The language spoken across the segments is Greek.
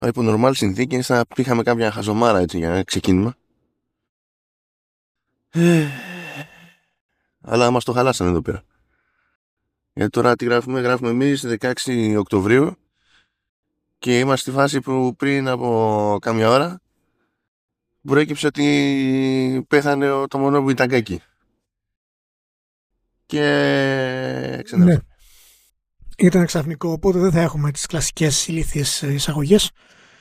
υπό normal συνθήκες θα είχαμε κάποια χαζομάρα έτσι για ένα ξεκίνημα. Αλλά μας το χαλάσανε εδώ πέρα. Γιατί τώρα τι γράφουμε εμείς 16 Οκτωβρίου και είμαστε στη φάση που πριν από κάμια ώρα προέκυψε ότι πέθανε το Μονόμπου Ιταγκάκι. Και ναι. Ήταν ξαφνικό, οπότε δεν θα έχουμε τις κλασικές ηλίθιες εισαγωγές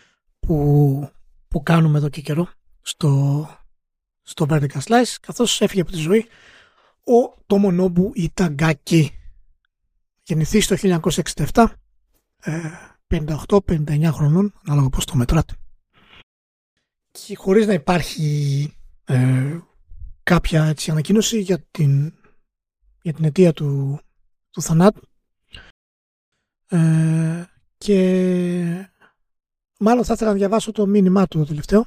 που κάνουμε εδώ και καιρό στο Vertical Slice, καθώς έφυγε από τη ζωή ο Τομονόμπου Ιταγκάκι. Γεννηθείς το 1967, 58-59 χρονών, ανάλογα πώς το μετράτε. Και χωρίς να υπάρχει κάποια έτσι, ανακοίνωση για την αιτία του θανάτου, και μάλλον θα ήθελα να διαβάσω το μήνυμά του το τελευταίο,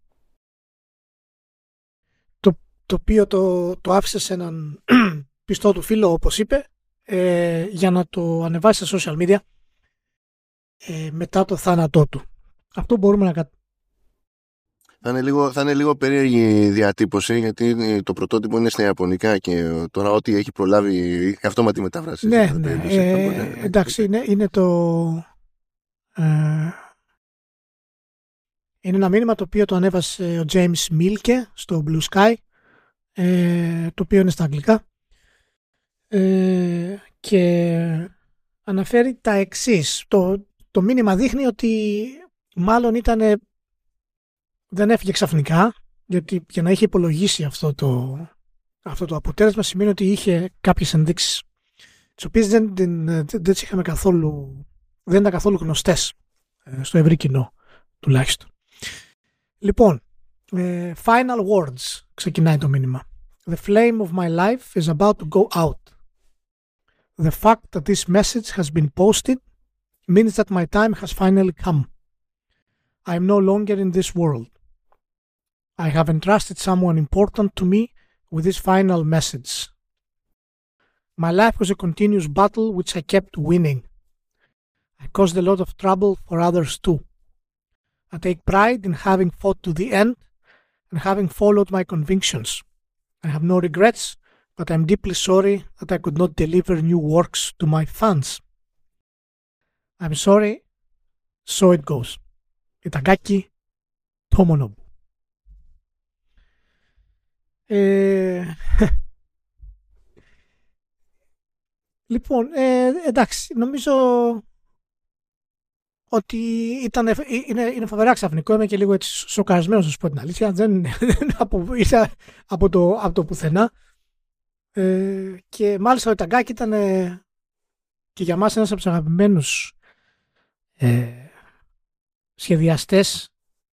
το οποίο το άφησε σε έναν πιστό του φίλο, όπως είπε, για να το ανεβάσει στα social media μετά το θάνατό του. Αυτό μπορούμε να θα είναι λίγο περίεργη διατύπωση, γιατί το πρωτότυπο είναι στα Ιαπωνικά και τώρα ό,τι έχει προλάβει η αυτόματη μετάφραση. Ναι, εντάξει, είναι είναι ένα μήνυμα το οποίο το ανέβασε ο James Milke στο Blue Sky, το οποίο είναι στα αγγλικά, και αναφέρει τα εξής. Το μήνυμα δείχνει ότι μάλλον δεν έφυγε ξαφνικά, γιατί για να είχε υπολογίσει αυτό το αποτέλεσμα σημαίνει ότι είχε κάποιες ενδείξεις τις οποίες δεν είχαμε καθόλου, δεν ήταν καθόλου γνωστές στο ευρύ κοινό τουλάχιστον. Λοιπόν, final words, ξεκινάει το μήνυμα. The flame of my life is about to go out. The fact that this message has been posted means that my time has finally come. I am no longer in this world. I have entrusted someone important to me with this final message. My life was a continuous battle which I kept winning. I caused a lot of trouble for others too. I take pride in having fought to the end and having followed my convictions. I have no regrets, but I'm deeply sorry that I could not deliver new works to my fans. I'm sorry, so it goes. Itagaki Tomonobu. Λοιπόν, εντάξει, νομίζω ότι είναι φοβερά ξαφνικό. Είμαι και λίγο έτσι σοκαρισμένος, να σου πω την αλήθεια. Δεν ήρθα από το πουθενά. Και μάλιστα ο Ιταγκάκι ήταν και για μας ένας από τους αγαπημένους σχεδιαστές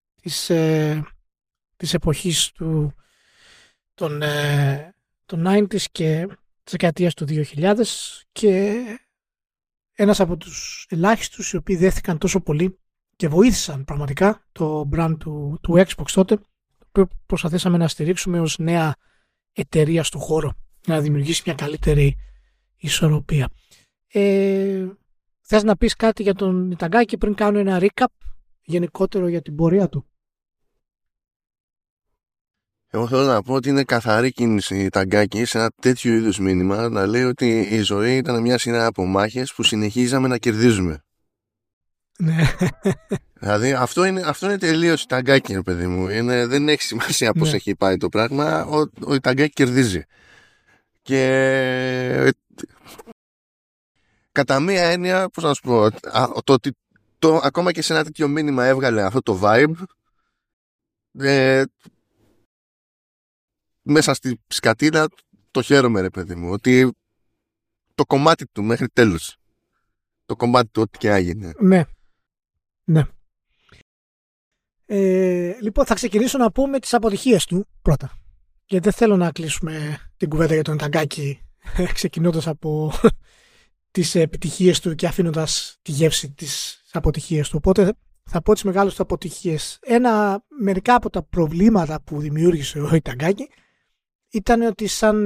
της εποχής των 90s και της δεκαετίας του 2000, και ένας από τους ελάχιστους οι οποίοι δέθηκαν τόσο πολύ και βοήθησαν πραγματικά το brand του Xbox τότε, το οποίο προσπαθήσαμε να στηρίξουμε ως νέα εταιρεία στο χώρο, να δημιουργήσει μια καλύτερη ισορροπία. Θες να πεις κάτι για τον Ιταγκάκι πριν κάνω ένα recap γενικότερο για την πορεία του? Εγώ θέλω να πω ότι είναι καθαρή κίνηση Ιταγκάκι σε ένα τέτοιο είδους μήνυμα να λέει ότι η ζωή ήταν μια σειρά από μάχες που συνεχίζαμε να κερδίζουμε. Ναι. Δηλαδή αυτό είναι τελείως Ιταγκάκι, ρε παιδί μου. Δεν έχει σημασία πώς έχει πάει το πράγμα. Ο Ιταγκάκι κερδίζει. Και κατά μία έννοια, πώς να σου πω, το ότι ακόμα και σε ένα τέτοιο μήνυμα έβγαλε αυτό το vibe, μέσα στη σκατίνα το χαίρομαι, ρε παιδί μου, ότι το κομμάτι του μέχρι τέλους, το κομμάτι του ό,τι και έγινε. Ναι. Λοιπόν, θα ξεκινήσω να πούμε τις αποτυχίες του πρώτα, γιατί δεν θέλω να κλείσουμε την κουβέντα για τον Ιταγκάκι ξεκινώντας από τις επιτυχίες του και αφήνοντας τη γεύση της αποτυχίες του. Οπότε θα πω τις μεγάλες του αποτυχίες. Μερικά από τα προβλήματα που δημιούργησε ο Ιταγκάκι ήταν ότι σαν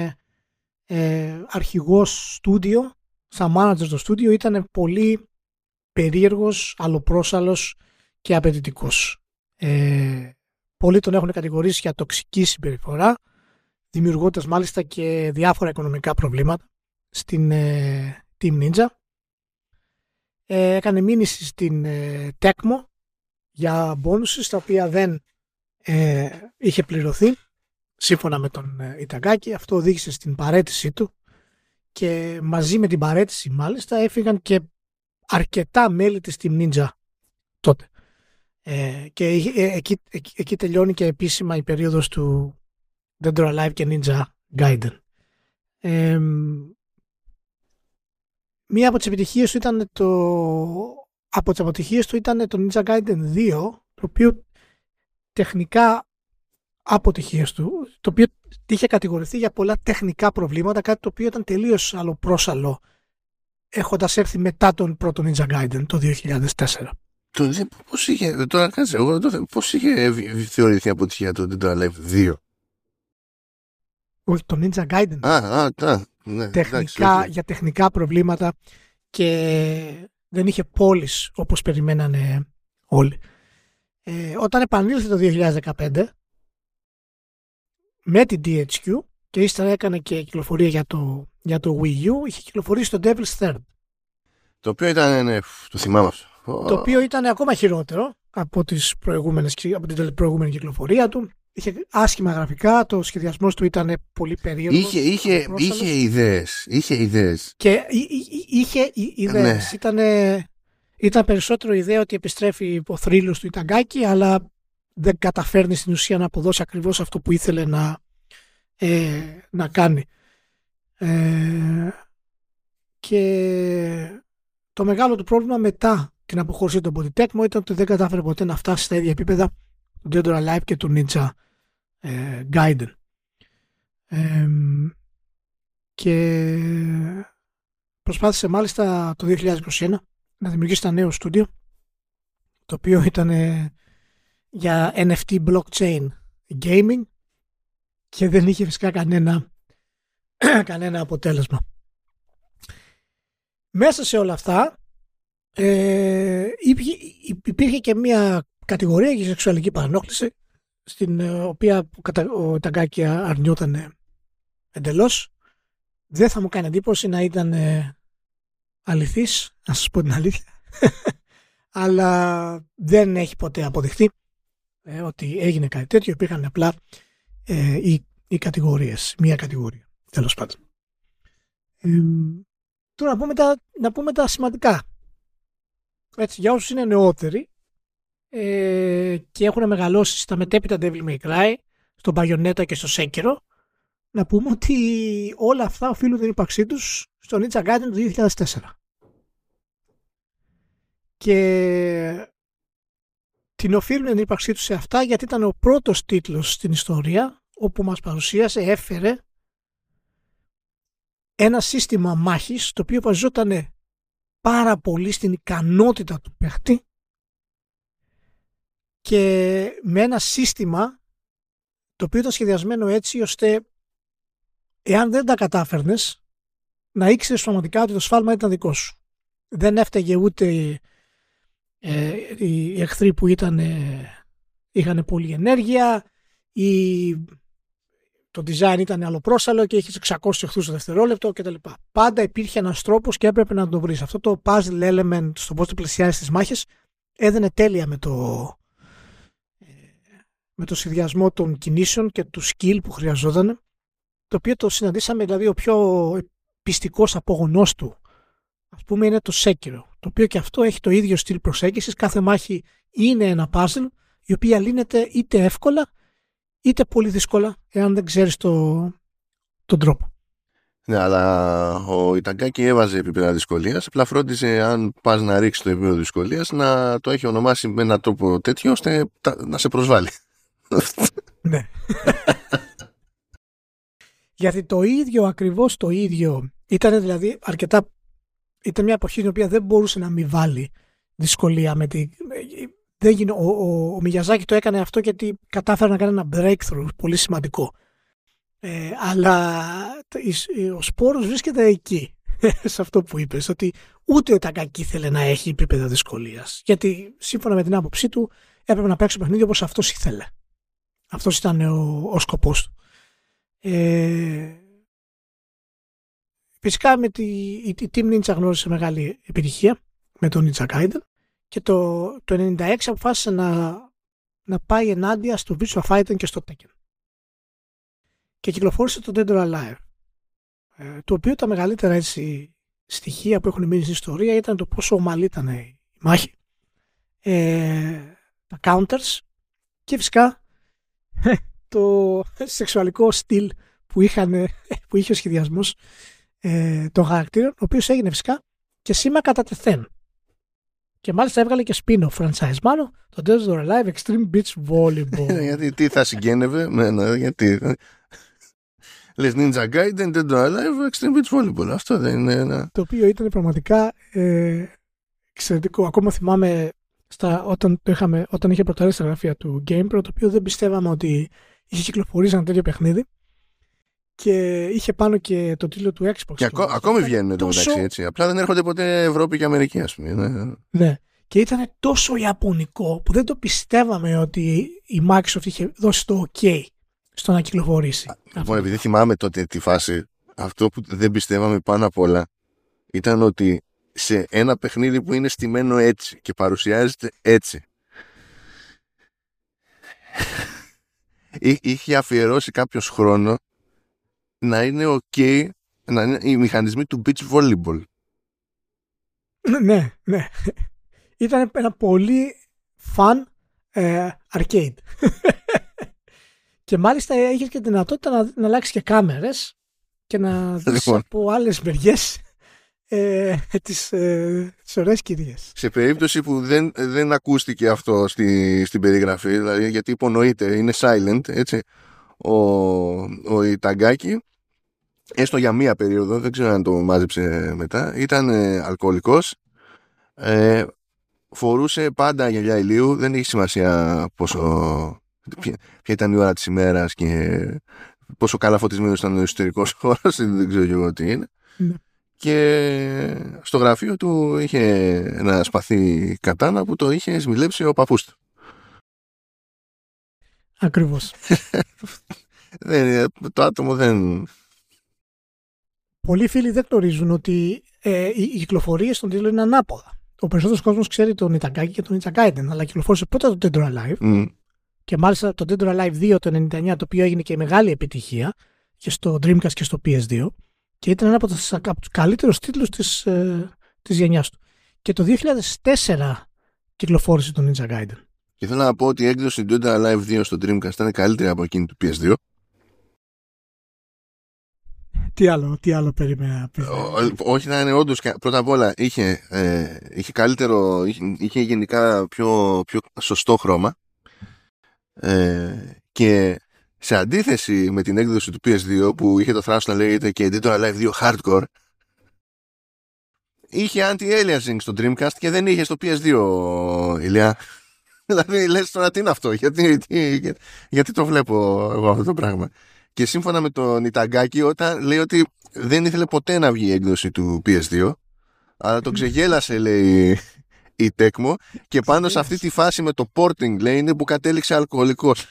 αρχηγός στούντιο, σαν manager στο στούντιο, ήταν πολύ περίεργος, αλλοπρόσαλλος και απαιτητικός. Πολλοί τον έχουν κατηγορήσει για τοξική συμπεριφορά, δημιουργώντας μάλιστα και διάφορα οικονομικά προβλήματα στην Team Ninja. Έκανε μήνυση στην Tecmo για bonuses, τα οποία δεν είχε πληρωθεί σύμφωνα με τον Itagaki. Αυτό οδήγησε στην παραίτησή του και μαζί με την παραίτηση μάλιστα έφυγαν και αρκετά μέλη της Team Ninja τότε. Και εκεί τελειώνει και επίσημα η περίοδος του Dead or Alive και Ninja Gaiden. Μία από τις επιτυχίες του ήταν το Ninja Gaiden 2, το οποίο τεχνικά αποτυχίες του, το οποίο είχε κατηγορηθεί για πολλά τεχνικά προβλήματα, κάτι το οποίο ήταν τελείως αλλοπρόσαλλο έχοντας έρθει μετά τον πρώτο Ninja Gaiden το 2004. Πώς είχε, τώρα κάτσε, πώς είχε θεωρηθεί αποτυχία το Dead or Alive 2? Όχι, το Ninja Gaiden. Ναι, τεχνικά, για τεχνικά προβλήματα και δεν είχε πόλεις όπως περιμένανε όλοι. Όταν επανήλθε το 2015 με την DHQ και ύστερα έκανε και κυκλοφορία για το Wii U, είχε κυκλοφορήσει το Devil's Third. Το οποίο ήταν, το θυμάμαι αυτό. Το οποίο ήταν ακόμα χειρότερο από την προηγούμενη κυκλοφορία του. Είχε άσχημα γραφικά, το σχεδιασμός του ήταν πολύ περίεργος. Είχε ιδέες. Και είχε ιδέες. Ναι. Ήταν περισσότερο ιδέα ότι επιστρέφει ο θρύλος του Itagaki, αλλά δεν καταφέρνει στην ουσία να αποδώσει ακριβώς αυτό που ήθελε να κάνει. Και το μεγάλο του πρόβλημα μετά την αποχώρηση του από την Tecmo ήταν ότι δεν κατάφερε ποτέ να φτάσει στα ίδια επίπεδα του Dead or Alive και του Ninja Gaiden. Και προσπάθησε μάλιστα το 2021 να δημιουργήσει ένα νέο στούντιο, το οποίο ήταν για NFT blockchain gaming και δεν είχε φυσικά κανένα αποτέλεσμα. Μέσα σε όλα αυτά υπήρχε και μια κατηγορία για σεξουαλική παρενόχληση, στην οποία ο Itagaki αρνιόταν εντελώς. Δεν θα μου κάνει εντύπωση να ήταν αληθής, να σας πω την αλήθεια, αλλά δεν έχει ποτέ αποδειχτεί ότι έγινε κάτι τέτοιο. Υπήρχαν απλά οι κατηγορίες, μία κατηγορία τέλος πάντων. Τώρα να πούμε τα σημαντικά. Έτσι, για όσους είναι νεότεροι και έχουν μεγαλώσει στα μετέπειτα Devil May Cry, στον Bayonetta και στο Sekiro, να πούμε ότι όλα αυτά οφείλουν την ύπαρξή τους στο Ninja Gaiden του 2004. Και την οφείλουν την ύπαρξή τους σε αυτά γιατί ήταν ο πρώτος τίτλος στην ιστορία όπου μας παρουσίασε, έφερε ένα σύστημα μάχης το οποίο βασιζόταν πάρα πολύ στην ικανότητα του παίχτη και με ένα σύστημα το οποίο ήταν σχεδιασμένο έτσι ώστε εάν δεν τα κατάφερνες να ήξερες πραγματικά ότι το σφάλμα ήταν δικό σου. Δεν έφταιγε ούτε οι εχθροί που είχαν πολλή ενέργεια ή το design ήταν αλλοπρόσαλλο και είχε 600 εχθρούς στο δευτερόλεπτο κτλ. Πάντα υπήρχε ένας τρόπος και έπρεπε να το βρεις. Αυτό το puzzle element στο πώς το πλησιάζεις τις μάχες έδαινε τέλεια με το συνδυασμό των κινήσεων και του skill που χρειαζόταν, το οποίο το συναντήσαμε, δηλαδή ο πιο πιστικός απόγονός του ας πούμε είναι το Sekiro, το οποίο και αυτό έχει το ίδιο στυλ προσέγγισης. Κάθε μάχη είναι ένα puzzle η οποία λύνεται είτε εύκολα είτε πολύ δύσκολα εάν δεν ξέρεις τον τρόπο. Ναι, αλλά ο Itagaki έβαζε επίπεδα δυσκολίας, απλά φρόντιζε αν πας να ρίξεις το επίπεδο δυσκολίας να το έχει ονομάσει με έναν τρόπο τέτοιο ώστε να σε προσβάλλει. Ναι. Γιατί ακριβώς το ίδιο ήταν, δηλαδή αρκετά, ήταν μια εποχή στην οποία δεν μπορούσε να μην βάλει δυσκολία ο Miyazaki το έκανε αυτό γιατί κατάφερε να κάνει ένα breakthrough πολύ σημαντικό. Αλλά ο σπόρος βρίσκεται εκεί. σε αυτό που είπες, ότι ούτε ο Ταγκάκι ήθελε να έχει επίπεδο δυσκολίας. Γιατί σύμφωνα με την άποψή του έπρεπε να παίξει το παιχνίδι όπως αυτός ήθελε. Αυτός ήταν ο σκοπός του. Φυσικά η Team Ninja γνώρισε μεγάλη επιτυχία με τον Ninja Gaiden και το 96 αποφάσισε να πάει ενάντια στο Virtua Fighter και στο Tekken. Και κυκλοφόρησε το Dead or Alive, το οποίο τα μεγαλύτερα έτσι στοιχεία που έχουν μείνει στην ιστορία ήταν το πόσο ομαλή ήταν η μάχη, τα counters και φυσικά το σεξουαλικό στυλ που είχε ο σχεδιασμός των χαρακτήρων, ο οποίος έγινε φυσικά και σήμα κατά τεθέν. Και μάλιστα έβγαλε και spin-off franchise μάλλον, το Dead or Alive Extreme Beach Volleyball. Γιατί τι θα συγγένευε, γιατί... Λες Ninja Gaiden, Dead or Alive, Extreme Beach Volleyball. Αυτό δεν είναι ένα... Το οποίο ήταν πραγματικά εξαιρετικό. Ακόμα θυμάμαι όταν είχε προταρέσει τα γραφεία του GamePro, το οποίο δεν πιστεύαμε ότι είχε κυκλοφορήσει ένα τέτοιο παιχνίδι και είχε πάνω και το τίτλο του Xbox. Και ακόμη βγαίνουν εντωμεταξύ, έτσι. Απλά δεν έρχονται ποτέ Ευρώπη και Αμερική, ας πούμε. Ναι. Και ήταν τόσο ιαπωνικό που δεν το πιστεύαμε ότι η Microsoft είχε δώσει το OK στο να κυκλοφορήσει. Λοιπόν, επειδή θυμάμαι τότε τη φάση, αυτό που δεν πιστεύαμε πάνω απ' όλα ήταν ότι σε ένα παιχνίδι που είναι στημένο έτσι και παρουσιάζεται έτσι, είχε αφιερώσει κάποιος χρόνο να είναι OK, να είναι οι μηχανισμοί του beach volleyball. Ναι, ναι. Ήταν ένα πολύ fun arcade. Και μάλιστα είχε και τη δυνατότητα να αλλάξει και κάμερες και να δεις από άλλες μεριές τις ωραίες κυρίες. Σε περίπτωση που δεν ακούστηκε αυτό στην περιγραφή, δηλαδή γιατί υπονοείται, είναι silent, έτσι, ο Ιταγκάκι, έστω για μία περίοδο, δεν ξέρω αν το μάζεψε μετά, ήταν αλκοολικός, φορούσε πάντα γυαλιά ηλίου, δεν έχει σημασία ποια ήταν η ώρα της ημέρας και πόσο καλά φωτισμένος ήταν ο εσωτερικός χώρος, δεν ξέρω και εγώ τι είναι. Ναι. Και στο γραφείο του είχε ένα σπαθί κατάνα που το είχε σμιλέψει ο παππούς του. Ακριβώς. Το άτομο δεν... Πολλοί φίλοι δεν γνωρίζουν ότι οι κυκλοφορίες των τίτλων είναι ανάποδα. Ο περισσότερος κόσμος ξέρει τον Itagaki και τον Ninja Gaiden, αλλά κυκλοφόρησε πρώτα το Dead or Alive και μάλιστα το Dead or Alive 2 το 99, το οποίο έγινε και μεγάλη επιτυχία και στο Dreamcast και στο PS2 και ήταν ένα από τους καλύτερους τίτλους της γενιάς του. Και το 2004 κυκλοφόρησε τον Ninja Gaiden. Και θέλω να πω ότι η έκδοση του Dead or Alive 2 στο Dreamcast ήταν καλύτερη από εκείνη του PS2. Τι άλλο περίμενα. Όχι, να είναι όντως. Πρώτα απ' όλα είχε καλύτερο, είχε γενικά πιο σωστό χρώμα. Και σε αντίθεση με την έκδοση του PS2 που είχε το θράσος να λέγεται και Dead or Alive 2 Hardcore, είχε anti-aliasing στο Dreamcast και δεν είχε στο PS2, Ηλιά. Δηλαδή λες τώρα τι είναι αυτό, γιατί το βλέπω εγώ αυτό το πράγμα. Και σύμφωνα με τον Ιταγκάκι, όταν λέει ότι δεν ήθελε ποτέ να βγει η έκδοση του PS2, αλλά το ξεγέλασε, λέει, η Tecmo, και πάνω σε αυτή τη φάση με το porting, λέει, είναι που κατέληξε αλκοολικός.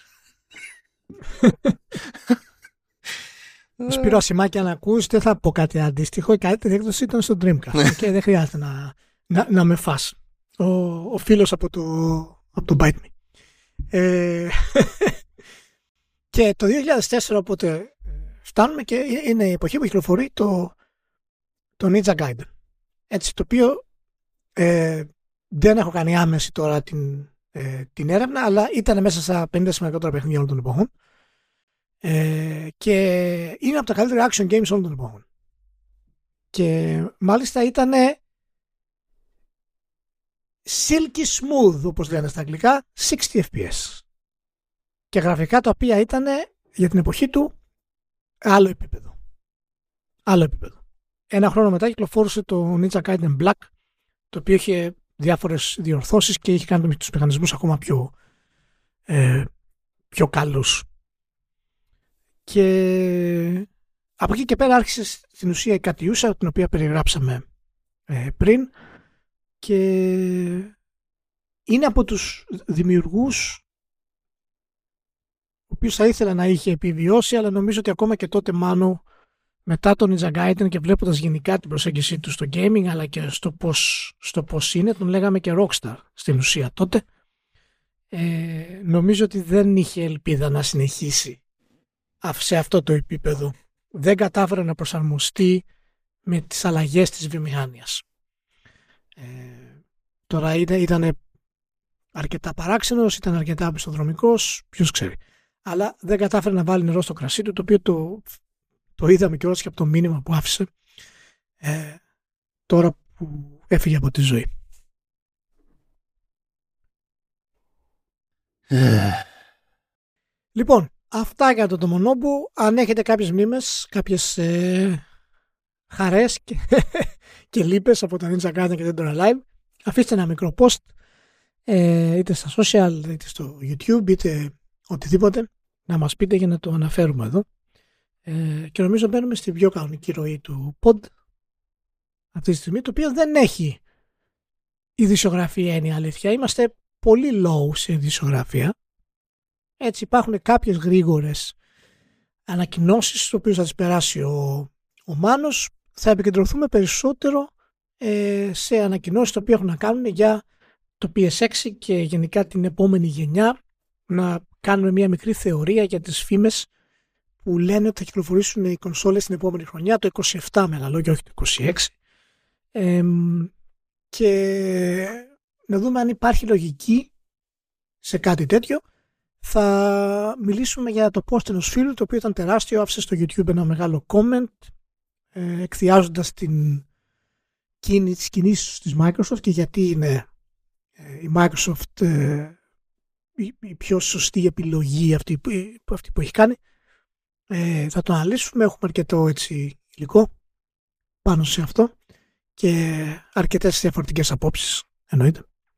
Σπύρο Ασημάκη, αν ακούς, δεν θα πω κάτι αντίστοιχο. Η καλύτερη έκδοση ήταν στο Dreamcast και δεν χρειάζεται να με φας. Ο φίλος από το Bite Me. Και το 2004 οπότε φτάνουμε και είναι η εποχή που κυκλοφορεί το Ninja Gaiden. Έτσι, το οποίο δεν έχω κάνει άμεση τώρα την έρευνα, αλλά ήταν μέσα στα 50 σημαντικότερα παιχνίδια όλων των εποχών. Και είναι από τα καλύτερα action games όλων των εποχών. Και μάλιστα ήταν silky smooth, όπως λένε στα αγγλικά, 60 fps. Και γραφικά τα οποία ήταν για την εποχή του άλλο επίπεδο. Άλλο επίπεδο. Ένα χρόνο μετά κυκλοφόρησε το Ninja Gaiden Black, το οποίο είχε διάφορες διορθώσεις και είχε κάνει τους μηχανισμούς ακόμα πιο καλούς. Και Από εκεί και πέρα άρχισε στην ουσία η κατιούσα, την οποία περιγράψαμε πριν, και είναι από τους δημιουργούς ο οποίος θα ήθελα να είχε επιβιώσει, αλλά νομίζω ότι ακόμα και τότε μάλλον μετά τον Ninja Gaiden και βλέποντας γενικά την προσέγγιση του στο gaming αλλά και στο πώς είναι, τον λέγαμε και Rockstar στην ουσία τότε. Νομίζω ότι δεν είχε ελπίδα να συνεχίσει σε αυτό το επίπεδο. Δεν κατάφερε να προσαρμοστεί με τις αλλαγές της βιομηχανίας. Τώρα ήταν αρκετά παράξενος, ήταν αρκετά πιστοδρομικός, ποιος ξέρει. Αλλά δεν κατάφερε να βάλει νερό στο κρασί του, το οποίο το είδαμε κιόλας και από το μήνυμα που άφησε τώρα που έφυγε από τη ζωή. Λοιπόν, αυτά για το Tomonobu. Αν έχετε κάποιες μνήμες, κάποιες χαρές και λύπες από τα Ninja Gaiden και Dead or Alive, αφήστε ένα μικρό post είτε στα social, είτε στο YouTube, είτε οτιδήποτε, να μας πείτε για να το αναφέρουμε εδώ. Και νομίζω μπαίνουμε στη πιο κανονική ροή του pod αυτή τη στιγμή, το οποίο δεν έχει ειδησιογραφία, είναι η αλήθεια. Είμαστε πολύ low σε ειδησιογραφία. Έτσι υπάρχουν κάποιες γρήγορες ανακοινώσεις, τις οποίες θα τις περάσει ο Μάνος. Θα επικεντρωθούμε περισσότερο σε ανακοινώσεις τα οποία έχουν να κάνουν για το PS6 και γενικά την επόμενη γενιά. Να κάνουμε μια μικρή θεωρία για τις φήμες που λένε ότι θα κυκλοφορήσουν οι κονσόλες την επόμενη χρονιά, το 27 με άλλα λόγια, όχι το 26. Και να δούμε αν υπάρχει λογική σε κάτι τέτοιο. Θα μιλήσουμε για το post ενός φίλου, το οποίο ήταν τεράστιο, άφησε στο YouTube ένα μεγάλο comment εκθιάζοντας τις κινήσεις της Microsoft και γιατί είναι η Microsoft η πιο σωστή επιλογή αυτή που έχει κάνει. Θα το αναλύσουμε, έχουμε αρκετό υλικό πάνω σε αυτό και αρκετές διαφορετικές απόψεις, εννοείται.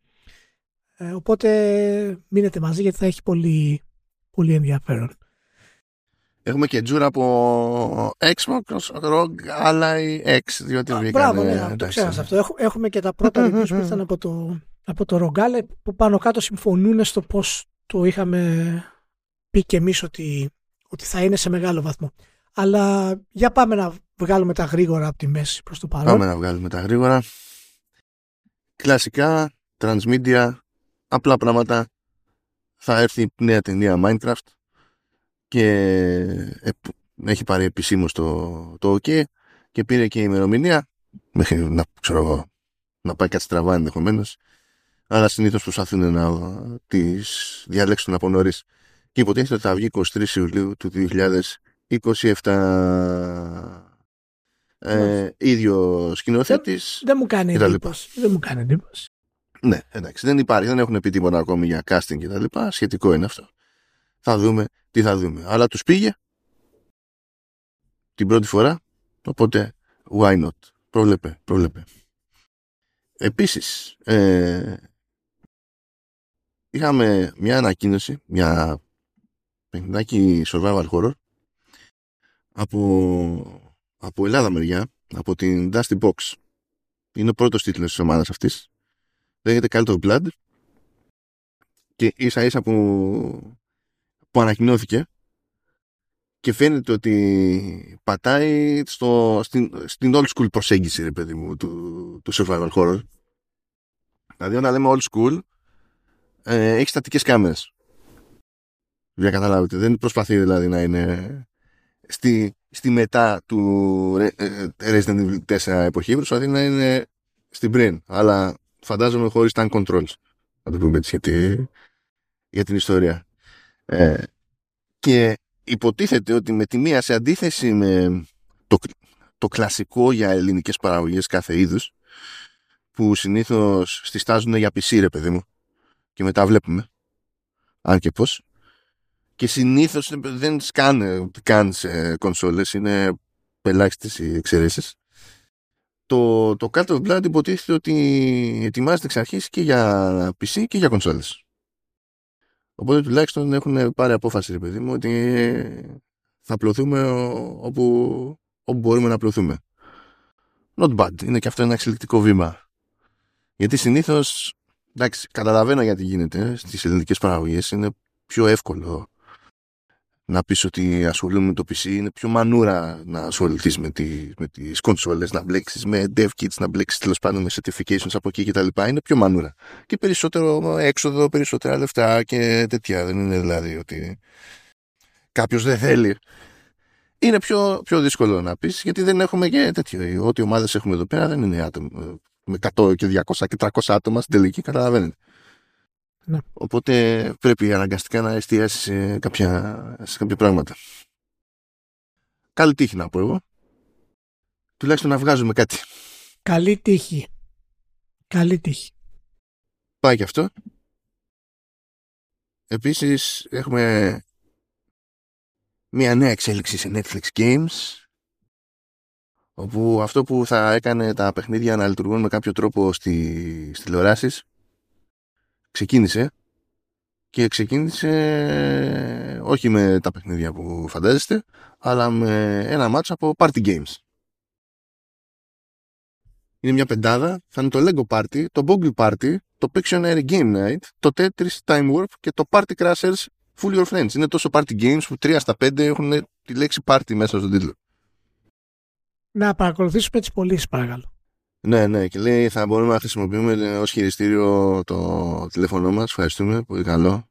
Οπότε μείνετε μαζί γιατί θα έχει πολύ, πολύ ενδιαφέρον. Έχουμε και τζούρα από Xbox, ROG, Ally, X, διότι βγήκαν. Μπράβο, ναι, το ξέρασα αυτό. Έχουμε και τα πρώτα reviews που ήρθαν από το ROG Ally, που πάνω κάτω συμφωνούν στο πώς το είχαμε πει και εμείς ότι θα είναι σε μεγάλο βαθμό. Αλλά για πάμε να βγάλουμε τα γρήγορα από τη μέση προς το παρόν. Πάμε να βγάλουμε τα γρήγορα. Κλασικά, transmedia, απλά πράγματα. Θα έρθει η νέα ταινία Minecraft και έχει πάρει επισήμως το OK και πήρε και η ημερομηνία μέχρι να πάει κάτι στραβά ενδεχομένως, αλλά συνήθως προσπαθούν να τις διαλέξουν από νωρίς και υποτίθεται ότι θα βγει 23 Ιουλίου του 2027. Ίδιο σκηνοθέτης. Δεν μου κάνει εντύπωση. Ναι, εντάξει, δεν υπάρχει, δεν έχουν πει τίποτα ακόμη για casting και τα λοιπά. Σχετικό είναι αυτό. Θα δούμε τι θα δούμε. Αλλά τους πήγε την πρώτη φορά, οπότε why not. Πρόβλεπε. Επίσης, είχαμε μια ανακοίνωση για παιχνιδάκι survival horror από Ελλάδα μεριά, από την Dusty Box. Είναι ο πρώτος τίτλος της ομάδας αυτής. Λέγεται Cult of Blood και ίσα που ανακοινώθηκε και φαίνεται ότι πατάει στην old school προσέγγιση, ρε παιδί μου, του survival horror. Δηλαδή όταν λέμε old school έχει στατικές κάμερες, για καταλάβετε, δεν προσπαθεί δηλαδή να είναι στη μετά του Resident Evil 4 εποχή, προσπαθεί να είναι στην πριν, αλλά φαντάζομαι χωρίς tank controls, να το πούμε έτσι για την ιστορία. Και υποτίθεται ότι με τη μία, σε αντίθεση με το κλασικό για ελληνικές παραγωγές κάθε είδους, που συνήθως στιστάζουν για PC, ρε παιδί μου, και μετά βλέπουμε αν και πώς, και συνήθως δεν σκάνε καν σε κονσόλες, είναι ελάχιστες οι εξαιρέσεις. Το Cult of Blood υποτίθεται ότι ετοιμάζεται εξ αρχής και για PC και για κονσόλες. Οπότε τουλάχιστον έχουν πάρει απόφαση, ρε παιδί μου, ότι θα απλωθούμε όπου μπορούμε να απλωθούμε. Not bad. Είναι και αυτό ένα εξελικτικό βήμα. Γιατί συνήθως, εντάξει, καταλαβαίνω γιατί γίνεται στις ελληνικές παραγωγές. Είναι πιο εύκολο να πεις ότι ασχολούμαι με το PC. Είναι πιο μανούρα να ασχοληθείς με τις κονσόλες, να μπλέξεις με dev kits, να μπλέξεις τέλος πάντων με certifications από εκεί κτλ. Είναι πιο μανούρα. Και περισσότερο έξοδο, περισσότερα λεφτά και τέτοια. Δεν είναι δηλαδή ότι κάποιος δεν θέλει. Είναι πιο δύσκολο να πεις, γιατί δεν έχουμε και τέτοιο. Ό,τι ομάδες έχουμε εδώ πέρα δεν είναι άτομα με 100 και 200 και 300 άτομα στην τελική, καταλαβαίνετε. Ναι. Οπότε πρέπει αναγκαστικά να εστιάσει σε κάποια πράγματα. Καλή τύχη να πω εγώ. Τουλάχιστον να βγάζουμε κάτι. Καλή τύχη. Καλή τύχη. Πάει και αυτό. Επίσης έχουμε μια νέα εξέλιξη σε Netflix Games, όπου αυτό που θα έκανε τα παιχνίδια να λειτουργούν με κάποιο τρόπο στις τηλεοράσεις ξεκίνησε όχι με τα παιχνίδια που φαντάζεστε, αλλά με ένα μάτσο από party games. Είναι μια πεντάδα, θα είναι το Lego Party, το Boggle Party, το Pictionary Game Night, το Tetris Time Warp και το Party Crashers Full Your Friends. Είναι τόσο party games που 3 στα 5 έχουν τη λέξη party μέσα στον τίτλο. Να παρακολουθήσουμε τις πωλήσεις, παρακαλώ. Ναι, και λέει θα μπορούμε να χρησιμοποιούμε ως χειριστήριο το τηλέφωνο μας. Ευχαριστούμε, πολύ καλό.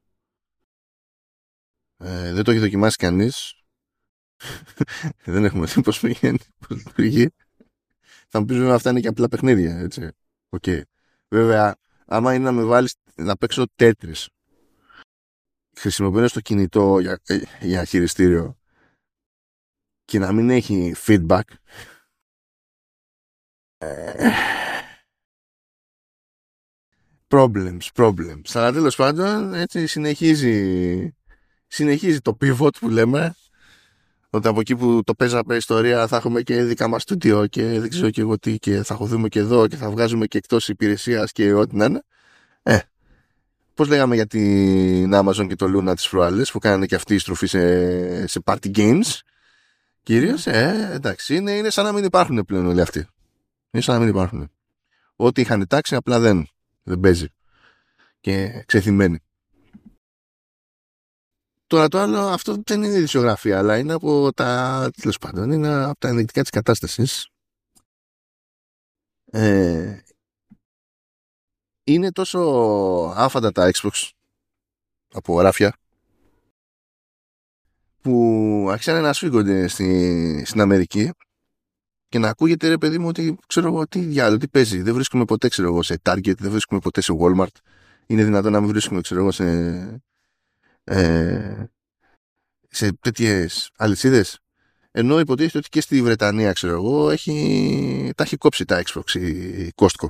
Δεν το έχει δοκιμάσει κανείς. Δεν έχουμε δει πώς πηγαίνει, πώς λειτουργεί. Θα μου πεις βέβαια αυτά είναι και απλά παιχνίδια, έτσι. Okay. Βέβαια, άμα είναι να με βάλεις να παίξω Tetris χρησιμοποιώντας το κινητό για χειριστήριο και να μην έχει feedback, problems. Αλλά τέλος πάντων έτσι συνεχίζει το pivot που λέμε, ότι από εκεί που το παίζαμε ιστορία θα έχουμε και δικά μας στούντιο και δεν ξέρω και εγώ τι, και θα χωθούμε και εδώ και θα βγάζουμε και εκτός υπηρεσίας και ό,τι να είναι. Πώς λέγαμε για την Amazon και το Luna τις προάλλες που κάνανε και αυτή η στροφή σε party games κυρίως. Εντάξει, είναι σαν να μην υπάρχουν πλέον όλοι αυτοί. Είναι σαν να μην υπάρχουν. Ό,τι είχαν τάξει απλά δεν παίζει και ξεθυμένει. Τώρα το άλλο, αυτό δεν είναι ειδησιογραφία, αλλά είναι από τα, τέλος πάντων, είναι από τα ενδεικτικά της κατάστασης. Είναι τόσο άφαντα τα Xbox από ράφια που άρχισαν να σφίγγονται στην Αμερική και να ακούγεται, ρε παιδί μου, ότι ξέρω εγώ τι διάλογο, τι παίζει. Δεν βρίσκουμε ποτέ, ξέρω εγώ, σε Target, δεν βρίσκουμε ποτέ σε Walmart. Είναι δυνατόν να μην βρίσκουμε, ξέρω εγώ, σε τέτοιες αλυσίδες. Ενώ υποτίθεται ότι και στη Βρετανία, ξέρω εγώ, τα έχει κόψει τα Xbox η Costco.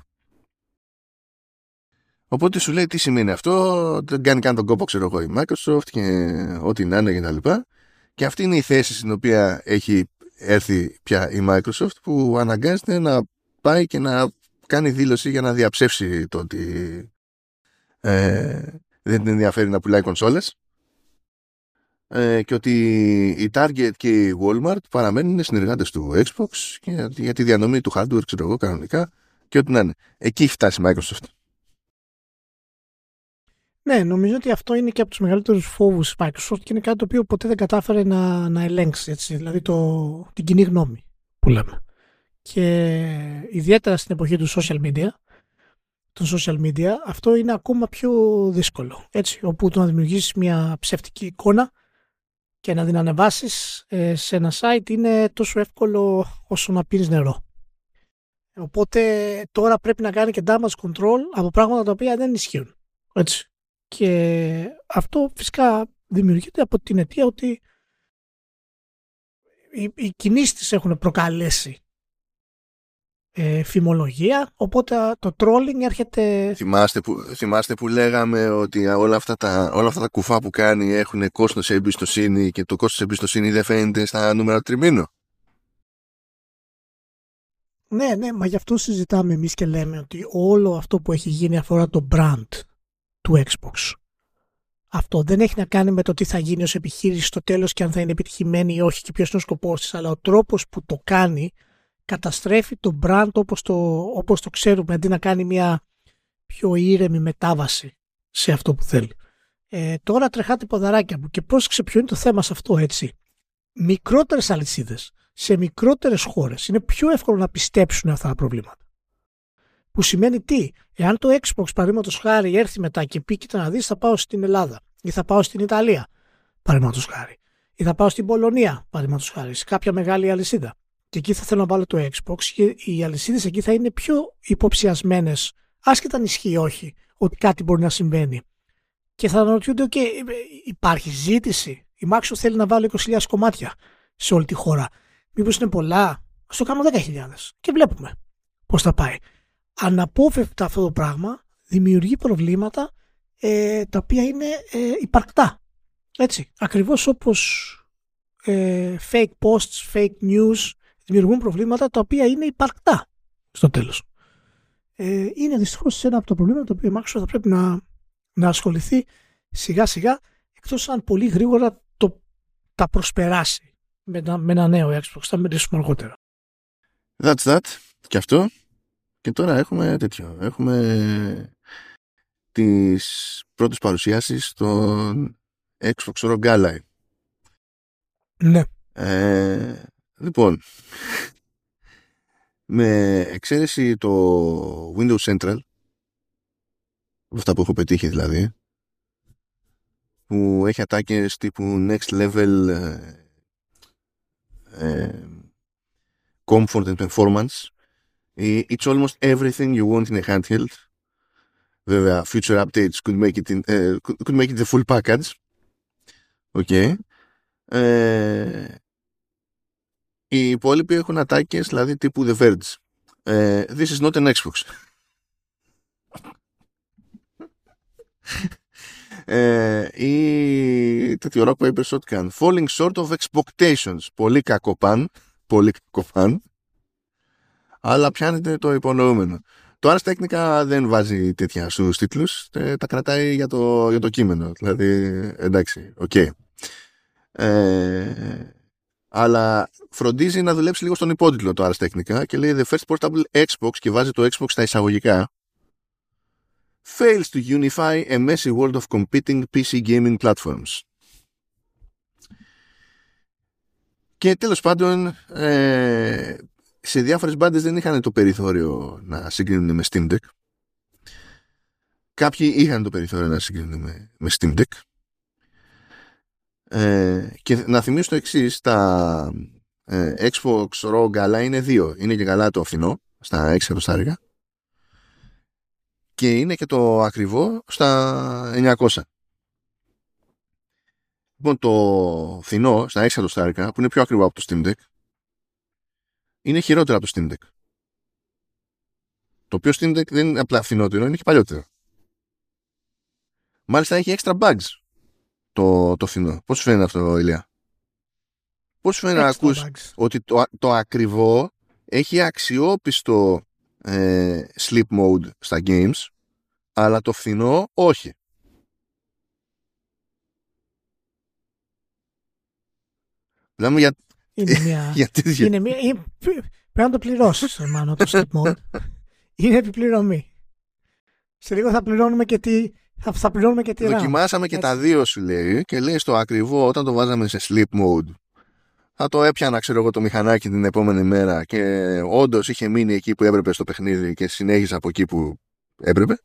Οπότε σου λέει τι σημαίνει αυτό, δεν κάνει καν τον κόπο, ξέρω εγώ, η Microsoft και ό,τι να είναι και τα λοιπά. Και αυτή είναι η θέση στην οποία έχει έρθει πια η Microsoft, που αναγκάζεται να πάει και να κάνει δήλωση για να διαψεύσει το ότι δεν την ενδιαφέρει να πουλάει κονσόλες, και ότι η Target και η Walmart παραμένουν συνεργάτες του Xbox και για τη διανομή του hardware, ξέρω εγώ, κανονικά και ό,τι να είναι. Εκεί έχει φτάσει η Microsoft. Ναι, νομίζω ότι αυτό είναι και από τους μεγαλύτερους φόβους της Microsoft και είναι κάτι το οποίο ποτέ δεν κατάφερε να ελέγξει, έτσι, δηλαδή την κοινή γνώμη που λέμε. Και ιδιαίτερα στην εποχή του των social media, αυτό είναι ακόμα πιο δύσκολο. Έτσι, όπου το να δημιουργήσεις μια ψεύτικη εικόνα και να την ανεβάσεις σε ένα site είναι τόσο εύκολο όσο να πίνεις νερό. Οπότε τώρα πρέπει να κάνει και damage control από πράγματα τα οποία δεν ισχύουν. Έτσι. Και αυτό φυσικά δημιουργείται από την αιτία ότι οι κινήσεις της έχουν προκαλέσει φημολογία, οπότε το trolling έρχεται... Θυμάστε που λέγαμε ότι όλα αυτά τα κουφά που κάνει έχουν κόστος εμπιστοσύνη και το κόστος εμπιστοσύνη δεν φαίνεται στα νούμερα του τριμήνου. Ναι, μα γι' αυτό συζητάμε εμείς και λέμε ότι όλο αυτό που έχει γίνει αφορά το brand του Xbox. αυτό. Δεν έχει να κάνει με το τι θα γίνει ως επιχείρηση στο τέλος και αν θα είναι επιτυχημένη ή όχι και ποιος είναι ο σκοπός της, αλλά ο τρόπος που το κάνει καταστρέφει το brand όπως το ξέρουμε, αντί να κάνει μια πιο ήρεμη μετάβαση σε αυτό που θέλει. Τώρα τρεχάτε ποδαράκια μου και πρόσεξε ποιο είναι το θέμα σε αυτό, έτσι. Μικρότερες αλυσίδες σε μικρότερες χώρες είναι πιο εύκολο να πιστέψουν αυτά τα προβλήματα. Που σημαίνει τι? Εάν το Xbox παραδείγματος χάρη έρθει μετά και πει κοίτα να δεις, θα πάω στην Ελλάδα ή θα πάω στην Ιταλία παραδείγματος χάρη ή θα πάω στην Πολωνία παραδείγματος χάρη, σε κάποια μεγάλη αλυσίδα και εκεί θα θέλω να βάλω το Xbox και οι αλυσίδες εκεί θα είναι πιο υποψιασμένες, άσχετα αν ισχύει ή όχι, ότι κάτι μπορεί να συμβαίνει. Και θα αναρωτιούνται, okay, υπάρχει ζήτηση. Η Microsoft θέλει να βάλει 20.000 κομμάτια σε όλη τη χώρα. Μήπως είναι πολλά? Ας το κάνω 10.000 και βλέπουμε πώς θα πάει. Αναπόφευκτα αυτό το πράγμα δημιουργεί προβλήματα τα οποία είναι υπαρκτά. Έτσι, ακριβώς όπως fake posts, fake news δημιουργούν προβλήματα τα οποία είναι υπαρκτά στο τέλος. Είναι δυστυχώς ένα από τα προβλήματα τα οποία η Microsoft θα πρέπει να ασχοληθεί σιγά σιγά, εκτός αν πολύ γρήγορα τα προσπεράσει με ένα νέο Xbox. Θα μιλήσουμε αργότερα. That's that. Και αυτό. Και τώρα έχουμε τέτοιο. Έχουμε τις πρώτες παρουσιάσεις των Xbox Rogue Ally. Ναι. Λοιπόν, με εξαίρεση το Windows Central, αυτά που έχω πετύχει δηλαδή, που έχει ατάκες τύπου next level comfort and performance, it's almost everything you want in a handheld. Βέβαια, future updates could make it the full package. Okay. Οι υπόλοιποι έχουν ατάκες δηλαδή τύπου The Verge. This is not an Xbox. Ή τέτοιο Rock Paper Shotgun. Falling short of expectations. Πολύ κακό παν. Πολύ κακό παν. Αλλά πιάνεται το υπονοούμενο. Το Ars Technica δεν βάζει τέτοια στους τίτλους. Τα κρατάει για το κείμενο. Δηλαδή, εντάξει, οκ. Αλλά φροντίζει να δουλέψει λίγο στον υπότιτλο το Ars Technica και λέει The first portable Xbox και βάζει το Xbox στα εισαγωγικά fails to unify a messy world of competing PC gaming platforms. Και τέλος πάντων σε διάφορες μπάντες δεν είχαν το περιθώριο να συγκρίνουν με Steam Deck. Κάποιοι είχαν το περιθώριο να συγκρίνουν με Steam Deck. Και να θυμίσω το εξής, τα Xbox Rogue αλλά είναι δύο. Είναι και καλά το φθηνό στα 6 εκατοστάρικα και είναι και το ακριβό στα 900. Λοιπόν, το φθηνό στα 6 εκατοστάρικα, που είναι πιο ακριβό από το Steam Deck, είναι χειρότερο από το Steam Deck. Το οποίο Steam Deck δεν είναι απλά φθηνότερο, είναι και παλιότερο. Μάλιστα έχει extra bugs το φθηνό. Πώς σου φαίνεται αυτό, Ηλία? Πώς σου φαίνεται να ακούς ότι το ακριβό έχει αξιόπιστο sleep mode στα games, αλλά το φθηνό όχι? Μιλάμε για... Πρέπει να το πληρώσεις, μάλλον, το sleep mode. Είναι επιπληρωμή. Σε λίγο θα πληρώνουμε και θα πληρώνουμε και τη RAM. Δοκιμάσαμε και τα δύο, σου λέει, και λέει στο ακριβό όταν το βάζαμε σε sleep mode θα το έπιανα, ξέρω εγώ, το μηχανάκι την επόμενη μέρα και όντως είχε μείνει εκεί που έπρεπε στο παιχνίδι και συνέχισε από εκεί που έπρεπε.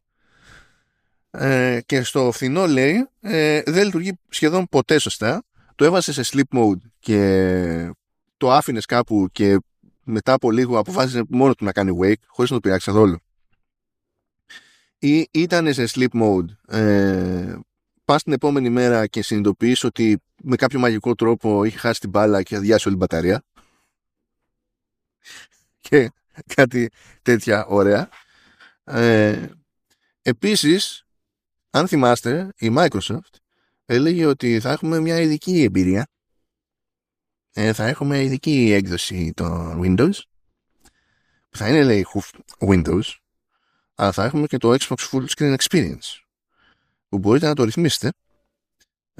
Και στο φθηνό, λέει, δεν λειτουργεί σχεδόν ποτέ σωστά. Το έβασε σε sleep mode και το άφηνες κάπου και μετά από λίγο αποφάσισε μόνο του να κάνει wake χωρίς να το πειράξει καθόλου. Ή ήταν σε sleep mode, πας την επόμενη μέρα και συνειδητοποιείς ότι με κάποιο μαγικό τρόπο είχε χάσει την μπάλα και αδειάσει όλη η μπαταρία και κάτι τέτοια ωραία. Επίσης, αν θυμάστε, η Microsoft έλεγε ότι θα έχουμε μια ειδική εμπειρία, θα έχουμε ειδική έκδοση των Windows που θα είναι, λέει, Windows, αλλά θα έχουμε και το Xbox Full Screen Experience που μπορείτε να το ρυθμίσετε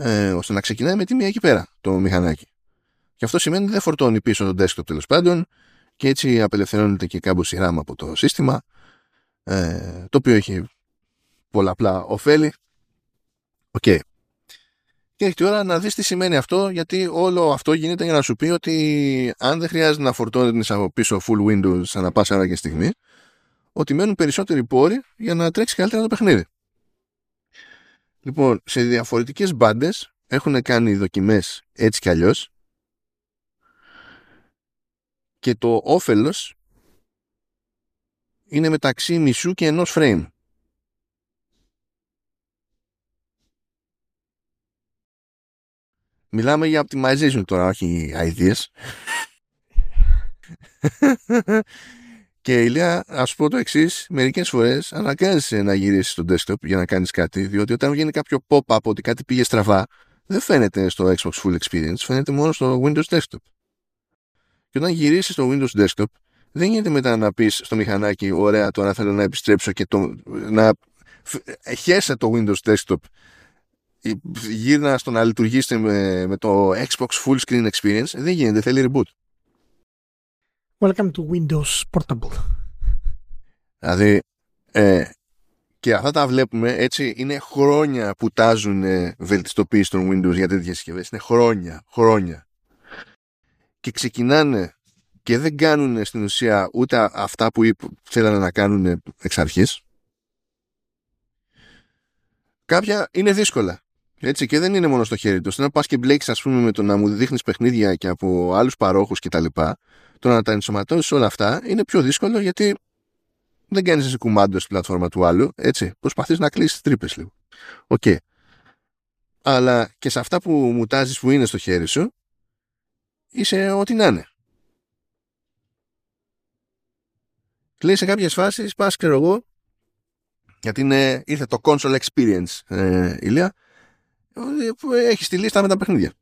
ώστε να ξεκινάει με τη μία εκεί πέρα το μηχανάκι. Και αυτό σημαίνει ότι δεν φορτώνει πίσω το desktop τέλος πάντων και έτσι απελευθερώνεται και κάμποση RAM από το σύστημα, το οποίο έχει πολλαπλά ωφέλη. Οκ. Και έχει ώρα να δεις τι σημαίνει αυτό, γιατί όλο αυτό γίνεται για να σου πει ότι αν δεν χρειάζεται να φορτώνεις από πίσω full Windows ανά πάσα ώρα και στιγμή, ότι μένουν περισσότεροι πόροι για να τρέξει καλύτερα το παιχνίδι. Λοιπόν, σε διαφορετικές μπάντες έχουν κάνει δοκιμές έτσι κι αλλιώς και το όφελος είναι μεταξύ μισού και ενός frame. Μιλάμε για optimization τώρα, όχι ideas. Και Ηλία, ας σου πω το εξής, μερικές φορές αναγκάζεσαι να γυρίσεις στο desktop για να κάνεις κάτι, διότι όταν βγαίνει κάποιο pop-up ότι κάτι πήγε στραβά, δεν φαίνεται στο Xbox Full Experience, φαίνεται μόνο στο Windows Desktop. Και όταν γυρίσεις στο Windows Desktop, δεν γίνεται μετά να πεις στο μηχανάκι, ωραία, τώρα θέλω να επιστρέψω και να χέσε το Windows Desktop, γύρνα στο να λειτουργήσει με το Xbox Full Screen Experience. Δεν γίνεται, θέλει reboot. Welcome to Windows Portable. Δηλαδή, και αυτά τα βλέπουμε έτσι, είναι χρόνια που τάζουν βελτιστοποίηση των Windows για τέτοιες συσκευές. Είναι χρόνια. Και ξεκινάνε και δεν κάνουν στην ουσία ούτε αυτά που θέλανε να κάνουν εξ αρχής. Κάποια είναι δύσκολα. Έτσι, και δεν είναι μόνο στο χέρι του. Να πας και μπλέκεις, ας πούμε, με το να μου δείχνεις παιχνίδια και από άλλους παρόχους κτλ. Το να τα ενσωματώσεις όλα αυτά είναι πιο δύσκολο, γιατί δεν κάνεις εσύ κουμάντο στην πλατφόρμα του άλλου. Έτσι, προσπαθείς να κλείσεις τρύπες λίγο. Οκ. Αλλά και σε αυτά που μουτάζεις που είναι στο χέρι σου, είσαι ό,τι να είναι. Κλείσεις σε κάποιες φάσεις, πας, ξέρω εγώ, γιατί ήρθε το console experience, Ηλία, που έχει στη λίστα με τα παιχνίδια.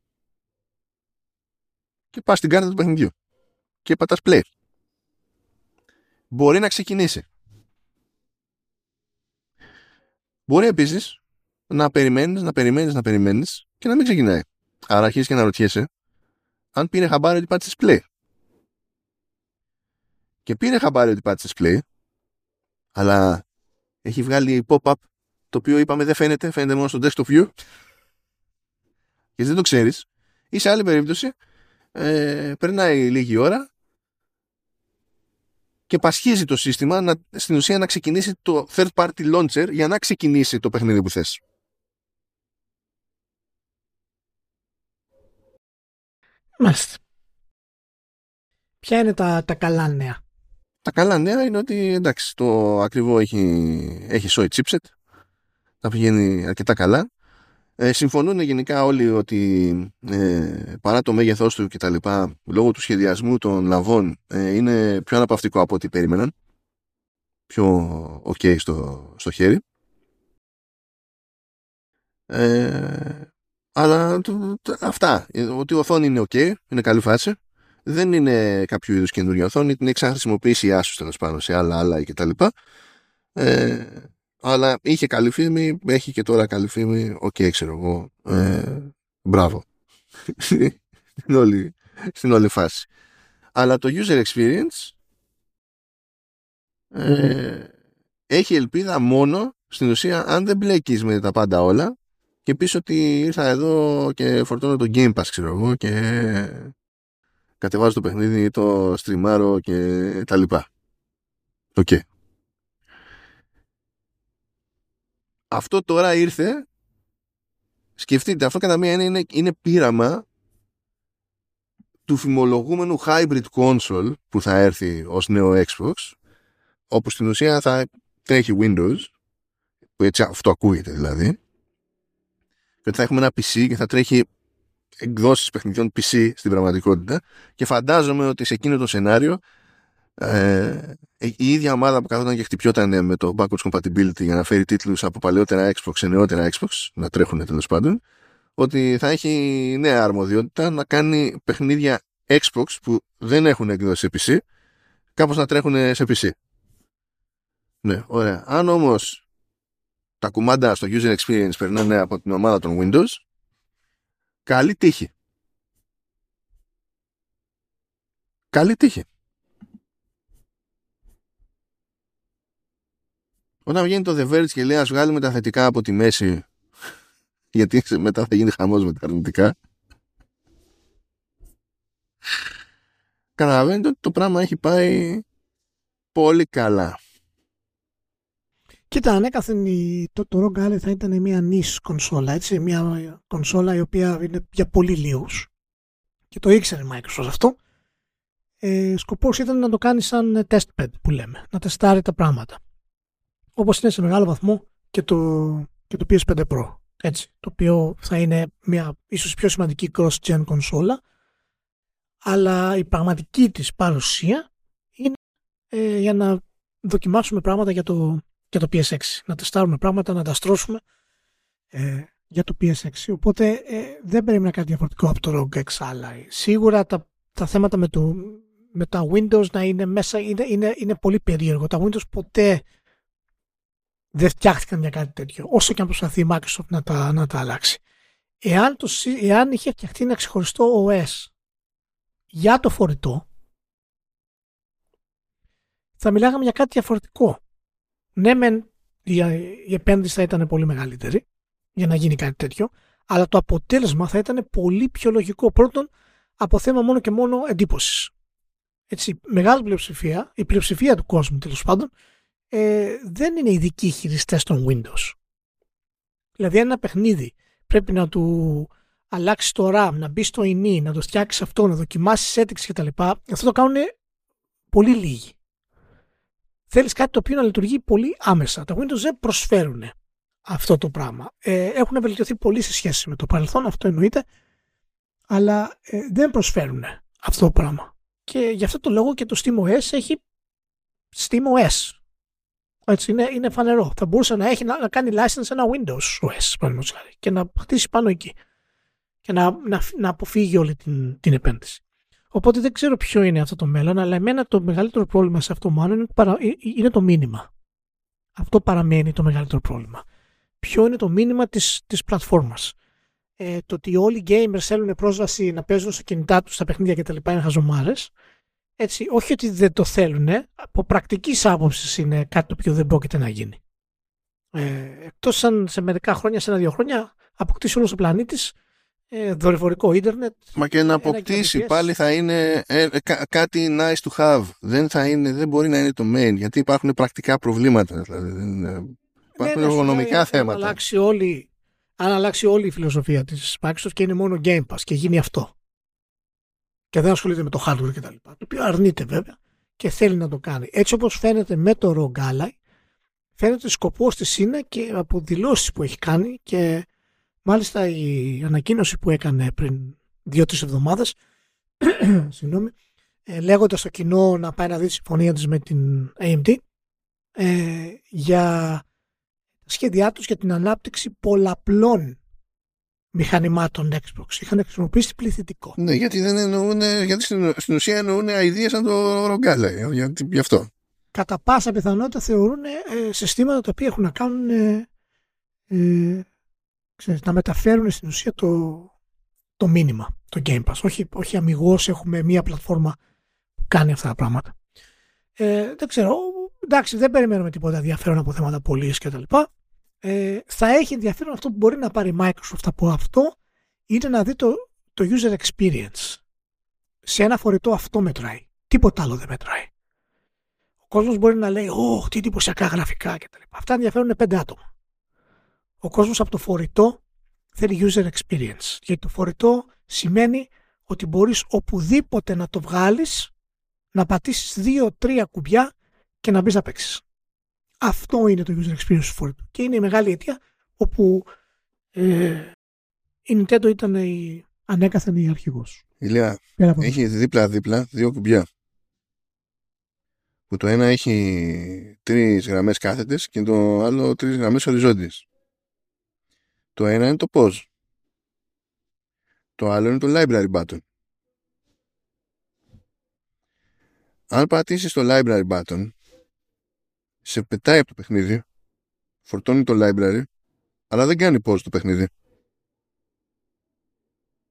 Και πας στην κάρτα του παιχνιδιού και πατάς play. Μπορεί να ξεκινήσει. Μπορεί επίσης να περιμένεις και να μην ξεκινάει. Άρα αρχίζεις και να ρωτιέσαι αν πήρε χαμπάρι ότι πάτησες play. Και πήρε χαμπάρι ότι πάτησες play, αλλά έχει βγάλει pop-up το οποίο είπαμε δεν φαίνεται μόνο στο desktop view και δεν το ξέρεις. Ή σε άλλη περίπτωση περνάει λίγη ώρα και πασχίζει το σύστημα στην ουσία να ξεκινήσει το third party launcher για να ξεκινήσει το παιχνίδι που θες. Μάλιστα. Ποια είναι τα καλά νέα? Τα καλά νέα είναι ότι εντάξει, το ακριβό έχει σόι chipset, θα πηγαίνει αρκετά καλά. Συμφωνούν γενικά όλοι ότι παρά το μέγεθός του και τα λοιπά, λόγω του σχεδιασμού των λαβών, είναι πιο αναπαυτικό από ό,τι περίμεναν. Πιο ok στο χέρι. Αλλά αυτά, ότι η οθόνη είναι ok, είναι καλή φάση. Δεν είναι κάποιο είδους καινούργια οθόνη, την έχει ξαναχρησιμοποιήσει η Asus τέλος πάντων σε άλλα και τα λοιπά. Αλλά είχε καλή φήμη, έχει και τώρα καλή φήμη. Οκ, ξέρω εγώ. Μπράβο. στην όλη φάση. Αλλά το user experience έχει ελπίδα μόνο στην ουσία αν δεν μπλέκεις με τα πάντα όλα και πεις ότι ήρθα εδώ και φορτώνω το Game Pass, ξέρω εγώ, και κατεβάζω το παιχνίδι, το στριμάρω και τα λοιπά. Οκ. Αυτό τώρα ήρθε, σκεφτείτε, αυτό κατά μία είναι πείραμα του φημολογούμενου hybrid console που θα έρθει ως νέο Xbox, όπου στην ουσία θα τρέχει Windows, που έτσι αυτό ακούγεται δηλαδή, και ότι θα έχουμε ένα PC και θα τρέχει εκδόσεις παιχνιδιών PC στην πραγματικότητα, και φαντάζομαι ότι σε εκείνο το σενάριο η ίδια ομάδα που καθόταν και χτυπιόταν με το backwards compatibility για να φέρει τίτλους από παλαιότερα Xbox σε νεότερα Xbox, να τρέχουν τέλος πάντων, ότι θα έχει νέα αρμοδιότητα να κάνει παιχνίδια Xbox που δεν έχουν εκδόσει σε PC κάπως να τρέχουν σε PC. Ναι, ωραία. Αν όμως τα κουμάντα στο user experience περνάνε από την ομάδα των Windows, Καλή τύχη. Καλή τύχη. Όταν βγαίνει το The Verge και λέει ας βγάλουμε τα θετικά από τη μέση, γιατί μετά θα γίνει χαμός με τα αρνητικά, καταλαβαίνετε ότι το πράγμα έχει πάει πολύ καλά. Κοίτα, ανέκαθεν το ROG Ally θα ήταν μια niche κονσόλα, έτσι, μια κονσόλα η οποία είναι για πολύ λίγους και το ήξερε Microsoft αυτό. Σκοπός ήταν να το κάνει σαν test bed που λέμε, να τεστάρει τα πράγματα. Όπως είναι σε μεγάλο βαθμό και το PS5 Pro, έτσι, το οποίο θα είναι μια ίσως πιο σημαντική cross-gen κονσόλα, αλλά η πραγματική της παρουσία είναι για να δοκιμάσουμε πράγματα για το PS6, να τεστάρουμε πράγματα, να τα στρώσουμε για το PS6. Οπότε δεν περίμενα κάτι διαφορετικό από το ROG X Ally. Σίγουρα τα θέματα με τα Windows να είναι μέσα είναι πολύ περίεργο. Τα Windows ποτέ δεν φτιάχτηκαν για κάτι τέτοιο, όσο και αν προσπαθεί η Microsoft να τα αλλάξει. Εάν είχε φτιαχτεί ένα ξεχωριστό OS για το φορητό, θα μιλάγαμε για κάτι διαφορετικό. Ναι, μεν η επένδυση θα ήταν πολύ μεγαλύτερη για να γίνει κάτι τέτοιο, αλλά το αποτέλεσμα θα ήταν πολύ πιο λογικό. Πρώτον, από θέμα μόνο και μόνο εντύπωσης. Έτσι, μεγάλη πλειοψηφία, η πλειοψηφία του κόσμου τέλος πάντων, δεν είναι ειδικοί χειριστές των Windows. Δηλαδή, ένα παιχνίδι πρέπει να του αλλάξει το RAM, να μπει στο INI, να το φτιάξει αυτό, να δοκιμάσει settings κτλ. Αυτό το κάνουν πολύ λίγοι. Θέλεις κάτι το οποίο να λειτουργεί πολύ άμεσα. Τα Windows δεν προσφέρουν αυτό το πράγμα. Έχουν βελτιωθεί πολύ σε σχέση με το παρελθόν, αυτό εννοείται, αλλά δεν προσφέρουν αυτό το πράγμα. Και γι' αυτό το λόγο και το SteamOS έχει SteamOS. Έτσι, είναι φανερό. Θα μπορούσε να κάνει license ένα Windows OS και να χτίσει πάνω εκεί και να αποφύγει όλη την επένδυση. Οπότε δεν ξέρω ποιο είναι αυτό το μέλλον, αλλά εμένα το μεγαλύτερο πρόβλημα σε αυτό μάλλον είναι το μήνυμα. Αυτό παραμένει το μεγαλύτερο πρόβλημα. Ποιο είναι το μήνυμα της πλατφόρμας. Το ότι όλοι οι gamers θέλουν πρόσβαση να παίζουν σε κινητά τους, στα παιχνίδια κτλ. Είναι χαζομάρες. Έτσι, όχι ότι δεν το θέλουν, από πρακτικής άποψης είναι κάτι το οποίο δεν πρόκειται να γίνει. Εκτός αν σε μερικά χρόνια, σε 1-2 χρόνια, αποκτήσει όλος ο πλανήτης δορυφορικό ίντερνετ. Μα και να αποκτήσει πάλι θα είναι κάτι nice to have. Δεν μπορεί να είναι το main, γιατί υπάρχουν πρακτικά προβλήματα. Δηλαδή, υπάρχουν εργονομικά θέματα. Αν αλλάξει όλη η φιλοσοφία της Microsoft και είναι μόνο Game Pass και γίνει αυτό και δεν ασχολείται με το hardware κτλ. Το οποίο αρνείται βέβαια και θέλει να το κάνει. Έτσι όπως φαίνεται με το ROG Ally, φαίνεται ότι σκοπός της είναι και από δηλώσεις που έχει κάνει και μάλιστα η ανακοίνωση που έκανε πριν 2-3 εβδομάδες λέγοντας στο κοινό να πάει να δει τη συμφωνία της με την AMD για τα σχέδιά τους για την ανάπτυξη πολλαπλών μηχανημάτων Xbox. Είχαν χρησιμοποιήσει πληθυντικό. Ναι, γιατί δεν εννοούν, γιατί στην ουσία εννοούν ideas σαν το ROG Ally. Γι' αυτό. Κατά πάσα πιθανότητα θεωρούν συστήματα τα οποία έχουν να κάνουν να μεταφέρουν στην ουσία το μήνυμα, το Game Pass. Όχι αμιγώς έχουμε μία πλατφόρμα που κάνει αυτά τα πράγματα. Δεν ξέρω. Εντάξει, δεν περιμένουμε τίποτα ενδιαφέρον από θέματα πωλείας και τα λοιπά. Θα έχει ενδιαφέρον αυτό που μπορεί να πάρει η Microsoft από αυτό, είναι να δει το user experience. Σε ένα φορητό αυτό μετράει. Τίποτα άλλο δεν μετράει. Ο κόσμος μπορεί να λέει τι εντυπωσιακά γραφικά κτλ. Αυτά ενδιαφέρουν 5 άτομα. Ο κόσμος από το φορητό θέλει user experience. Γιατί το φορητό σημαίνει ότι μπορείς οπουδήποτε να το βγάλεις, να πατήσεις 2-3 κουμπιά και να μπεις να παίξεις. Αυτό είναι το user experience του φορητού. Και είναι η μεγάλη αιτία όπου η Nintendo ήταν ανέκαθεν η αρχηγός. Ηλία, έχει δίπλα-δίπλα 2 κουμπιά. Που το ένα έχει 3 γραμμές κάθετες και το άλλο 3 γραμμές οριζόντιες. Το ένα είναι το pause. Το άλλο είναι το library button. Αν πατήσεις το library button, σε πετάει από το παιχνίδι, φορτώνει το library, αλλά δεν κάνει pause το παιχνίδι.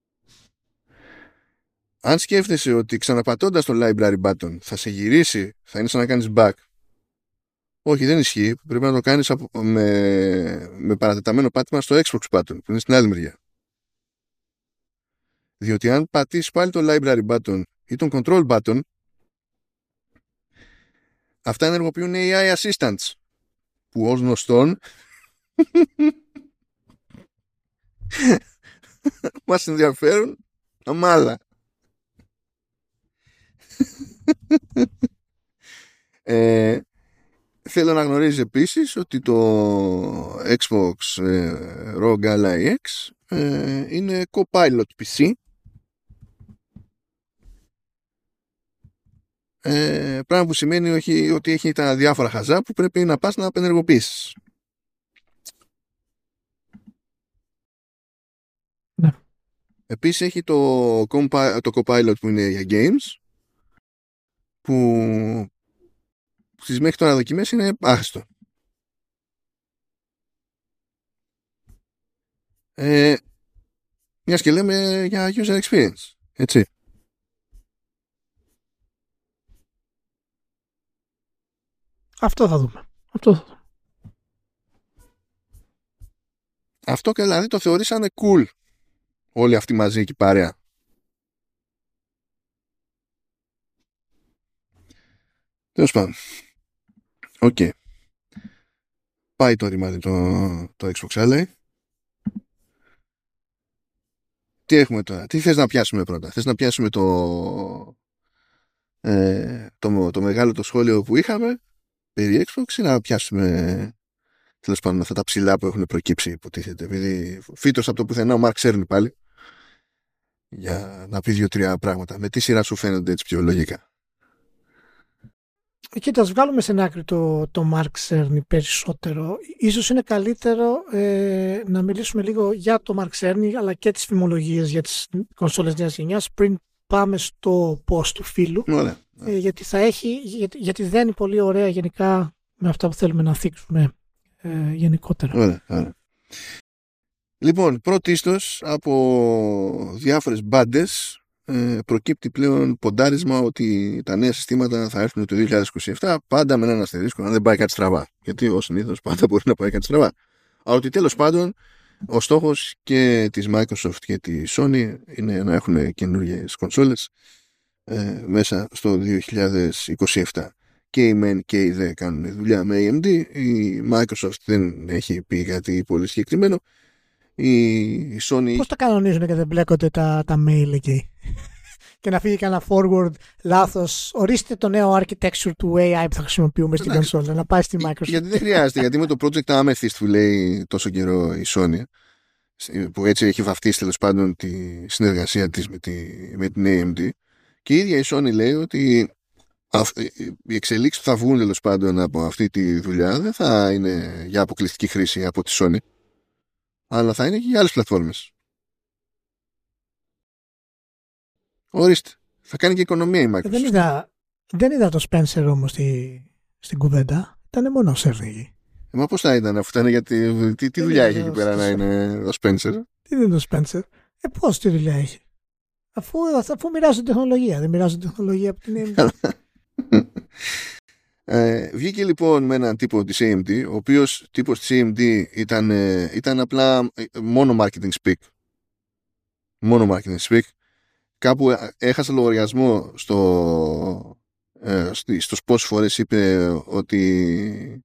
αν σκέφτεσαι ότι ξαναπατώντας το library button θα σε γυρίσει, θα είναι σαν να κάνεις back. Όχι, δεν ισχύει. Πρέπει να το κάνεις με παρατεταμένο πάτημα στο Xbox button, που είναι στην άλλη μεριά. Διότι αν πατήσεις πάλι το library button ή τον control button, αυτά ενεργοποιούν AI assistants, που ως γνωστόν μας ενδιαφέρουν αμάλα. Θέλω να γνωρίζεις επίσης ότι το Xbox ROG Ally X είναι Copilot PC, πράγμα που σημαίνει ότι έχει τα διάφορα χαζά που πρέπει να πας να απενεργοποιήσεις. Ναι. Επίσης έχει το Copilot που είναι για games, που στις μέχρι τώρα δοκιμές είναι άχρηστο. Μιας και λέμε για user experience, έτσι. Αυτό θα δούμε. Αυτό και δηλαδή το θεωρήσανε cool όλοι αυτοί μαζί εκεί παρέα. Τέλος πάντων. Οκ. Πάει το ρημάδι το Xbox Ally. Τι έχουμε τώρα? Τι θες να πιάσουμε πρώτα? Θες να πιάσουμε το μεγάλο το σχόλιο που είχαμε περί Xbox, ή να πιάσουμε τέλος πάντων αυτά τα ψηλά που έχουν προκύψει, υποτίθεται, επειδή φύτος από το πουθενά ο Μαρκ Σέρνη πάλι για να πει 2-3 πράγματα. Με τι σειρά σου φαίνονται έτσι πιο λογικά? Κοίτα, ας βγάλουμε στην άκρη το Mark Cerny περισσότερο. Ίσως είναι καλύτερο να μιλήσουμε λίγο για το Mark Cerny, αλλά και τις φημολογίες για τις κονσόλες νέας γενιάς, πριν πάμε στο post του φίλου. Ωραία. Γιατί δεν είναι πολύ ωραία γενικά με αυτά που θέλουμε να θίξουμε γενικότερα. Ωραία. Λοιπόν, πρωτίστως από διάφορες μπάντες προκύπτει πλέον ποντάρισμα ότι τα νέα συστήματα θα έρθουν το 2027, πάντα με έναν αστερίσκο, αν δεν πάει κάτι στραβά. Γιατί ως συνήθως πάντα μπορεί να πάει κάτι στραβά. Αλλά ότι τέλος πάντων ο στόχος και της Microsoft και της Sony είναι να έχουν καινούργιες κονσόλες μέσα στο 2027. Και η MEN και η DE κάνουν δουλειά με AMD. Η Microsoft δεν έχει πει κάτι πολύ συγκεκριμένο. Η Sony... Πώς τα κανονίζουν και δεν μπλέκονται τα mail εκεί? Και να φύγει κανένα forward λάθος. Ορίστε το νέο architecture του AI που θα χρησιμοποιούμε στην κονσόλα. Να πάει στη Microsoft. Γιατί δεν χρειάζεται. Γιατί με το Project Amethyst που λέει τόσο καιρό η Sony, που έτσι έχει βαφτίσει τέλος πάντων τη συνεργασία της με την AMD, και η ίδια η Sony λέει ότι οι εξελίξεις που θα βγουν τέλος πάντων από αυτή τη δουλειά δεν θα είναι για αποκλειστική χρήση από τη Sony, αλλά θα είναι και για άλλες πλατφόρμες. Ορίστε. Θα κάνει και οικονομία η Microsoft. Δεν είδα το Spencer όμως στην κουβέντα. Ήταν μόνο ο Cerny. Μα πώς θα ήταν, αφού ήταν γιατί. Τι δουλειά έχει εκεί πέρα να είναι ο Spencer? Τι είναι το Spencer? Πώς τι δουλειά έχει? Αφού μοιράζουν τεχνολογία. Δεν μοιράζουν τεχνολογία από την AMD. Βγήκε λοιπόν με έναν τύπο της AMD, ο οποίος τύπος της AMD ήταν απλά μόνο marketing speak. Μόνο marketing speak. Κάπου έχασα λογαριασμό στους πόσες φορές είπε ότι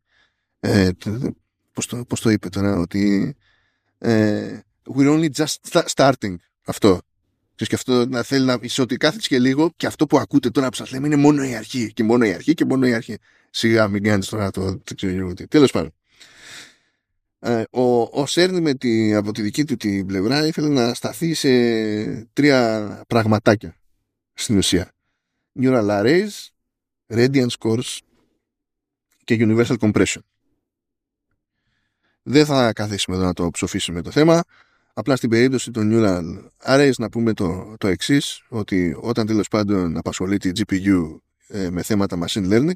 πώς το είπε τώρα, ότι we're only just starting. Αυτό. Και αυτό να θέλει να είσαι ότι κάθεσαι και λίγο, και αυτό που ακούτε τώρα που σας λέμε είναι μόνο η αρχή και μόνο η αρχή και μόνο η αρχή. Σιγά μην κάνεις τώρα το ξέρω τι. Τέλος πάντων. Ο Σέρνη από τη δική του την πλευρά ήθελε να σταθεί σε 3 πραγματάκια στην ουσία: Neural Arrays, Radiance Cores και Universal Compression. Δεν θα καθίσουμε εδώ να το ψοφήσουμε το θέμα. Απλά στην περίπτωση των Neural Arrays να πούμε το εξής, ότι όταν τέλος πάντων απασχολεί τη GPU με θέματα machine learning,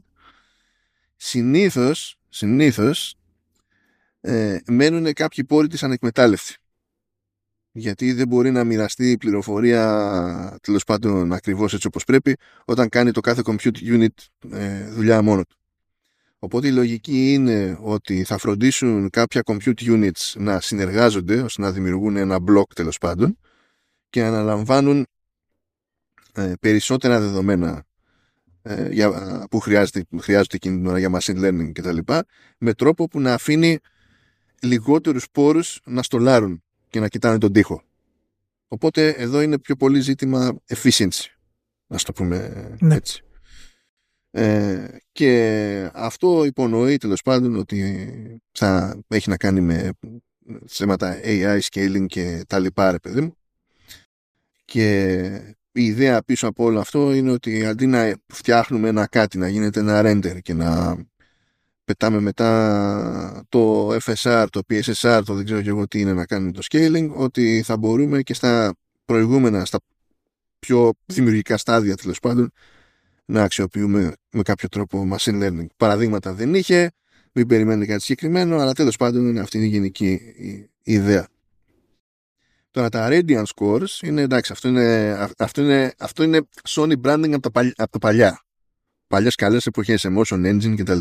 συνήθως μένουν κάποιοι πόροι της ανεκμετάλλευτοι. γιατί δεν μπορεί να μοιραστεί η πληροφορία τέλος πάντων ακριβώς έτσι όπως πρέπει όταν κάνει το κάθε compute unit δουλειά μόνο του. Οπότε η λογική είναι ότι θα φροντίσουν κάποια compute units να συνεργάζονται ώστε να δημιουργούν ένα block τέλος πάντων και να αναλαμβάνουν περισσότερα δεδομένα που χρειάζονται εκείνη την ώρα για machine learning κτλ. Με τρόπο που να αφήνει λιγότερους πόρους να στολάρουν και να κοιτάνε τον τοίχο. Οπότε εδώ είναι πιο πολύ ζήτημα efficiency, να το πούμε έτσι. Και αυτό υπονοεί τέλος πάντων ότι θα έχει να κάνει με θέματα AI scaling και τα λοιπά, ρε παιδί μου. Και η ιδέα πίσω από όλο αυτό είναι ότι αντί να φτιάχνουμε ένα κάτι, να γίνεται ένα render και να πετάμε μετά το FSR, το PSSR, το δεν ξέρω και εγώ τι είναι να κάνουμε το scaling, ότι θα μπορούμε και στα προηγούμενα, στα πιο δημιουργικά στάδια τέλος πάντων, να αξιοποιούμε με κάποιο τρόπο machine learning. Παραδείγματα δεν είχε, μην περιμένετε κάτι συγκεκριμένο, αλλά τέλος πάντων είναι αυτή η γενική η ιδέα. Τώρα τα Radiant Scores είναι εντάξει, αυτό είναι Sony branding από τα παλιά. Παλιές καλές εποχές, Emotion Engine κτλ.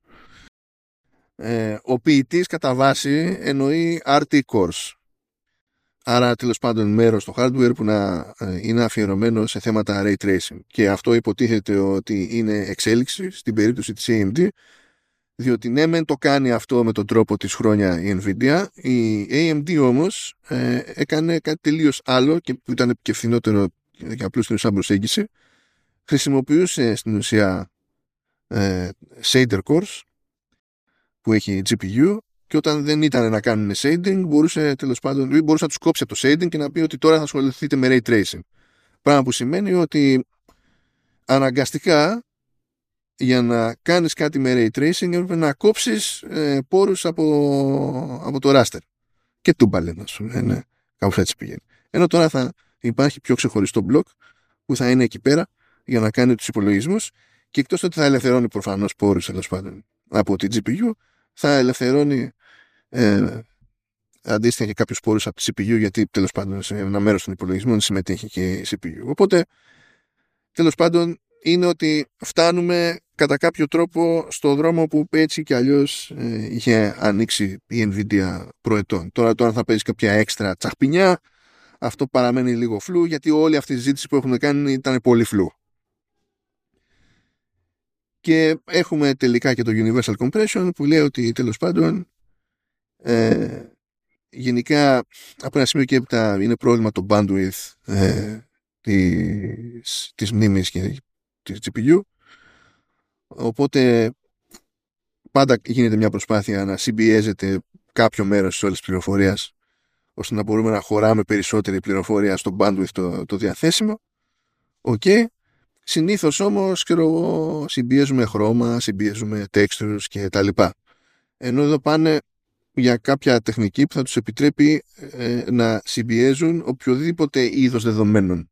Ο ποιητής κατά βάση εννοεί RT Cores. Άρα τέλος πάντων μέρος στο hardware που να είναι αφιερωμένο σε θέματα ray tracing. Και αυτό υποτίθεται ότι είναι εξέλιξη στην περίπτωση της AMD, διότι ναι μεν το κάνει αυτό με τον τρόπο της χρόνια η Nvidia, η AMD όμως έκανε κάτι τελείως άλλο και που ήταν και φθηνότερο και απλώς σαν προσέγγιση. Χρησιμοποιούσε στην ουσία shader cores που έχει GPU, και όταν δεν ήταν να κάνουν shading μπορούσε να τους κόψει από το shading και να πει ότι τώρα θα ασχοληθείτε με ray tracing. Πράγμα που σημαίνει ότι αναγκαστικά για να κάνεις κάτι με ray tracing έπρεπε να κόψεις πόρους από το raster. Και τούμπαλε να σου λένε, κάπως έτσι πηγαίνει. Ενώ τώρα θα υπάρχει πιο ξεχωριστό block που θα είναι εκεί πέρα για να κάνει τους υπολογισμούς, και εκτός ότι θα ελευθερώνει προφανώς πόρους τέλος πάντων από την GPU, θα ελευθερώνει αντίστοιχα και κάποιους πόρους από τη CPU, γιατί τέλος πάντων σε ένα μέρος των υπολογισμών συμμετέχει και η CPU. Οπότε τέλος πάντων είναι ότι φτάνουμε κατά κάποιο τρόπο στο δρόμο που έτσι κι αλλιώς είχε ανοίξει η Nvidia προετών. Τώρα θα παίζει κάποια έξτρα τσαχπινιά, αυτό παραμένει λίγο φλού, γιατί όλη αυτή η συζήτηση που έχουν κάνει ήταν πολύ φλού. Και έχουμε τελικά και το Universal Compression που λέει ότι τέλος πάντων γενικά από ένα σημείο και έπειτα είναι πρόβλημα το bandwidth της μνήμης και της GPU, οπότε πάντα γίνεται μια προσπάθεια να συμπιέζεται κάποιο μέρος της όλης της πληροφορίας ώστε να μπορούμε να χωράμε περισσότερη πληροφορία στο bandwidth το διαθέσιμο. Okay. Συνήθως όμως συμπιέζουμε χρώμα, συμπιέζουμε textures και τα λοιπά. Ενώ εδώ πάνε για κάποια τεχνική που θα τους επιτρέπει να συμπιέζουν οποιοδήποτε είδος δεδομένων.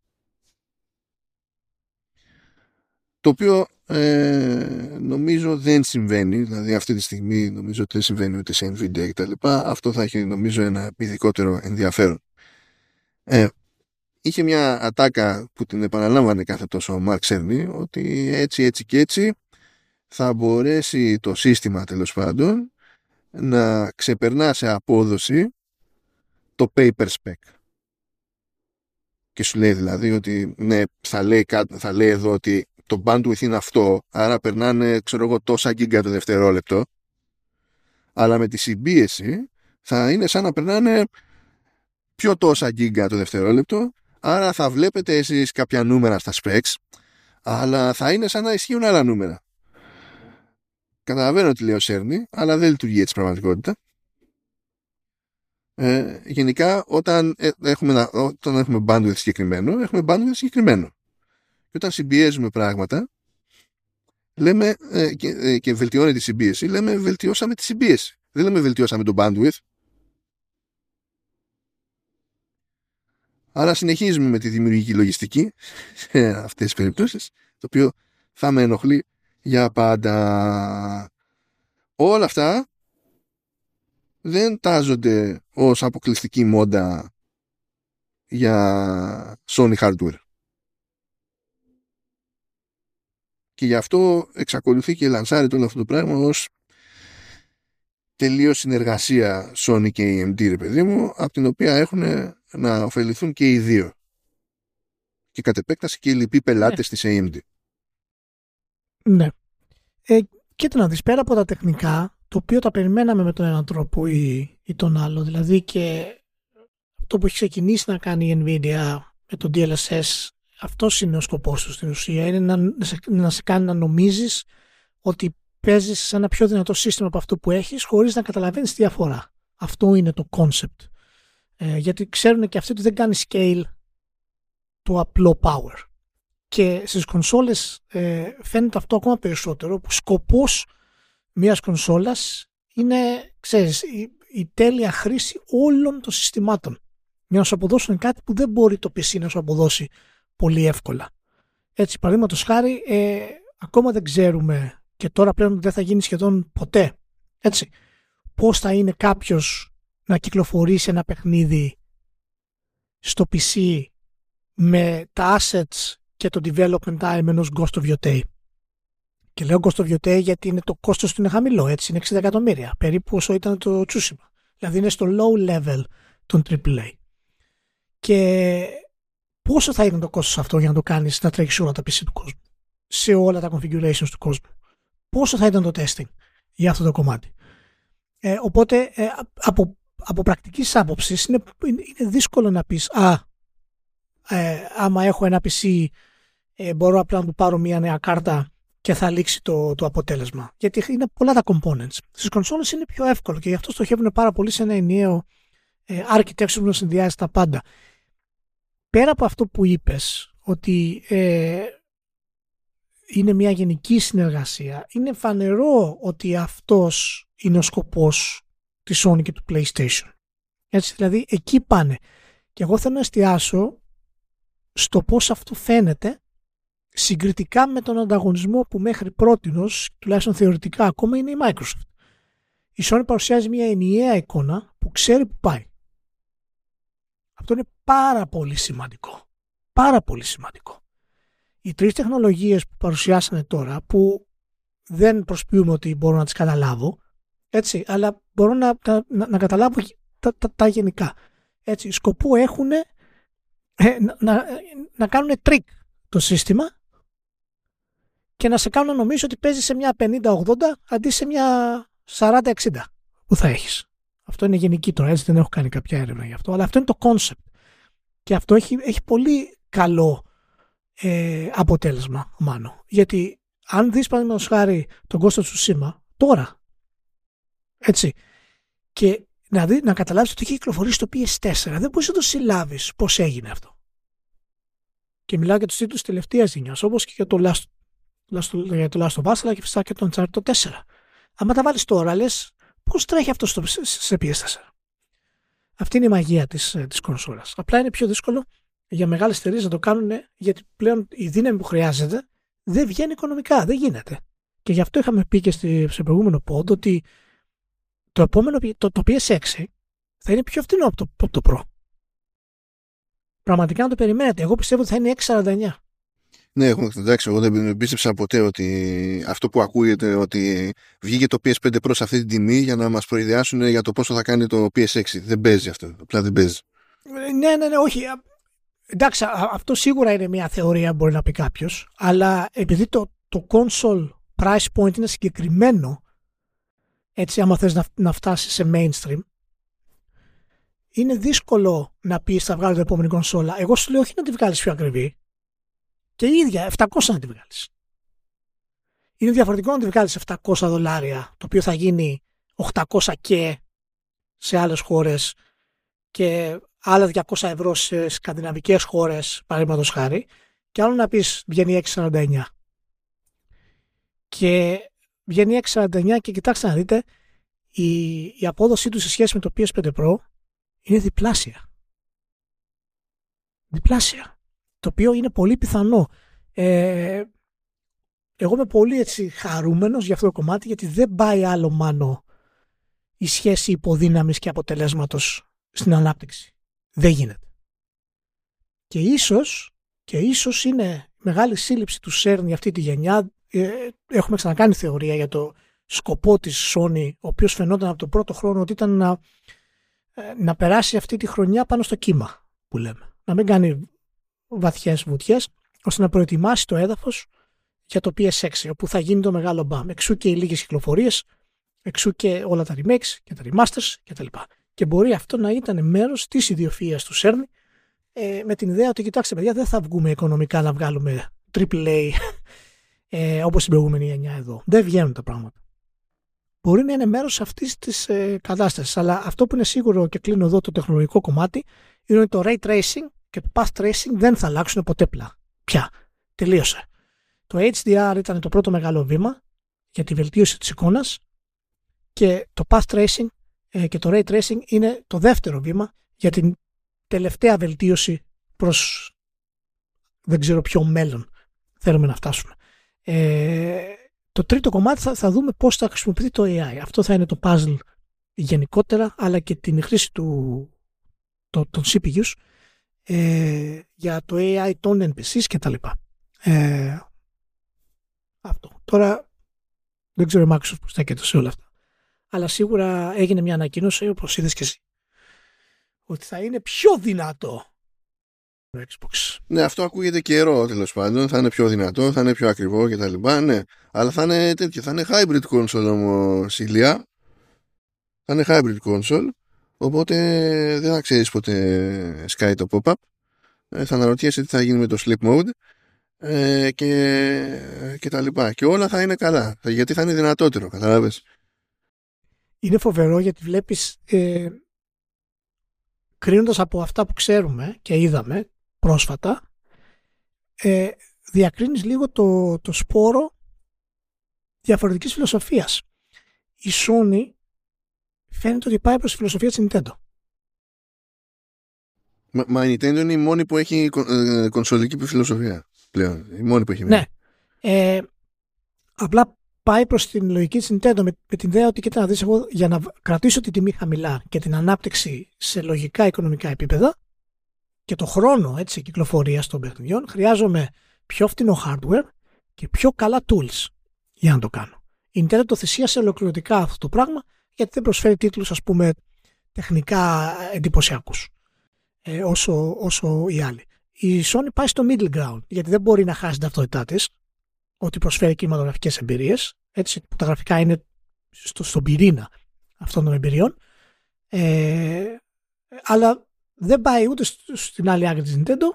Το οποίο νομίζω δεν συμβαίνει, δηλαδή αυτή τη στιγμή νομίζω ότι δεν συμβαίνει ούτε σε Nvidia και τα λοιπά. Αυτό θα έχει νομίζω ένα ειδικότερο ενδιαφέρον. Είχε μια ατάκα που την επαναλάμβανε κάθε τόσο ο Mark Cerny, ότι έτσι και έτσι θα μπορέσει το σύστημα τέλος πάντων να ξεπερνά σε απόδοση το paper spec. Και σου λέει δηλαδή ότι ναι, θα λέει εδώ ότι το bandwidth είναι αυτό, άρα περνάνε τόσα γίγκα το δευτερόλεπτο, αλλά με τη συμπίεση θα είναι σαν να περνάνε πιο τόσα γίγκα το δευτερόλεπτο, άρα θα βλέπετε εσείς κάποια νούμερα στα specs, αλλά θα είναι σαν να ισχύουν άλλα νούμερα. Καταλαβαίνω τι λέει ο Σέρνη, αλλά δεν λειτουργεί έτσι πραγματικότητα. Γενικά όταν έχουμε bandwidth συγκεκριμένο, έχουμε bandwidth συγκεκριμένο. Και όταν συμπιέζουμε πράγματα, λέμε και βελτιώνει τη συμπίεση, λέμε βελτιώσαμε τη συμπίεση. Δεν λέμε βελτιώσαμε το bandwidth. Άρα συνεχίζουμε με τη δημιουργική λογιστική σε αυτές τις περιπτώσεις, το οποίο θα με ενοχλεί για πάντα. Όλα αυτά δεν τάζονται ως αποκλειστική μόντα για Sony hardware. Και γι' αυτό εξακολουθεί και λανσάρει όλο αυτό το πράγμα ως τελείως συνεργασία Sony και AMD, ρε παιδί μου, από την οποία έχουν να ωφεληθούν και οι δύο. Και κατ' επέκταση και οι λοιποί πελάτες της AMD. Ναι. Κοίτα να δεις, πέρα από τα τεχνικά, το οποίο τα περιμέναμε με τον έναν τρόπο ή τον άλλο, δηλαδή και αυτό που έχει ξεκινήσει να κάνει η Nvidia με το DLSS, αυτός είναι ο σκοπός του στην ουσία, είναι να σε κάνει να νομίζεις ότι παίζεις σε ένα πιο δυνατό σύστημα από αυτό που έχεις, χωρίς να καταλαβαίνεις τη διαφορά. Αυτό είναι το concept. Γιατί ξέρουν και αυτοί ότι δεν κάνει scale το απλό power. Και στις κονσόλες φαίνεται αυτό ακόμα περισσότερο, που σκοπός μιας κονσόλας είναι, ξέρεις, η τέλεια χρήση όλων των συστημάτων. Για να σου αποδώσουν κάτι που δεν μπορεί το PC να σου αποδώσει πολύ εύκολα. Έτσι, παραδείγματος χάρη, ακόμα δεν ξέρουμε, και τώρα πλέον δεν θα γίνει σχεδόν ποτέ, έτσι, πώς θα είναι κάποιος να κυκλοφορήσει ένα παιχνίδι στο PC με τα assets και το development time ενός Ghost of Yotei. Και λέω Ghost of Yotei γιατί είναι το κόστος του είναι χαμηλό, έτσι, είναι 60 εκατομμύρια, περίπου όσο ήταν το Tsushima. Δηλαδή είναι στο low level των AAA. Και πόσο θα είναι το κόστος αυτό για να το κάνεις να τρέχει σε όλα τα PC του κόσμου, σε όλα τα configurations του κόσμου. Πόσο θα ήταν το testing για αυτό το κομμάτι. Οπότε από πρακτικής άποψης είναι δύσκολο να πεις άμα έχω ένα PC μπορώ απλά να του πάρω μια νέα κάρτα και θα λήξει το αποτέλεσμα. Γιατί είναι πολλά τα components. Στις κονσόλες είναι πιο εύκολο και γι' αυτό στοχεύουν πάρα πολύ σε ένα ενιαίο architecture που να συνδυάζει τα πάντα. Πέρα από αυτό που είπες, ότι είναι μια γενική συνεργασία, είναι φανερό ότι αυτός είναι ο σκοπός της Sony και του PlayStation. Έτσι, δηλαδή εκεί πάνε. Και εγώ θέλω να εστιάσω στο πώς αυτό φαίνεται συγκριτικά με τον ανταγωνισμό που μέχρι πρότινος, τουλάχιστον θεωρητικά ακόμα, είναι η Microsoft. Η Sony παρουσιάζει μια ενιαία εικόνα που ξέρει που πάει. Αυτό είναι πάρα πολύ σημαντικό. Πάρα πολύ σημαντικό. Οι τρεις τεχνολογίες που παρουσιάσανε τώρα, που δεν προσποιούμε ότι μπορώ να τις καταλάβω, έτσι, αλλά μπορώ να καταλάβω τα γενικά. Έτσι, σκοπό έχουν να κάνουν trick το σύστημα και να σε κάνουν να νομίζεις ότι παίζει σε μια 50-80 αντί σε μια 40-60 που θα έχεις. Αυτό είναι γενική τώρα, έτσι, δεν έχω κάνει κάποια έρευνα γι' αυτό, αλλά αυτό είναι το concept. Και αυτό έχει πολύ καλό αποτέλεσμα, μάλλον. Γιατί αν δεις παραδείγματος χάρη τον Ghost of Tsushima τώρα, έτσι, και να καταλάβεις ότι έχει κυκλοφορήσει το PS4, δεν μπορείς να το συλλάβεις πώς έγινε αυτό. Και μιλάω για τους τίτλους τελευταίας γενιάς, όπως και για το Last of Us, αλλά και φυσικά και το Uncharted 4. Αν τα βάλεις τώρα, λες, πώς τρέχει αυτό σε PS4. Αυτή είναι η μαγεία της κονσόλας. Απλά είναι πιο δύσκολο για μεγάλες εταιρείες να το κάνουν, γιατί πλέον η δύναμη που χρειάζεται δεν βγαίνει οικονομικά, δεν γίνεται. Και γι' αυτό είχαμε πει και σε προηγούμενο pod ότι το επόμενο, το PS6 θα είναι πιο φθηνό από το Pro. Πραγματικά να το περιμένετε. Εγώ πιστεύω ότι θα είναι 649. Ναι, εντάξει, εγώ δεν πίστεψα ποτέ ότι αυτό που ακούγεται ότι βγήκε το PS5 Pro σε αυτή την τιμή για να μας προειδεάσουν για το πόσο θα κάνει το PS6. Δεν παίζει αυτό. Απλά δεν παίζει. Ναι, όχι. Εντάξει, αυτό σίγουρα είναι μια θεωρία, μπορεί να πει κάποιος, αλλά επειδή το console price point είναι συγκεκριμένο, έτσι, άμα θες να φτάσεις σε mainstream, είναι δύσκολο να πεις θα βγάλω την επόμενη κονσόλα. Εγώ σου λέω όχι να τη βγάλεις πιο ακριβή, και η ίδια 700 να τη βγάλεις. Είναι διαφορετικό να τη βγάλεις $700, το οποίο θα γίνει 800 και σε άλλες χώρες και άλλα 200 ευρώ σε σκανδιναβικές χώρες, παραδείγματος χάρη, και άλλο να πεις βγαίνει 649. Και βγαίνει 649 και κοιτάξτε να δείτε, η απόδοσή του σε σχέση με το PS5 Pro είναι διπλάσια. Διπλάσια. Το οποίο είναι πολύ πιθανό. Εγώ είμαι πολύ έτσι χαρούμενος για αυτό το κομμάτι, γιατί δεν πάει άλλο μάνο η σχέση υποδύναμης και αποτελέσματος στην ανάπτυξη. Δεν γίνεται. Και ίσως είναι μεγάλη σύλληψη του CERN για αυτή τη γενιά. Έχουμε ξανακάνει θεωρία για το σκοπό της Sony, ο οποίος φαινόταν από τον πρώτο χρόνο ότι ήταν να περάσει αυτή τη χρονιά πάνω στο κύμα που λέμε. Να μην βαθιές βουτιές, ώστε να προετοιμάσει το έδαφος για το PS6, όπου θα γίνει το μεγάλο μπαμ. Εξού και οι λίγες κυκλοφορίες, εξού και όλα τα remakes και τα remasters κτλ. Και μπορεί αυτό να ήταν μέρος της ιδιοφυΐας του CERN, με την ιδέα ότι κοιτάξτε παιδιά, δεν θα βγούμε οικονομικά να βγάλουμε AAA όπως την προηγούμενη γενιά εδώ. Δεν βγαίνουν τα πράγματα. Μπορεί να είναι μέρος αυτής της κατάστασης, αλλά αυτό που είναι σίγουρο, και κλείνω εδώ το τεχνολογικό κομμάτι, είναι ότι το Ray Tracing και το Path Tracing δεν θα αλλάξουν ποτέ πια. Τελείωσε. Το HDR ήταν το πρώτο μεγάλο βήμα για τη βελτίωση της εικόνας και το Path Tracing και το Ray Tracing είναι το δεύτερο βήμα για την τελευταία βελτίωση προς δεν ξέρω ποιο μέλλον θέλουμε να φτάσουμε. Το τρίτο κομμάτι θα δούμε πώς θα χρησιμοποιηθεί το AI. Αυτό θα είναι το puzzle γενικότερα, αλλά και την χρήση των CPUs για το AI των NPCs κτλ. Αυτό. Τώρα δεν ξέρω η Microsoft πώς στέκεται σε όλα αυτά. Αλλά σίγουρα έγινε μια ανακοίνωση, όπως είδες και εσύ, ότι θα είναι πιο δυνατό το Xbox. Ναι, αυτό ακούγεται καιρό, τέλος πάντων. Θα είναι πιο δυνατό, θα είναι πιο ακριβό κτλ. Ναι, αλλά θα είναι τέτοιο. Θα είναι hybrid console όμως, Ηλία. Θα είναι hybrid console. Οπότε δεν θα ξέρεις πότε σκάει το pop-up. Θα αναρωτιέσαι τι θα γίνει με το sleep mode και τα λοιπά. Και όλα θα είναι καλά. Γιατί θα είναι δυνατότερο, καταλάβες. Είναι φοβερό γιατί βλέπεις, κρίνοντας από αυτά που ξέρουμε και είδαμε πρόσφατα, διακρίνεις λίγο το σπόρο διαφορετικής φιλοσοφίας. Η Sony φαίνεται ότι πάει προς τη φιλοσοφία της Nintendo. Μα η Nintendo είναι η μόνη που έχει κονσολική φιλοσοφία πλέον. Η μόνη που έχει μείνει. Ναι. Απλά πάει προς την λογική της Nintendo με την ιδέα ότι κοίτα να δεις, εγώ για να κρατήσω την τιμή χαμηλά και την ανάπτυξη σε λογικά οικονομικά επίπεδα και το χρόνο κυκλοφορίας των παιχνιδιών, χρειάζομαι πιο φθηνό hardware και πιο καλά tools για να το κάνω. Η Nintendo το θυσίασε ολοκληρωτικά αυτό το πράγμα, γιατί δεν προσφέρει τίτλους, ας πούμε, τεχνικά εντυπωσιακούς όσο οι άλλοι. Η Sony πάει στο middle ground, γιατί δεν μπορεί να χάσει την ταυτότητά της, ότι προσφέρει κινηματογραφικές εμπειρίες, έτσι, που τα γραφικά είναι στον πυρήνα αυτών των εμπειριών, αλλά δεν πάει ούτε στην άλλη άκρη της Nintendo,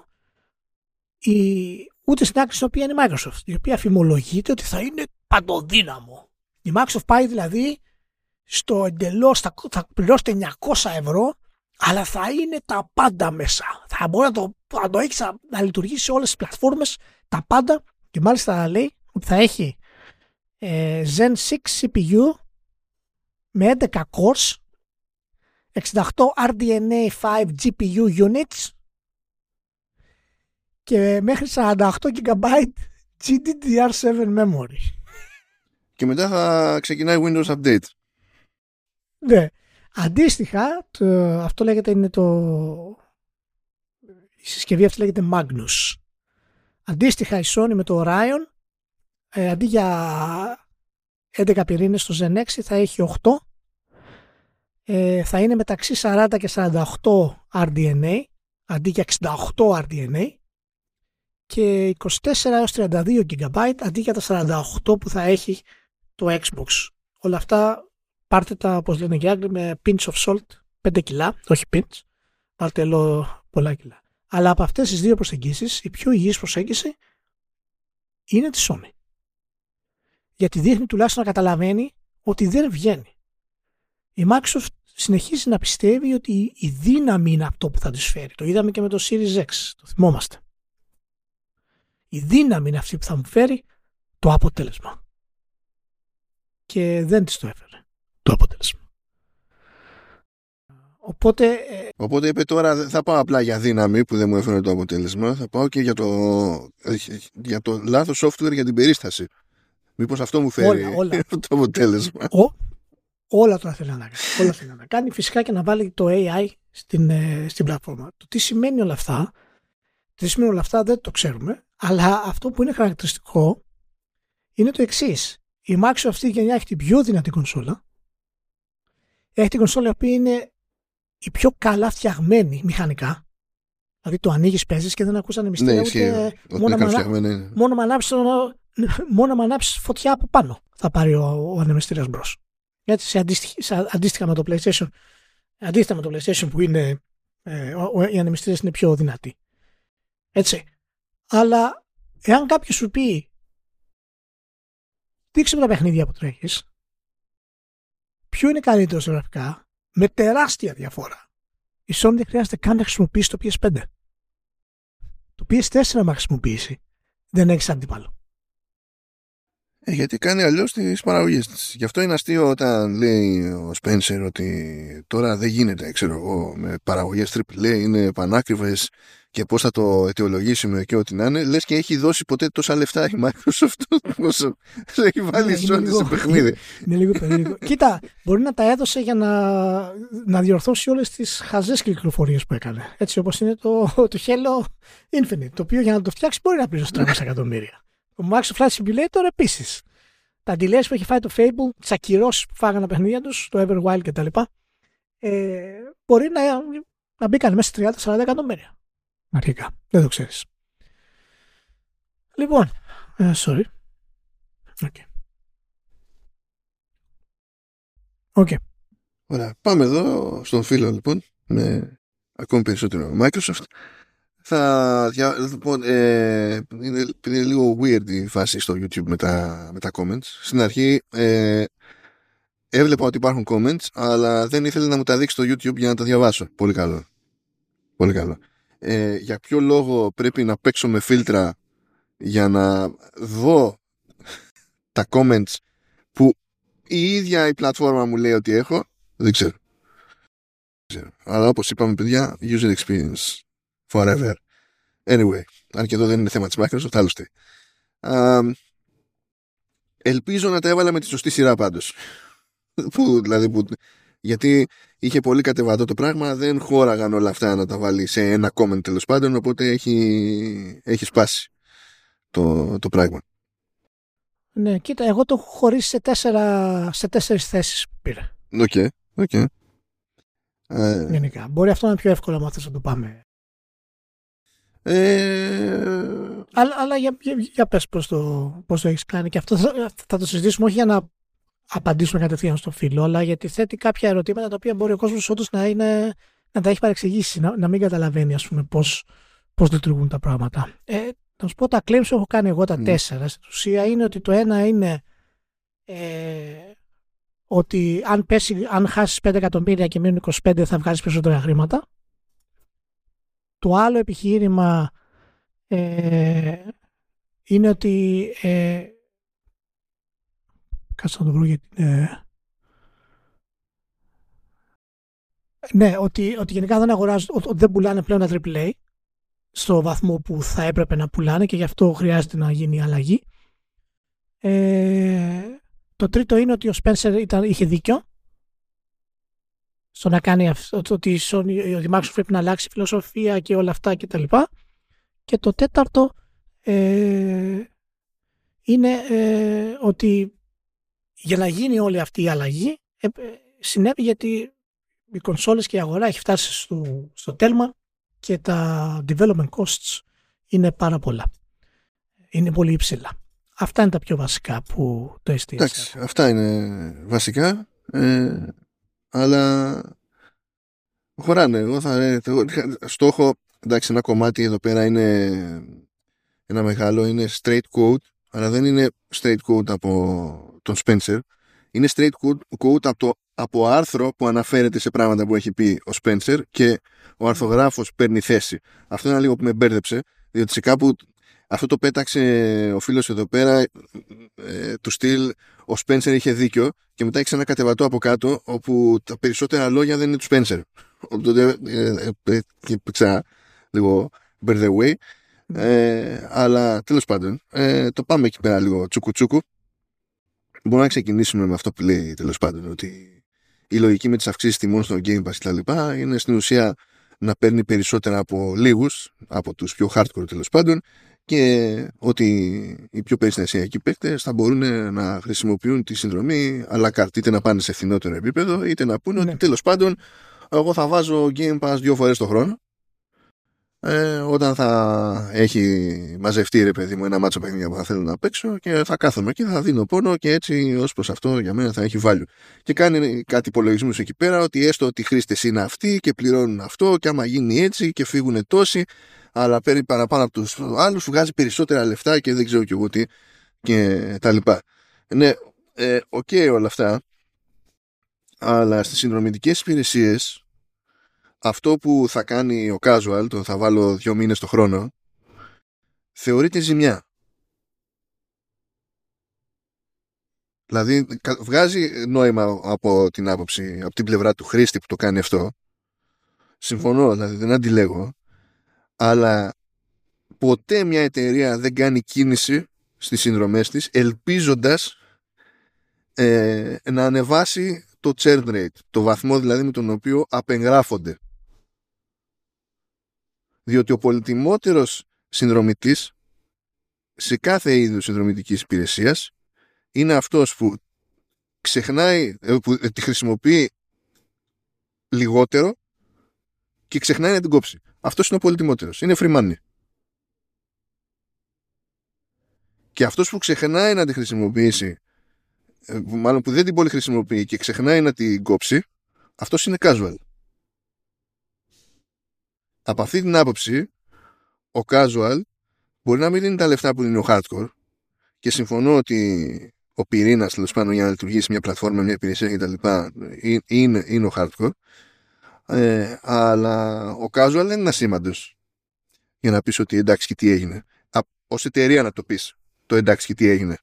ούτε στην άκρη στην οποία είναι η Microsoft, η οποία φημολογείται ότι θα είναι παντοδύναμο. Η Microsoft πάει δηλαδή στο εντελώς, θα πληρώσετε 900 ευρώ, αλλά θα είναι τα πάντα μέσα. Θα μπορεί να το έχει να λειτουργήσει σε όλες τις πλατφόρμες, τα πάντα, και μάλιστα λέει ότι θα έχει Zen 6 CPU με 11 cores, 68 RDNA 5 GPU units και μέχρι 48 GB GDDR7 memory. Και μετά θα ξεκινάει Windows Update. Ναι. Αντίστοιχα, αυτό λέγεται, είναι η συσκευή αυτή λέγεται Magnus. Αντίστοιχα η Sony με το Orion, αντί για 11 πυρήνες στο Zen 6 θα έχει 8. Θα είναι μεταξύ 40 και 48 RDNA αντί για 68 RDNA και 24 έως 32 GB αντί για τα 48 που θα έχει το Xbox. Όλα αυτά πάρτε τα, όπως λένε οι Άγγλοι, με pinch of salt, 5 κιλά, όχι pinch, πάρτε πολλά κιλά. Αλλά από αυτές τις δύο προσεγγίσεις, η πιο υγιής προσέγγιση είναι τη Sony. Γιατί δείχνει τουλάχιστον να καταλαβαίνει ότι δεν βγαίνει. Η Microsoft συνεχίζει να πιστεύει ότι η δύναμη είναι αυτό που θα της φέρει. Το είδαμε και με το Series X, το θυμόμαστε. Η δύναμη είναι αυτή που θα μου φέρει το αποτέλεσμα. Και δεν της το έφερε το αποτέλεσμα. Οπότε είπε τώρα δεν θα πάω απλά για δύναμη που δεν μου έφερε το αποτέλεσμα, θα πάω και για το λάθος software για την περίσταση. Μήπως αυτό μου φέρει όλα. το αποτέλεσμα. Όλα τώρα θέλει να κάνει. Φυσικά και να βάλει το AI στην πλατφόρμα. Το τι σημαίνει όλα αυτά Τι σημαίνουν όλα αυτά δεν το ξέρουμε, αλλά αυτό που είναι χαρακτηριστικό είναι το εξής. Η Microsoft αυτή η γενιά έχει την πιο δυνατή κονσόλα. Έχει την κονσόλα η οποία είναι η πιο καλά φτιαγμένη μηχανικά. Δηλαδή το ανοίγεις, παίζεις και δεν ακούς ανεμιστήρα, ούτε μόνο με ανάψεις φωτιά από πάνω θα πάρει ο ανεμιστήρας μπρος. Έτσι, αντίστοιχα με το PlayStation, αντίθετα με το PlayStation που είναι, οι ανεμιστήρες είναι πιο δυνατοί. Έτσι. Αλλά εάν κάποιος σου πει δείξε με τα παιχνίδια που τρέχεις, ποιο είναι καλύτερο σε γραφικά, με τεράστια διαφορά. Η Sony δεν χρειάζεται καν να χρησιμοποιήσει το PS5. Το PS4 να χρησιμοποιήσει, δεν έχεις αντίπαλο. Γιατί κάνει αλλιώς τις παραγωγές της. Γι' αυτό είναι αστείο όταν λέει ο Spencer ότι τώρα δεν γίνεται, ξέρω εγώ, με παραγωγές AAA είναι πανάκριβες και πώς θα το αιτιολογήσουμε και ό,τι να είναι. Λες και έχει δώσει ποτέ τόσα λεφτά η Microsoft όσο έχει βάλει η Sony σε παιχνίδι. Είναι λίγο περίεργο. Κοίτα, μπορεί να τα έδωσε για να διορθώσει όλες τις χαζές κυκλοφορίες που έκανε. Έτσι όπως είναι το Halo Infinite, το οποίο για να το φτιάξει μπορεί να πληρώσει 300 εκατομμύρια. Ο Microsoft Flight Simulator επίσης. Τα delays που έχει φάει το Fable, τις ακυρώσεις που φάγανε τα παιχνίδια τους, το Everwild κτλ. Μπορεί να μπήκαν μέσα σε 30-40 εκατομμύρια. Αρχικά. Δεν το ξέρεις. Λοιπόν, sorry. Okay. Ωραία. Πάμε εδώ στον φίλο λοιπόν με ακόμη περισσότερο Microsoft. Λοιπόν, είναι λίγο weird η φάση στο YouTube με τα comments. Στην αρχή έβλεπα ότι υπάρχουν comments, αλλά δεν ήθελε να μου τα δείξει στο YouTube για να τα διαβάσω. Πολύ καλό. Πολύ καλό. Για ποιο λόγο πρέπει να παίξω με φίλτρα για να δω τα comments που η ίδια η πλατφόρμα μου λέει ότι έχω, δεν ξέρω. Αλλά όπως είπαμε παιδιά, user experience forever. Anyway, αν και εδώ δεν είναι θέμα της Microsoft, άλλωστε. Ελπίζω να τα έβαλα με τη σωστή σειρά πάντως. Γιατί είχε πολύ κατεβατό το πράγμα, δεν χώραγαν όλα αυτά να τα βάλει σε ένα comment τέλος πάντων, οπότε έχει σπάσει το πράγμα. Ναι, κοίτα, εγώ το έχω χωρίσει σε 4 θέσεις που πήρα. Οκ. Γενικά. Μπορεί αυτό να είναι πιο εύκολο αν θες να το πάμε. Αλλά για πες πώς το έχεις κάνει. Και αυτό θα το συζητήσουμε όχι για να απαντήσουμε κατευθείαν στο φίλο, αλλά γιατί θέτει κάποια ερωτήματα τα οποία μπορεί ο κόσμος όντως να τα έχει παρεξηγήσει, να μην καταλαβαίνει ας πούμε πώς λειτουργούν τα πράγματα. Να σου πω τα claims έχω κάνει εγώ τα 4. Στην ουσία είναι ότι το ένα είναι ότι αν χάσεις 5 εκατομμύρια και μείνουν 25 θα βγάλεις περισσότερα χρήματα. Το άλλο επιχείρημα είναι ότι κάτσε να το βρω γιατί ναι, ότι γενικά δεν αγοράζουν, ότι δεν πουλάνε πλέον τα AAA στο βαθμό που θα έπρεπε να πουλάνε και γι' αυτό χρειάζεται να γίνει αλλαγή. Το τρίτο είναι ότι ο Spencer είχε δίκιο στο να κάνει αυτό, ότι η Microsoft πρέπει να αλλάξει φιλοσοφία και όλα αυτά κτλ. Και το τέταρτο είναι ότι για να γίνει όλη αυτή η αλλαγή συνέβη γιατί οι κονσόλες και η αγορά έχει φτάσει στο τέλμα και τα development costs είναι πάρα πολλά. Είναι πολύ υψηλά. Αυτά είναι τα πιο βασικά που το εστίασα. Εντάξει, αυτά είναι βασικά. Αλλά χωράνε. Εγώ στόχο, εντάξει, ένα κομμάτι εδώ πέρα είναι ένα μεγάλο, είναι straight quote, αλλά δεν είναι straight quote από τον Spencer. Είναι straight quote από άρθρο που αναφέρεται σε πράγματα που έχει πει ο Spencer και ο αρθογράφος παίρνει θέση. Αυτό είναι λίγο που με μπέρδεψε, διότι σε κάπου αυτό το πέταξε ο φίλος εδώ πέρα του στυλ ο Spencer είχε δίκιο και μετά έχει ένα κατεβατό από κάτω όπου τα περισσότερα λόγια δεν είναι του Spencer. Οπότε ξανά λίγο bear the way. Αλλά τέλος πάντων το πάμε εκεί πέρα λίγο τσουκουτσούκου. Μπορούμε να ξεκινήσουμε με αυτό που λέει τέλος πάντων ότι η λογική με τις αυξήσεις τιμών στο Game Pass και τα λοιπά είναι στην ουσία να παίρνει περισσότερα από λίγους, από τους πιο hardcore τέλος πάντων, και ότι οι πιο περιστασιακοί παίκτες θα μπορούν να χρησιμοποιούν τη συνδρομή à la carte, είτε να πάνε σε φθηνότερο επίπεδο, είτε να πούνε ότι τέλος πάντων εγώ θα βάζω Game Pass 2 φορές το χρόνο, όταν θα έχει μαζευτεί, ρε παιδί μου, ένα μάτσο παιχνίδια που θα θέλω να παίξω, και θα κάθομαι και θα δίνω πόνο, και έτσι ως προς αυτό για μένα θα έχει value. Και κάνει κάτι υπολογισμούς εκεί πέρα, ότι έστω ότι οι χρήστες είναι αυτοί και πληρώνουν αυτό, και άμα γίνει έτσι και φύγουν τόσοι, αλλά παίρνει παραπάνω από τους άλλους, βγάζει περισσότερα λεφτά και δεν ξέρω κι εγώ τι, και τα λοιπά. Ναι, οκ, όλα αυτά, αλλά στις συνδρομητικές υπηρεσίες αυτό που θα κάνει ο casual, το θα βάλω 2 μήνες το χρόνο, θεωρείται ζημιά. Δηλαδή βγάζει νόημα από την άποψη, από την πλευρά του χρήστη που το κάνει αυτό. Συμφωνώ, δηλαδή δεν αντιλέγω, αλλά ποτέ μια εταιρεία δεν κάνει κίνηση στις συνδρομές της ελπίζοντας να ανεβάσει το churn rate, το βαθμό δηλαδή με τον οποίο απεγγράφονται. Διότι ο πολυτιμότερος συνδρομητής σε κάθε είδους συνδρομητικής υπηρεσίας είναι αυτός που ξεχνάει, που τη χρησιμοποιεί λιγότερο και ξεχνάει να την κόψει. Αυτός είναι ο πολυτιμότερος. Είναι free money. Και αυτός που ξεχνάει να τη χρησιμοποιήσει, μάλλον που δεν την πολύ χρησιμοποιεί και ξεχνάει να την κόψει, αυτός είναι casual. Από αυτή την άποψη, ο casual μπορεί να μην είναι τα λεφτά που είναι ο hardcore, και συμφωνώ ότι ο πυρήνας, τέλος πάντων, για να λειτουργήσει μια πλατφόρμα, μια υπηρεσία κτλ. Είναι ο hardcore, αλλά ο casual δεν είναι ασήμαντος για να πεις ότι εντάξει και τι έγινε. Ως εταιρεία να το πεις το εντάξει και τι έγινε.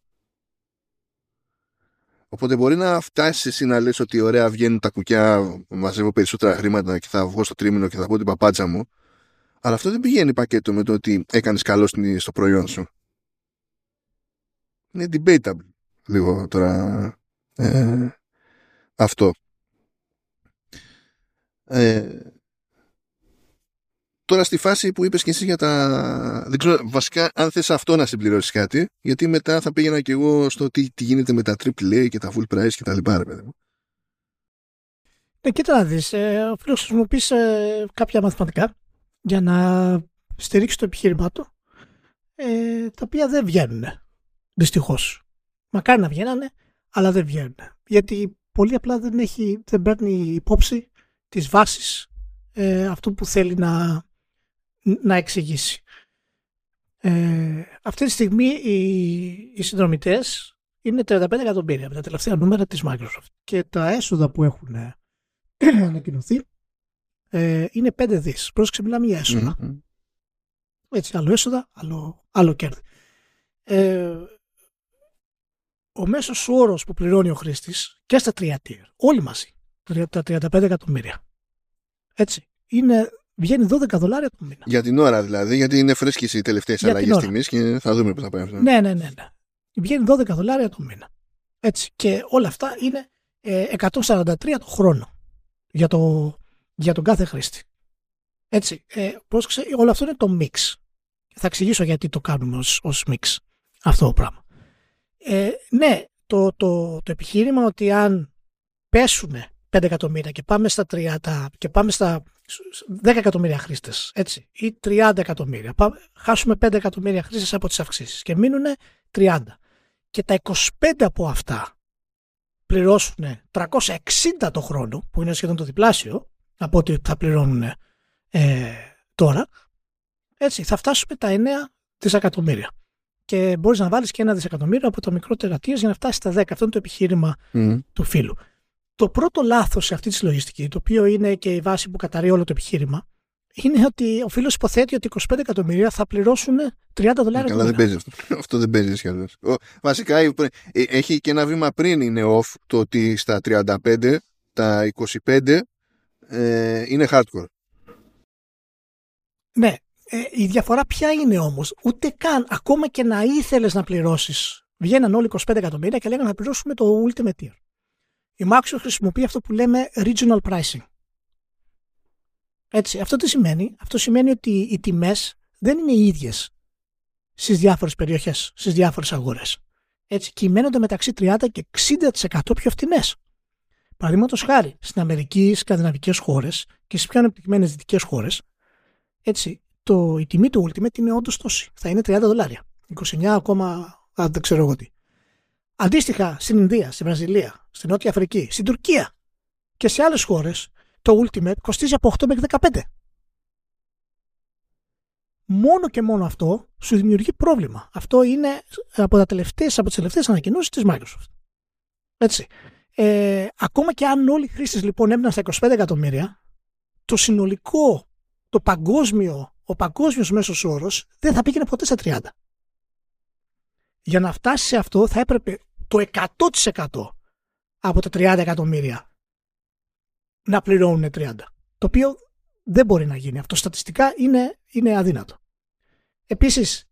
Οπότε μπορεί να φτάσεις εσύ να λες ότι ωραία, βγαίνουν τα κουκιά, μαζεύω περισσότερα χρήματα και θα βγω στο τρίμηνο και θα πω την παπάτσα μου, αλλά αυτό δεν πηγαίνει πακέτο με το ότι έκανες καλό στο προϊόν σου. Είναι debatable λίγο τώρα αυτό. Τώρα στη φάση που είπες και εσύ για τα... Δεν ξέρω βασικά αν θες αυτό να συμπληρώσεις κάτι, γιατί μετά θα πήγαινα και εγώ στο τι γίνεται με τα AAA και τα full price και τα λοιπά, ρε παιδί μου. Κοίτα να δεις, ο φίλος χρησιμοποίησε κάποια μαθηματικά για να στηρίξει το επιχείρημά του, τα οποία δεν βγαίνουν, δυστυχώς. Μακάρι να βγαίνανε, αλλά δεν βγαίνουν. Γιατί πολύ απλά δεν παίρνει υπόψη τις βάσεις αυτού που θέλει να εξηγήσει. Αυτή τη στιγμή οι συνδρομητές είναι 35 εκατομμύρια με τα τελευταία νούμερα της Microsoft, και τα έσοδα που έχουν ανακοινωθεί είναι 5 δις. Πρόσεξε, μιλάμε για έσοδα. Έτσι, άλλο έσοδα, άλλο κέρδη. Ο μέσος όρος που πληρώνει ο χρήστης και στα 3 tier, όλοι μαζί, τα 35 εκατομμύρια, έτσι, βγαίνει $12 το μήνα. Για την ώρα δηλαδή, γιατί είναι φρέσκες οι τελευταίες αλλαγές τιμής και θα δούμε πώς θα πάει αυτό. Ναι. Βγαίνει $12 το μήνα. Έτσι, και όλα αυτά είναι 143 το χρόνο για τον κάθε χρήστη. Έτσι, πρόσεξε, όλο αυτό είναι το mix. Θα εξηγήσω γιατί το κάνουμε ως mix αυτό το πράγμα. Ναι, το επιχείρημα ότι αν πέσουν 5 εκατομμύρια και πάμε στα 30 και πάμε στα 10 εκατομμύρια χρήστες, έτσι, ή 30 εκατομμύρια, χάσουμε 5 εκατομμύρια χρήστες από τις αυξήσεις και μείνουν 30. Και τα 25 από αυτά πληρώσουν 360 το χρόνο, που είναι σχεδόν το διπλάσιο από ό,τι θα πληρώνουν τώρα, έτσι, θα φτάσουμε τα 9 δισεκατομμύρια. Και μπορείς να βάλεις και 1 δισεκατομμύριο από τα μικρότερα tiers για να φτάσεις στα 10. Αυτό είναι το επιχείρημα του φίλου. Το πρώτο λάθος σε αυτή τη συλλογιστική, το οποίο είναι και η βάση που καταρρεί όλο το επιχείρημα, είναι ότι ο φίλος υποθέτει ότι 25 εκατομμύρια θα πληρώσουν $30. Καλά, δεν παίζει αυτό. Αυτό δεν παίζει σχεδόν. Βασικά έχει και ένα βήμα πριν είναι off, το ότι στα 35, τα 25 είναι hardcore. Ναι. Η διαφορά ποια είναι όμως? Ούτε καν, ακόμα και να ήθελες να πληρώσεις, βγαίναν όλοι 25 εκατομμύρια και λέγανε να πληρώσουμε το Ultimate Tier. Η Microsoft χρησιμοποιεί αυτό που λέμε regional pricing. Έτσι, αυτό τι σημαίνει? Αυτό σημαίνει ότι οι τιμές δεν είναι οι ίδιες στις διάφορες περιοχές, στις διάφορες αγορές. Έτσι, κυμαίνονται μεταξύ 30 και 60% πιο φτηνές. Παραδείγματος χάρη, στην Αμερική, στις σκανδιναβικές χώρες και στις πιο ανεπτυγμένες δυτικές χώρες, έτσι, η τιμή του Ultimate είναι όντως τόση. Θα είναι $30. 29 ακόμα, δεν ξέρω εγώ τι. Αντίστοιχα, στην Ινδία, στη Βραζιλία, στην Νότια Αφρική, στην Τουρκία και σε άλλες χώρες, το Ultimate κοστίζει από 8 μέχρι 15. Μόνο και μόνο αυτό σου δημιουργεί πρόβλημα. Αυτό είναι από τις τελευταίες ανακοινώσεις της Microsoft. Έτσι. Ακόμα και αν όλοι οι χρήστες λοιπόν έμειναν στα 25 εκατομμύρια, το συνολικό, ο παγκόσμιος μέσος όρος δεν θα πήγαινε ποτέ στα 30. Για να φτάσει σε αυτό θα έπρεπε το 100% από τα 30 εκατομμύρια να πληρώνουν 30. Το οποίο δεν μπορεί να γίνει. Αυτό στατιστικά είναι αδύνατο. Επίσης,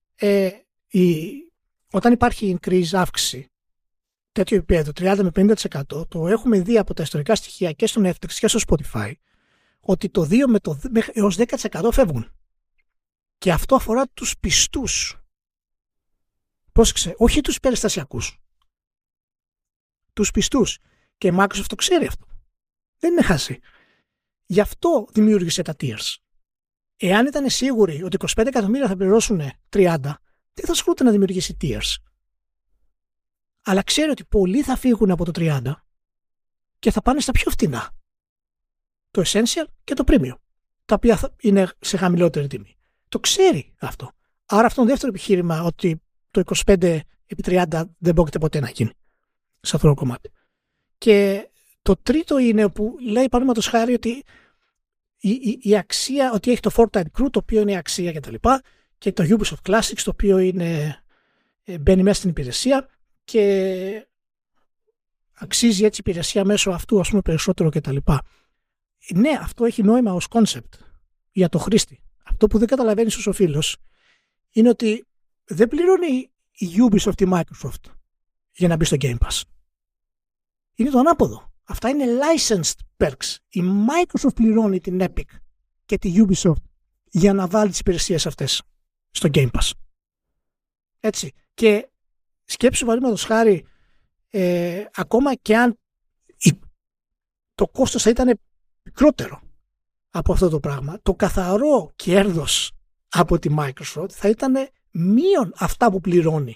όταν υπάρχει increase, αύξηση τέτοιο επίπεδο 30 με 50%, το έχουμε δει από τα ιστορικά στοιχεία και στο Netflix και στο Spotify, ότι το 2 έως 10% φεύγουν. Και αυτό αφορά τους πιστούς. Πρόσεξε, όχι τους περιστασιακούς. Τους πιστούς. Και η Microsoft το ξέρει αυτό. Δεν είναι χάση. Γι' αυτό δημιούργησε τα tiers. Εάν ήταν σίγουροι ότι 25 εκατομμύρια θα πληρώσουν 30, δεν θα ασχολούνται να δημιουργήσει tiers. Αλλά ξέρει ότι πολλοί θα φύγουν από το 30 και θα πάνε στα πιο φτηνά. Το Essential και το Premium, τα οποία είναι σε χαμηλότερη τιμή. Το ξέρει αυτό. Άρα αυτό είναι το δεύτερο επιχείρημα, ότι το 25 επί 30 δεν πρόκειται ποτέ να γίνει σε αυτό το κομμάτι. Και το τρίτο είναι που λέει παραδείγματος χάρη ότι η αξία, ότι έχει το Fortnite Crew, το οποίο είναι η αξία κτλ. Και το Ubisoft Classics, το οποίο μπαίνει μέσα στην υπηρεσία και αξίζει έτσι η υπηρεσία μέσω αυτού, ας πούμε, περισσότερο κτλ. Ναι, αυτό έχει νόημα ως concept για το χρήστη. Αυτό που δεν καταλαβαίνεις ως ο φίλος είναι ότι δεν πληρώνει η Ubisoft ή η Microsoft για να μπει στο Game Pass. Είναι το ανάποδο. Αυτά είναι licensed perks. Η Microsoft πληρώνει την Epic και τη Ubisoft για να βάλει τις υπηρεσίες αυτές στο Game Pass. Έτσι. Και σκέψου παραδείγματος χάρη, ακόμα και αν το κόστος θα ήταν μικρότερο από αυτό το πράγμα, το καθαρό κέρδος από τη Microsoft θα ήταν μείον αυτά που πληρώνει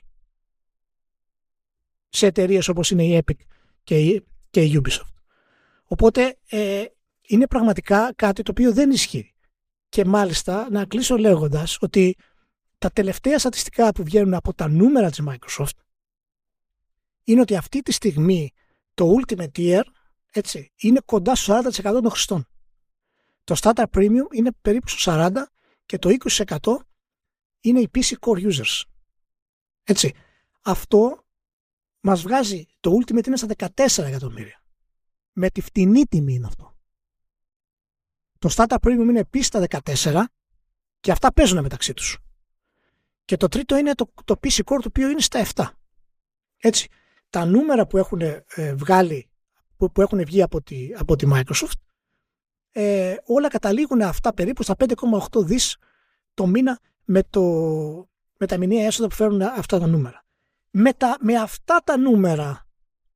σε εταιρείες όπως είναι η Epic και η Ubisoft. Οπότε είναι πραγματικά κάτι το οποίο δεν ισχύει. Και μάλιστα να κλείσω λέγοντας ότι τα τελευταία στατιστικά που βγαίνουν από τα νούμερα της Microsoft είναι ότι αυτή τη στιγμή το Ultimate Tier, έτσι, είναι κοντά στο 40% των χρηστών. Το Starter Premium είναι περίπου στο 40% και το 20% είναι οι PC Core Users. Έτσι. Αυτό μας βγάζει, το Ultimate είναι στα 14 εκατομμύρια. Με τη φτηνή τιμή είναι αυτό. Το Starter Premium είναι επίσης στα 14 και αυτά παίζουν μεταξύ τους. Και το τρίτο είναι το PC Core, το οποίο είναι στα 7. Έτσι. Τα νούμερα που έχουν βγάλει, που έχουν βγει από τη Microsoft, όλα καταλήγουν αυτά περίπου στα 5,8 δις το μήνα με τα μηνιαία έσοδα που φέρουν αυτά τα νούμερα. Με αυτά τα νούμερα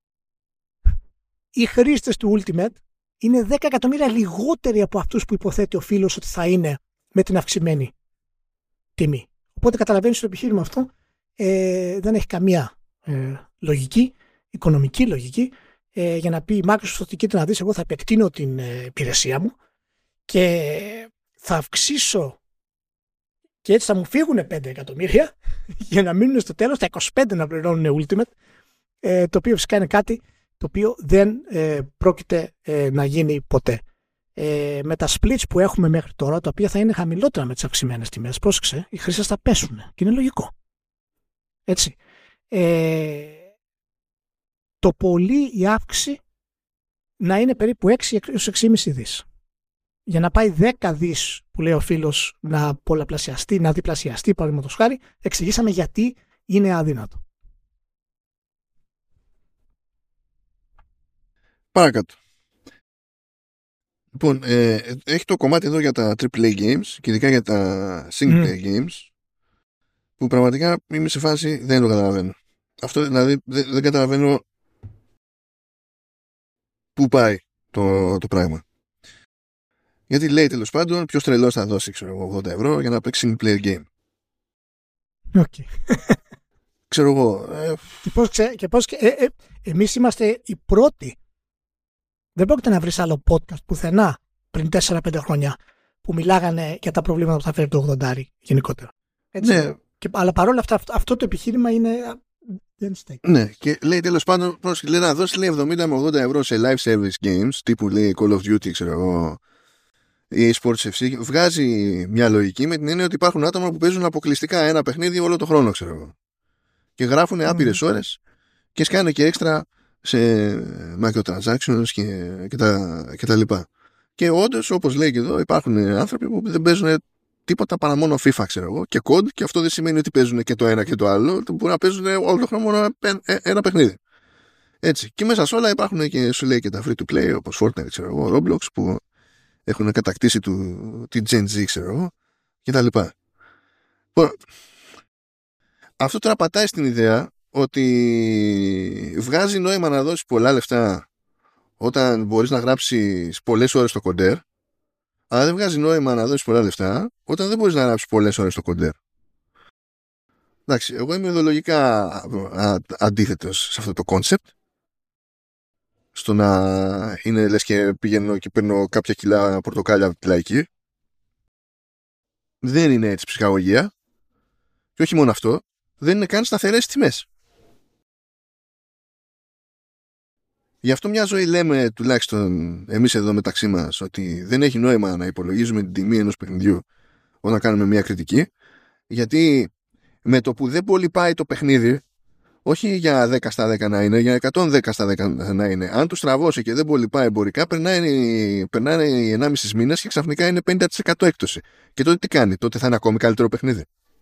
οι χρήστες του Ultimate είναι 10 εκατομμύρια λιγότεροι από αυτούς που υποθέτει ο φίλος ότι θα είναι με την αυξημένη τιμή. Οπότε καταλαβαίνεις το επιχείρημα αυτό δεν έχει καμία λογική, οικονομική λογική, για να πει η Microsoft ότι κοίτα να δεις, εγώ θα επεκτείνω την υπηρεσία μου και θα αυξήσω και έτσι θα μου φύγουν 5 εκατομμύρια για να μείνουν στο τέλος τα 25 να πληρώνουν Ultimate, το οποίο φυσικά είναι κάτι το οποίο δεν πρόκειται να γίνει ποτέ. Με τα splits που έχουμε μέχρι τώρα, τα οποία θα είναι χαμηλότερα με τις αυξημένες τιμές, πρόσεξε, οι χρήστες θα πέσουν και είναι λογικό. Έτσι. Το πολύ η αύξηση να είναι περίπου 6-6,5 δις. Για να πάει 10 δις που λέει ο φίλος να πολλαπλασιαστεί, να διπλασιαστεί παραδείγματος χάρη, εξηγήσαμε γιατί είναι αδύνατο. Παρακάτω. Λοιπόν, έχει το κομμάτι εδώ για τα AAA games και ειδικά για τα single player games που πραγματικά είμαι σε φάση δεν το καταλαβαίνω. Αυτό δηλαδή δεν καταλαβαίνω πού πάει το πράγμα. Γιατί λέει τέλος πάντων ποιος τρελός θα δώσει ξέρω εγώ 80 ευρώ για να παίξει single player game. Okay. Ξέρω εγώ. Εμείς είμαστε οι πρώτοι. Δεν πρόκειται να βρεις άλλο podcast πουθενά πριν 4-5 χρόνια που μιλάγανε για τα προβλήματα που θα φέρει το 80 γενικότερα. Έτσι. Ναι. Αλλά παρόλα αυτά αυτό το επιχείρημα είναι... δεν στέκει. Ναι, και λέει τέλος πάντων λέει να δώσει λέει, 70 με 80 ευρώ σε live service games τύπου λέει Call of Duty ξέρω εγώ ή Sports FC. Βγάζει μια λογική με την έννοια ότι υπάρχουν άτομα που παίζουν αποκλειστικά ένα παιχνίδι όλο το χρόνο ξέρω εγώ και γράφουν άπειρες ώρες και σκάνε και έξτρα σε microtransactions και τα λοιπά. Και όντως, όπως λέει και εδώ, υπάρχουν άνθρωποι που δεν παίζουν τίποτα παρά μόνο FIFA, ξέρω εγώ, και COD, και αυτό δεν σημαίνει ότι παίζουν και το ένα και το άλλο, μπορεί να παίζουν όλο το χρόνο μόνο ένα παιχνίδι. Έτσι. Και μέσα σε όλα υπάρχουν και σου λέει και τα free to play, όπως Fortnite, ξέρω εγώ, Roblox, που έχουν κατακτήσει την Gen Z, ξέρω εγώ, και τα λοιπά. Αυτό τώρα πατάει στην ιδέα ότι βγάζει νόημα να δώσεις πολλά λεφτά όταν μπορείς να γράψεις πολλές ώρες στο κοντέρ, αλλά δεν βγάζει νόημα να δώσεις πολλά λεφτά όταν δεν μπορείς να γράψεις πολλές ώρες στο κοντέρ. Εντάξει, εγώ είμαι ιδεολογικά αντίθετος σε αυτό το κόνσεπτ, στο να είναι λες και πηγαίνω και παίρνω κάποια κιλά πορτοκάλια από τη λαϊκή. Δεν είναι έτσι ψυχαγωγία. Και όχι μόνο αυτό, δεν είναι καν σταθερές τιμές. Γι' αυτό μια ζωή λέμε, τουλάχιστον εμείς εδώ μεταξύ μας, ότι δεν έχει νόημα να υπολογίζουμε την τιμή ενός παιχνιδιού όταν κάνουμε μια κριτική, γιατί με το που δεν πολύ πάει το παιχνίδι, όχι για 10 στα 10 να είναι, για 110 στα 10 να είναι, αν του στραβώσει και δεν πολύ πάει εμπορικά, περνάνε 1,5 μήνες και ξαφνικά είναι 50% έκπτωση. Και τότε τι κάνει, τότε θα είναι ακόμη καλύτερο παιχνίδι.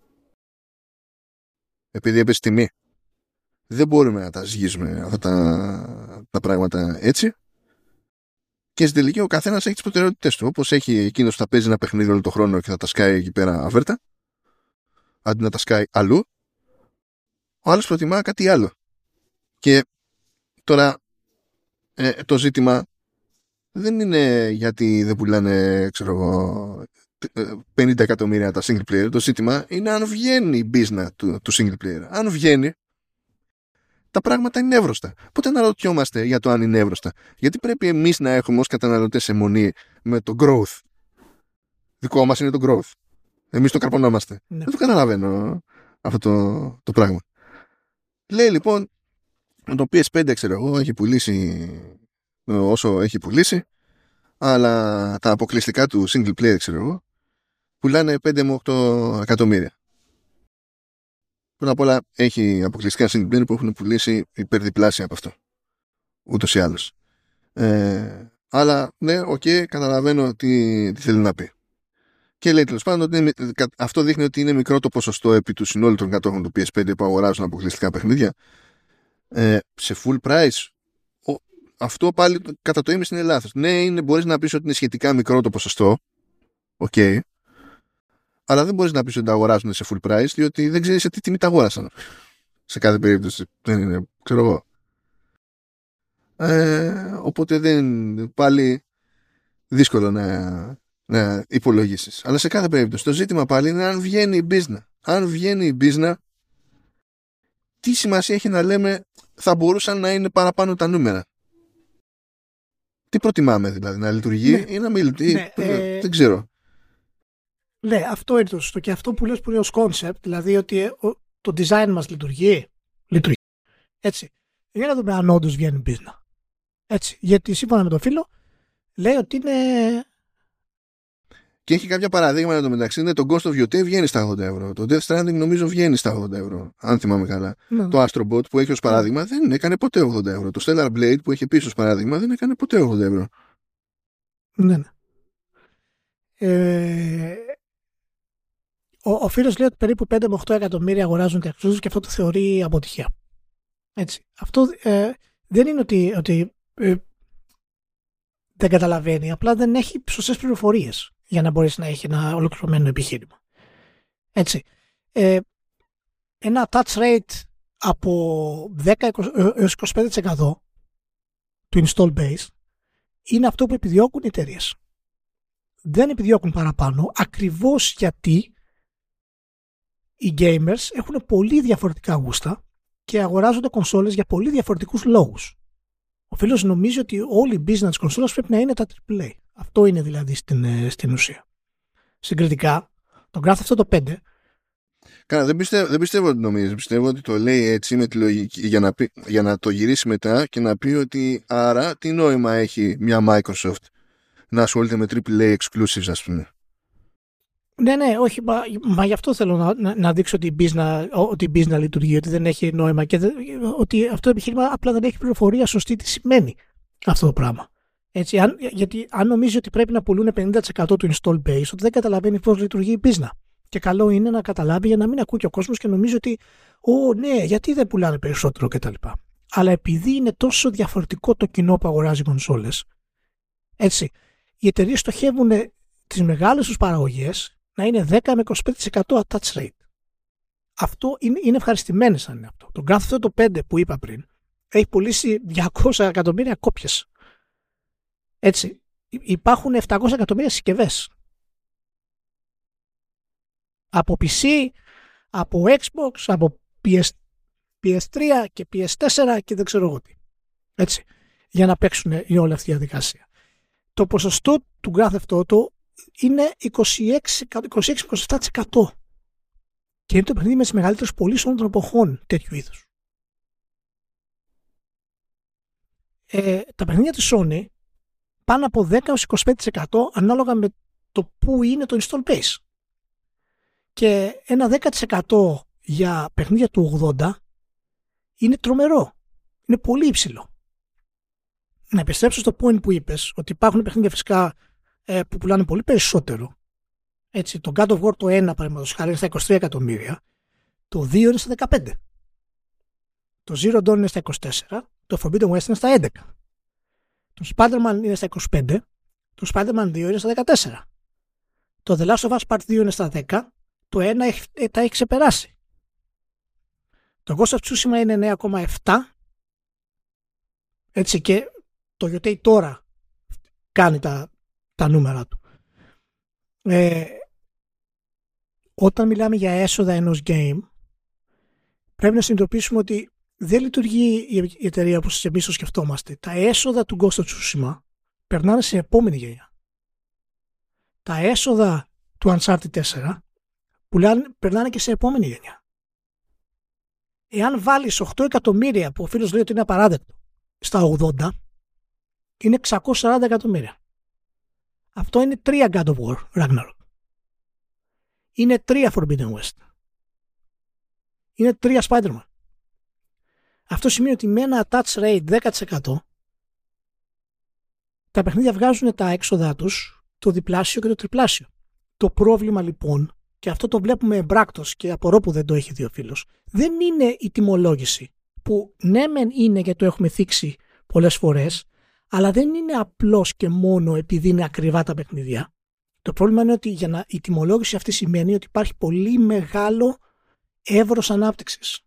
Επειδή έπεσε τιμή. Δεν μπορούμε να τα ζυγίζουμε αυτά τα πράγματα έτσι. Και στην τελική ο καθένας έχει τις προτεραιότητες του. Όπως έχει εκείνος που θα παίζει ένα παιχνίδι όλο το χρόνο και θα τα σκάει εκεί πέρα αβέρτα, αντί να τα σκάει αλλού, ο άλλος προτιμά κάτι άλλο. Και τώρα το ζήτημα δεν είναι γιατί δεν πουλάνε, ξέρω εγώ, 50 εκατομμύρια τα single player. Το ζήτημα είναι αν βγαίνει η μπίζνα του single player. Αν βγαίνει, τα πράγματα είναι εύρωστα. Πότε αναρωτιόμαστε για το αν είναι εύρωστα? Γιατί πρέπει εμείς να έχουμε ως καταναλωτές αιμονή με το growth? Δικό μας είναι το growth. Εμείς το καρπονόμαστε. Ναι. Δεν το καταλαβαίνω αυτό το πράγμα. Λέει λοιπόν το PS5 ξέρω εγώ έχει πουλήσει όσο έχει πουλήσει, αλλά τα αποκλειστικά του single player ξέρω εγώ πουλάνε 5 με 8 εκατομμύρια. Πρώτα απ' όλα έχει αποκλειστικά single player που έχουν πουλήσει υπερδιπλάσια από αυτό. Ούτως ή άλλως. Αλλά ναι, καταλαβαίνω τι θέλει να πει. Και λέει τέλος πάντων ότι αυτό δείχνει ότι είναι μικρό το ποσοστό επί του συνόλου των κατόχων του PS5 που αγοράζουν αποκλειστικά παιχνίδια. Σε full price, αυτό πάλι κατά το ίμιση είναι λάθος. Ναι, μπορείς να πεις ότι είναι σχετικά μικρό το ποσοστό. Αλλά δεν μπορείς να πεις ότι τα αγοράζουν σε full price, διότι δεν ξέρεις σε τι τιμή τα αγόρασαν. Σε κάθε περίπτωση. Δεν είναι, ξέρω εγώ. Οπότε πάλι δύσκολο να υπολογίσεις. Αλλά σε κάθε περίπτωση το ζήτημα πάλι είναι αν βγαίνει η business. Αν βγαίνει η business, τι σημασία έχει να λέμε θα μπορούσαν να είναι παραπάνω τα νούμερα? Τι προτιμάμε δηλαδή, να λειτουργεί ή να μην λειτουργεί? Δεν ξέρω. Ναι, αυτό είναι το σωστό. Και αυτό που λες που είναι ως concept, δηλαδή ότι το design μας λειτουργεί. Έτσι. Για να δούμε αν όντως βγαίνει business. Έτσι. Γιατί σύμφωνα με τον φίλο λέει ότι είναι... Και έχει κάποια παραδείγματα το μεταξύ. Είναι το Ghost of Yotei βγαίνει στα 80 ευρώ. Το Death Stranding νομίζω βγαίνει στα 80 ευρώ. Αν θυμάμαι καλά. Ναι. Το Astro Bot που έχει ως παράδειγμα δεν έκανε ποτέ 80 ευρώ. Το Stellar Blade που έχει επίσης ως παράδειγμα δεν έκανε ποτέ 80 ευρώ. Ναι. Ο φίλος λέει ότι περίπου 5 με 8 εκατομμύρια αγοράζουν και αξιούς και αυτό το θεωρεί αποτυχία. Έτσι. Αυτό δεν είναι ότι δεν καταλαβαίνει, απλά δεν έχει σωστές πληροφορίες για να μπορέσει να έχει ένα ολοκληρωμένο επιχείρημα. Έτσι. Ένα touch rate από 10 έως 25% του install base είναι αυτό που επιδιώκουν οι εταιρείες. Δεν επιδιώκουν παραπάνω, ακριβώς γιατί οι gamers έχουν πολύ διαφορετικά γούστα και αγοράζονται κονσόλες για πολύ διαφορετικούς λόγους. Ο φίλος νομίζει ότι όλη η business της κονσόλας πρέπει να είναι τα AAA. Αυτό είναι δηλαδή στην ουσία. Συγκριτικά, τον Grand Theft Auto 5. Καλά, δεν πιστεύω ότι νομίζει. Πιστεύω ότι το λέει έτσι με τη λογική για να το γυρίσει μετά και να πει ότι άρα τι νόημα έχει μια Microsoft να ασχολείται με AAA exclusives, ας πούμε. Ναι, όχι, μα γι' αυτό θέλω να δείξω ότι η business λειτουργεί, ότι δεν έχει νόημα και ότι αυτό το επιχείρημα απλά δεν έχει πληροφορία σωστή τι σημαίνει αυτό το πράγμα. Έτσι, γιατί αν νομίζει ότι πρέπει να πουλούν 50% του install base, ότι δεν καταλαβαίνει πώς λειτουργεί η business. Και καλό είναι να καταλάβει για να μην ακούει και ο κόσμος και νομίζει ότι ναι, γιατί δεν πουλάνε περισσότερο κτλ. Αλλά επειδή είναι τόσο διαφορετικό το κοινό που αγοράζει κονσόλες, έτσι, οι εταιρείες στοχεύουν τις μεγάλες τους παραγωγές να είναι 10 με 25% attach rate. Αυτό είναι ευχαριστημένες αν είναι αυτό. Το Grand Theft Auto 5 που είπα πριν έχει πουλήσει 200 εκατομμύρια κόπιες. Έτσι, υπάρχουν 700 εκατομμύρια συσκευές. Από PC, από Xbox, από PS3 και PS4 και δεν ξέρω εγώ τι. Έτσι, για να παίξουν η όλη αυτή η διαδικασία. Το ποσοστό του Grand Theft Auto είναι 26-27%. Και είναι το παιχνίδι με τις μεγαλύτερες πωλήσεις όλων των εποχών τέτοιου είδους. Τα παιχνίδια της Sony πάνε από 10-25% ανάλογα με το που είναι το install base. Και ένα 10% για παιχνίδια του 80 είναι τρομερό. Είναι πολύ υψηλό. Να επιστρέψω στο point που είπες, ότι υπάρχουν παιχνίδια φυσικά που πουλάνε πολύ περισσότερο. Έτσι, το God of War το 1 παραδείγματος χάρη είναι στα 23 εκατομμύρια, το 2 είναι στα 15. Το Zero Dawn είναι στα 24, το Forbidden West είναι στα 11. Το Spider-Man είναι στα 25, το Spider-Man 2 είναι στα 14. Το The Last of Us Part 2 είναι στα 10, το 1 τα έχει ξεπεράσει. Το Ghost of Tsushima είναι 9,7. Έτσι, και το Yotei τώρα κάνει τα νούμερα του. Όταν μιλάμε για έσοδα ενός game, πρέπει να συνειδητοποιήσουμε ότι δεν λειτουργεί η εταιρεία όπως εμείς το σκεφτόμαστε. Τα έσοδα του Ghost of Tsushima περνάνε σε επόμενη γενιά. Τα έσοδα του Uncharted 4 περνάνε και σε επόμενη γενιά. Εάν βάλεις 8 εκατομμύρια που ο φίλος λέει ότι είναι απαράδεκτο στα 80, είναι 640 εκατομμύρια. Αυτό είναι 3 God of War Ragnarok. Είναι 3 Forbidden West. Είναι 3 Spider-Man. Αυτό σημαίνει ότι με ένα attach rate 10% τα παιχνίδια βγάζουν τα έξοδά τους το διπλάσιο και το τριπλάσιο. Το πρόβλημα λοιπόν, και αυτό το βλέπουμε εμπράκτος και απορώ που δεν το έχει δει ο φίλος, δεν είναι η τιμολόγηση που ναι μεν είναι γιατί το έχουμε θίξει πολλές φορές, αλλά δεν είναι απλώς και μόνο επειδή είναι ακριβά τα παιχνίδια. Το πρόβλημα είναι ότι η τιμολόγηση αυτή σημαίνει ότι υπάρχει πολύ μεγάλο εύρος ανάπτυξης.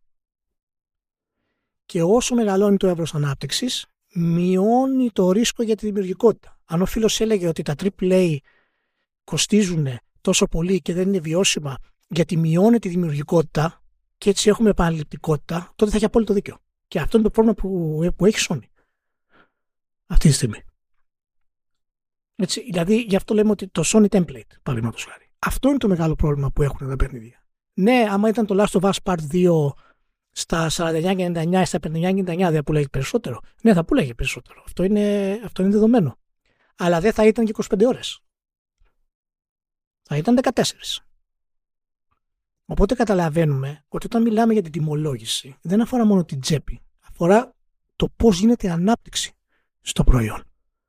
Και όσο μεγαλώνει το εύρος ανάπτυξης, μειώνει το ρίσκο για τη δημιουργικότητα. Αν ο φίλος έλεγε ότι τα AAA κοστίζουν τόσο πολύ και δεν είναι βιώσιμα γιατί μειώνει τη δημιουργικότητα και έτσι έχουμε επαναληπτικότητα, τότε θα έχει απόλυτο δίκιο. Και αυτό είναι το πρόβλημα που έχει Sony αυτή τη στιγμή. Έτσι, δηλαδή, γι' αυτό λέμε ότι το Sony Template, παραδείγματος χάρη. Αυτό είναι το μεγάλο πρόβλημα που έχουν τα παιχνίδια. Ναι, άμα ήταν το Last of Us Part 2 στα 49,99 ή στα 59,99 δεν πουλάγε περισσότερο. Ναι, θα πουλάγε περισσότερο. Αυτό είναι δεδομένο. Αλλά δεν θα ήταν και 25 ώρες. Θα ήταν 14. Οπότε καταλαβαίνουμε ότι όταν μιλάμε για την τιμολόγηση δεν αφορά μόνο την τσέπη. Αφορά το πώς γίνεται η ανάπτυξη στο προϊόν.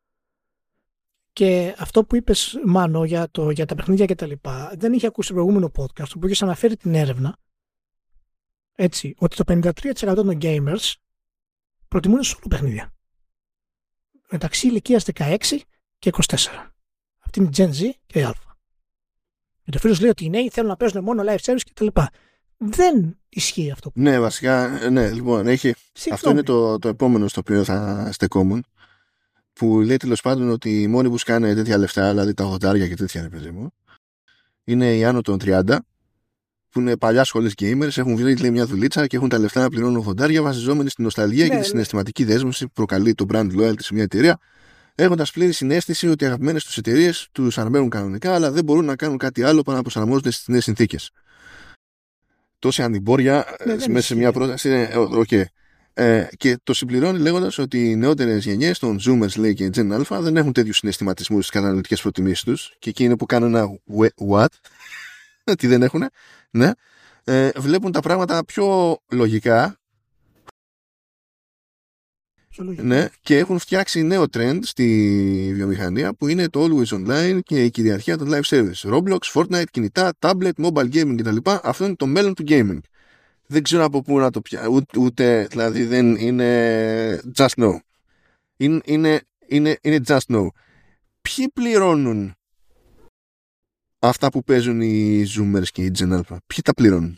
Και αυτό που είπες, Μάνο, για τα παιχνίδια και τα λοιπά, δεν είχε ακούσει το προηγούμενο podcast που είχε αναφέρει την έρευνα, έτσι, ότι το 53% των gamers προτιμούν solo παιχνίδια. Μεταξύ ηλικίας 16 και 24. Αυτή είναι η Gen Z και η Alpha. Και το φίλος λέει ότι οι νέοι θέλουν να παίζουν μόνο live service κτλ. Δεν ισχύει αυτό. Ναι, βασικά, ναι, λοιπόν, αυτό είναι το επόμενο στο οποίο θα στεκόμουν. Που λέει τέλος πάντων ότι οι μόνοι που σκάνε τέτοια λεφτά, δηλαδή τα 80 και τέτοια, ρε παιδί μου, είναι οι άνω των 30, που είναι παλιά σχολές gamers, έχουν βρει, λέει, μια δουλίτσα και έχουν τα λεφτά να πληρώνουν 80 βασιζόμενοι στην νοσταλγία και τη συναισθηματική δέσμευση που προκαλεί το brand loyalty σε μια εταιρεία, έχοντας πλήρη συναίσθηση ότι οι αγαπημένες τους εταιρείες τους αρμέρουν κανονικά, αλλά δεν μπορούν να κάνουν κάτι άλλο παρά να προσαρμόζονται στις νέες συνθήκες. Τόση αντιμπόρια μέσα σε μια πρόταση είναι okay. Και το συμπληρώνει λέγοντας ότι οι νεότερες γενιές των Zoomers, λέει, και Gen Alpha δεν έχουν τέτοιους συναισθηματισμούς στις καταναλωτικές προτιμήσεις τους, και εκεί είναι που κάνουν ένα what τι δεν έχουν, ναι. Βλέπουν τα πράγματα πιο λογικά, ναι, και έχουν φτιάξει νέο trend στη βιομηχανία που είναι το always online και η κυριαρχία των live service. Roblox, Fortnite, κινητά, tablet, mobile gaming κτλ. Αυτό είναι το μέλλον του gaming. Δεν ξέρω από πού να το πιάσω, ούτε δηλαδή δεν είναι just no. Είναι just no. Ποιοι πληρώνουν αυτά που παίζουν οι Zoomers και οι Gen Alpha? Ποιοι τα πληρώνουν?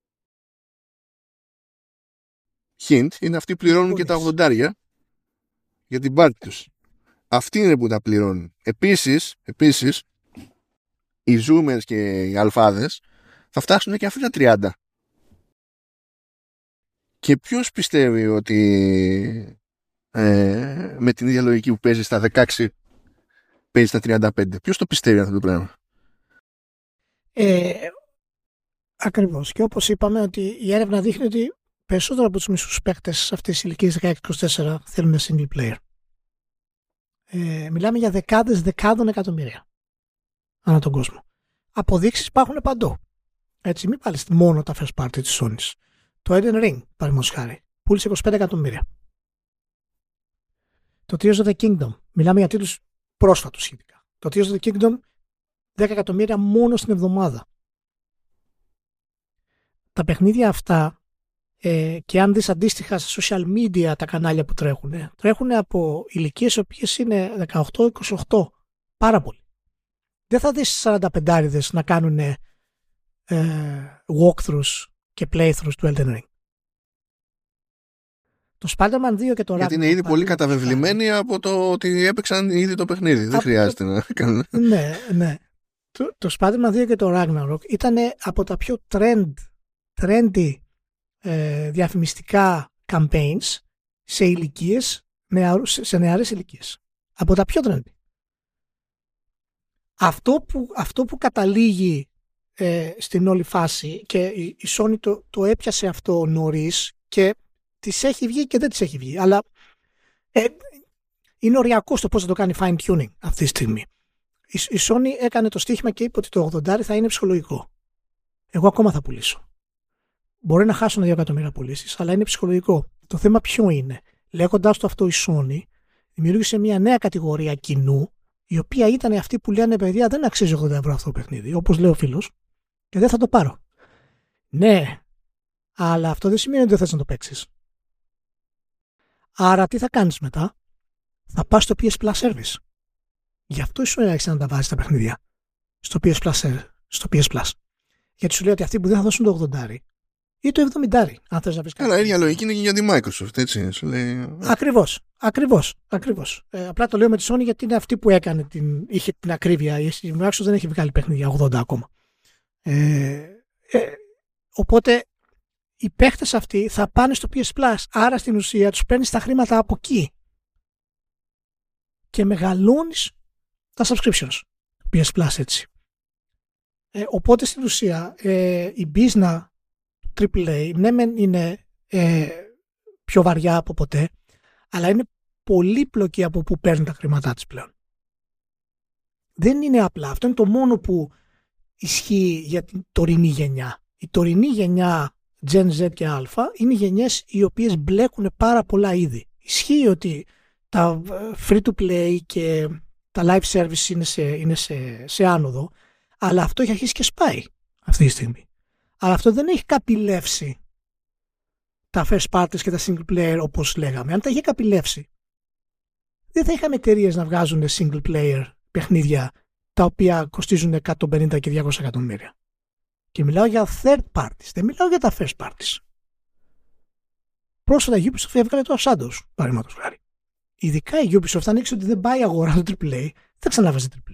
Hint, είναι αυτοί που πληρώνουν και τα 80 για την πάρτι τους. Αυτοί είναι που τα πληρώνουν. Επίσης, οι Zoomers και οι Αλφάδες θα φτάσουν και αυτοί τα 30. Και ποιος πιστεύει ότι με την ίδια λογική που παίζει στα 16 παίζει στα 35? Ποιος το πιστεύει αυτό το πράγμα? Ακριβώς. Και όπως είπαμε, ότι η έρευνα δείχνει ότι περισσότερο από τους μισούς παίκτες αυτής της ηλικίας 16-24 θέλουν single player. Μιλάμε για δεκάδων εκατομμύρια ανά τον κόσμο. Αποδείξεις υπάρχουν παντού. Έτσι, μην βάλεις μόνο τα first party της Sony. Το Elden Ring, παραδείγματος χάρη, πούλησε 25 εκατομμύρια. Το Tears of the Kingdom, μιλάμε για τίτλους πρόσφατους σχετικά. Το Tears of the Kingdom, 10 εκατομμύρια μόνο στην εβδομάδα. Τα παιχνίδια αυτά, και αν δεις αντίστοιχα στα social media τα κανάλια που τρέχουν από ηλικίες οι οποίες είναι 18-28. Πάρα πολύ. Δεν θα δεις 45άριδες να κάνουν walkthroughs και playthroughs του Elden Ring. Το Spider-Man 2 και το Ragnarok. Γιατί είναι ήδη πολύ καταβεβλημένοι από το ότι έπαιξαν ήδη το παιχνίδι. Δεν χρειάζεται να κάνουν. Ναι. Το Spider-Man 2 και το Ragnarok ήταν από τα πιο trendy διαφημιστικά campaigns σε ηλικίες, σε νεαρές ηλικίες. Από τα πιο trendy. Αυτό που καταλήγει στην όλη φάση, και η Sony το έπιασε αυτό νωρίς και της έχει βγει και δεν της έχει βγει, αλλά είναι οριακό στο πώς θα το κάνει fine tuning αυτή τη στιγμή. Η Sony έκανε το στοίχημα και είπε ότι το 80 θα είναι ψυχολογικό. Εγώ ακόμα θα πουλήσω. Μπορεί να χάσουν 2 εκατομμύρια πωλήσεις, αλλά είναι ψυχολογικό. Το θέμα ποιο είναι? Λέγοντας το αυτό, η Sony δημιούργησε μια νέα κατηγορία κοινού, η οποία ήταν αυτοί που λένε, παιδιά, δεν αξίζει 80 ευρώ αυτό το παιχνίδι, όπως λέει ο φίλος, και δεν θα το πάρω. Ναι, αλλά αυτό δεν σημαίνει ότι δεν θες να το παίξεις. Άρα τι θα κάνεις μετά? Θα πας στο PS Plus Service. Γι' αυτό η Sony άρχισε να τα βάζει τα παιχνίδια στο PS Plus. Γιατί σου λέει ότι αυτοί που δεν θα δώσουν το 80 ή το 70, αν θες να πεις κάτι. Καλά, η ίδια λογική είναι και για τη Microsoft, έτσι. Σου λέει... Ακριβώς. Απλά το λέω με τη Sony γιατί είναι αυτή που είχε την ακρίβεια. Η Microsoft δεν έχει βγάλει παιχνίδια 80 ακόμα. Οπότε οι παίχτες αυτοί θα πάνε στο PS Plus. Άρα στην ουσία τους παίρνεις τα χρήματα από εκεί. Και μεγαλώνεις τα subscriptions. PS Plus, έτσι. Οπότε στην ουσία η business AAA, ναι μεν είναι πιο βαριά από ποτέ, αλλά είναι πολύπλοκη από που παίρνει τα χρήματά της πλέον. Δεν είναι απλά. Αυτό είναι το μόνο που ισχύει για την τωρινή γενιά. Η τωρινή γενιά Gen Z και Α είναι γενιές οι οποίες μπλέκουν πάρα πολλά είδη. Ισχύει ότι τα free to play και τα live service είναι σε άνοδο, αλλά αυτό έχει αρχίσει και σπάει αυτή τη στιγμή. Αλλά αυτό δεν έχει καπηλεύσει τα first parties και τα single player όπως λέγαμε. Αν τα είχε καπηλεύσει, δεν θα είχαμε εταιρείες να βγάζουν single player παιχνίδια τα οποία κοστίζουν 150 και 200 εκατομμύρια. Και μιλάω για third parties, δεν μιλάω για τα first parties. Πρόσφατα η Ubisoft έβγαλε το Shadows, παραδείγματος χάρη. Ειδικά η Ubisoft, αν ήξερε ότι δεν πάει αγορά το AAA, θα ξαναβάζει AAA.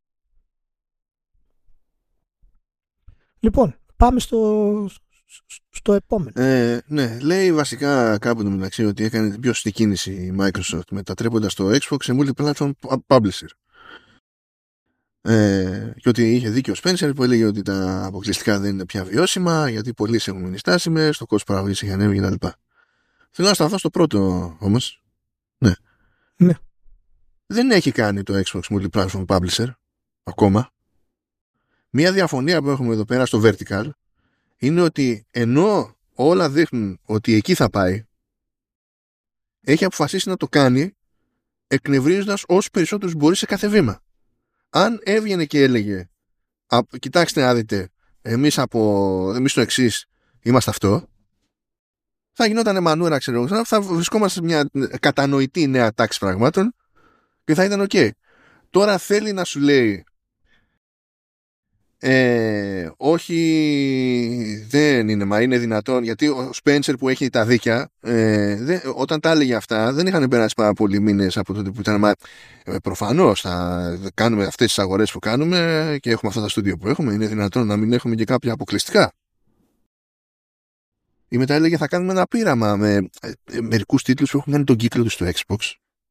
Λοιπόν, πάμε στο επόμενο. Ναι, λέει βασικά κάπου το μεταξύ ότι έκανε την πιο σωστή κίνηση η Microsoft μετατρέποντας το Xbox σε multi-platform publisher. Και ότι είχε δίκιο ο Spencer που έλεγε ότι τα αποκλειστικά δεν είναι πια βιώσιμα γιατί πολλοί έχουν μείνει στάσιμες, το κόστος παραγωγής έχει ανέβει κτλ. Θέλω να σταθώ στο πρώτο όμως. Ναι. Δεν έχει κάνει το Xbox multi-platform publisher ακόμα. Μία διαφωνία που έχουμε εδώ πέρα στο Vertical είναι ότι ενώ όλα δείχνουν ότι εκεί θα πάει, έχει αποφασίσει να το κάνει εκνευρίζοντας όσους περισσότερους μπορεί σε κάθε βήμα. Αν έβγαινε και έλεγε κοιτάξτε να δείτε, εμείς το εξής είμαστε αυτό, θα γινόταν μανούρα, ξέρω, θα βρισκόμαστε σε μια κατανοητή νέα τάξη πραγμάτων και θα ήταν ok. Τώρα θέλει να σου λέει όχι, δεν είναι, μα είναι δυνατόν, γιατί ο Spencer που έχει τα δίκια όταν τα έλεγε αυτά δεν είχαν περάσει πάρα πολλοί μήνες από τότε που ήταν προφανώς θα κάνουμε αυτές τις αγορές που κάνουμε και έχουμε αυτά τα στούντιο που έχουμε, είναι δυνατόν να μην έχουμε και κάποια αποκλειστικά. Ή μετά έλεγε θα κάνουμε ένα πείραμα με μερικούς τίτλους που έχουν κάνει τον κύκλο τους στο Xbox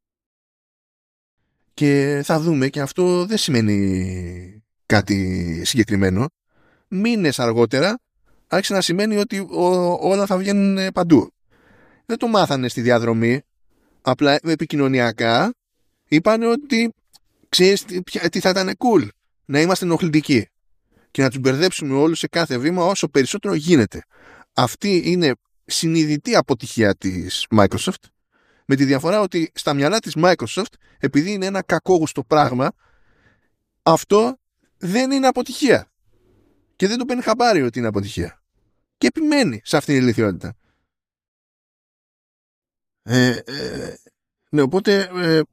και θα δούμε, και αυτό δεν σημαίνει κάτι συγκεκριμένο. Μήνες αργότερα άρχισε να σημαίνει ότι όλα θα βγαίνουν παντού. Δεν το μάθανε στη διαδρομή, απλά επικοινωνιακά είπαν ότι ξέρεις τι θα ήταν cool, να είμαστε ενοχλητικοί και να τους μπερδέψουμε όλους σε κάθε βήμα όσο περισσότερο γίνεται. Αυτή είναι συνειδητή αποτυχία της Microsoft, με τη διαφορά ότι στα μυαλά της Microsoft, επειδή είναι ένα κακόγουστο πράγμα, αυτό δεν είναι αποτυχία. Και δεν το παίρνει χαμπάρι ότι είναι αποτυχία. Και επιμένει σε αυτήν την ηλικιότητα. Ναι, οπότε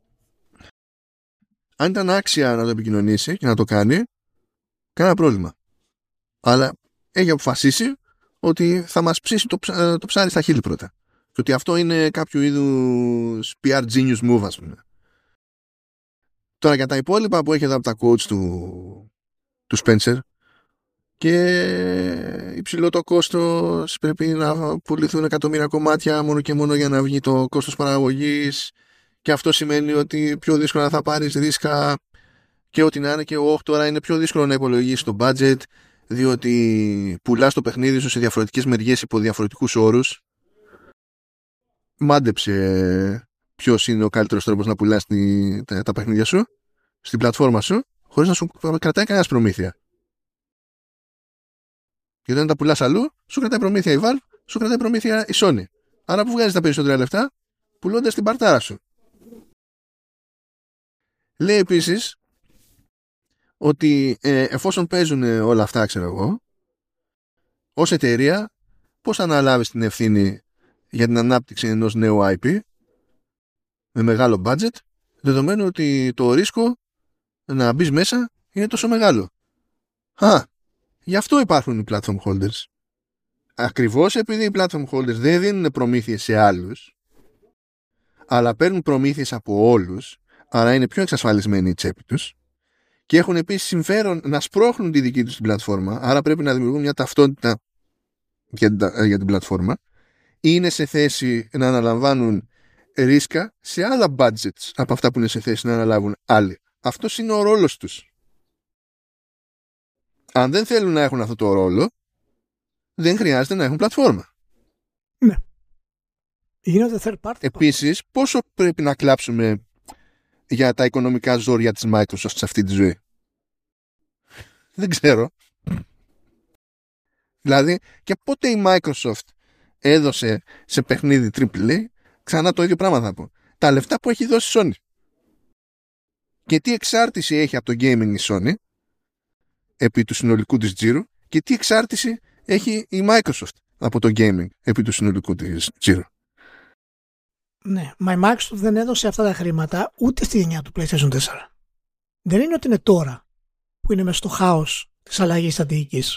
αν ήταν άξια να το επικοινωνήσει και να το κάνει, κανένα πρόβλημα. Αλλά έχει αποφασίσει ότι θα μας ψήσει το ψάρι στα χείλη πρώτα. Και ότι αυτό είναι κάποιο είδους PR genius move, ας πούμε. Τώρα για τα υπόλοιπα που έχει εδώ από τα quotes του Spencer, και υψηλό το κόστος, πρέπει να πουληθούν εκατομμύρια κομμάτια μόνο και μόνο για να βγει το κόστος παραγωγής, και αυτό σημαίνει ότι πιο δύσκολα θα πάρεις ρίσκα και ό,τι να είναι, και τώρα είναι πιο δύσκολο να υπολογίσεις το budget διότι πουλάς το παιχνίδι σου σε διαφορετικές μεριές υπό διαφορετικούς όρους. Μάντεψε ποιος είναι ο καλύτερος τρόπος να πουλάς τα παιχνίδια σου στην πλατφόρμα σου χωρίς να σου κρατάει κανένας προμήθεια. Γιατί όταν τα πουλάς αλλού, σου κρατάει προμήθεια η Valve, σου κρατάει προμήθεια η Sony. Άρα που βγάζεις τα περισσότερα λεφτά, πουλώντας την παρτάρα σου. Λέει επίσης ότι εφόσον παίζουν όλα αυτά, ξέρω εγώ, ως εταιρεία, πώς θα αναλάβεις την ευθύνη για την ανάπτυξη ενός νέου IP με μεγάλο budget, δεδομένου ότι το ρίσκο να μπεις μέσα είναι τόσο μεγάλο. Γι' αυτό υπάρχουν οι platform holders. Ακριβώς επειδή οι platform holders δεν δίνουν προμήθειες σε άλλους, αλλά παίρνουν προμήθειες από όλους, άρα είναι πιο εξασφαλισμένοι η τσέπη τους, και έχουν επίσης συμφέρον να σπρώχνουν τη δική τους την πλατφόρμα, άρα πρέπει να δημιουργούν μια ταυτότητα για την πλατφόρμα, είναι σε θέση να αναλαμβάνουν ρίσκα σε άλλα budgets από αυτά που είναι σε θέση να αναλάβουν άλλοι. Αυτός είναι ο ρόλος τους. Αν δεν θέλουν να έχουν αυτό το ρόλο, δεν χρειάζεται να έχουν πλατφόρμα. Ναι. Γίνονται third party. Επίσης, πόσο πρέπει να κλάψουμε για τα οικονομικά ζόρια της Microsoft σε αυτή τη ζωή? Δεν ξέρω. Δηλαδή, και πότε η Microsoft έδωσε σε παιχνίδι AAA, ξανά το ίδιο πράγμα θα πω, τα λεφτά που έχει δώσει η Sony. Και τι εξάρτηση έχει από το gaming η Sony επί του συνολικού της τζίρου, και τι εξάρτηση έχει η Microsoft από το gaming επί του συνολικού της τζίρου. Ναι, μα η Microsoft δεν έδωσε αυτά τα χρήματα ούτε στη γενιά του PlayStation 4. Δεν είναι ότι είναι τώρα που είναι μέσα στο χάος της αλλαγής στρατηγικής.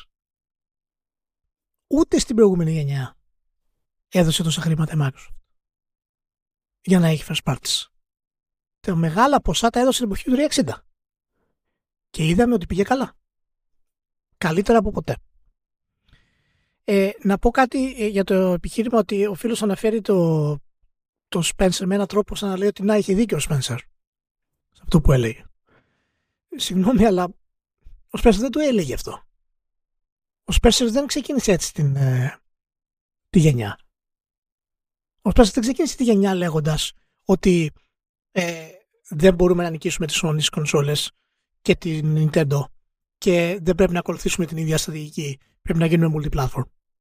Ούτε στην προηγούμενη γενιά έδωσε τόσα χρήματα η Microsoft για να έχει first parties. Τα μεγάλα ποσά τα έδωσε την εποχή του 360. Και είδαμε ότι πήγε καλά. Καλύτερα από ποτέ. Να πω κάτι για το επιχείρημα ότι ο φίλος αναφέρει το Spencer με έναν τρόπο σαν να λέει ότι να είχε δίκιο ο Spencer σε αυτό που έλεγε. Συγγνώμη, αλλά ο Spencer δεν το έλεγε αυτό. Ο Spencer δεν ξεκίνησε έτσι τη γενιά. Ο Spencer δεν ξεκίνησε τη γενιά λέγοντας ότι δεν μπορούμε να νικήσουμε τις Sony στις κονσόλες και την Nintendo και δεν πρέπει να ακολουθήσουμε την ίδια στρατηγική. Πρέπει να γίνουμε multi-platform.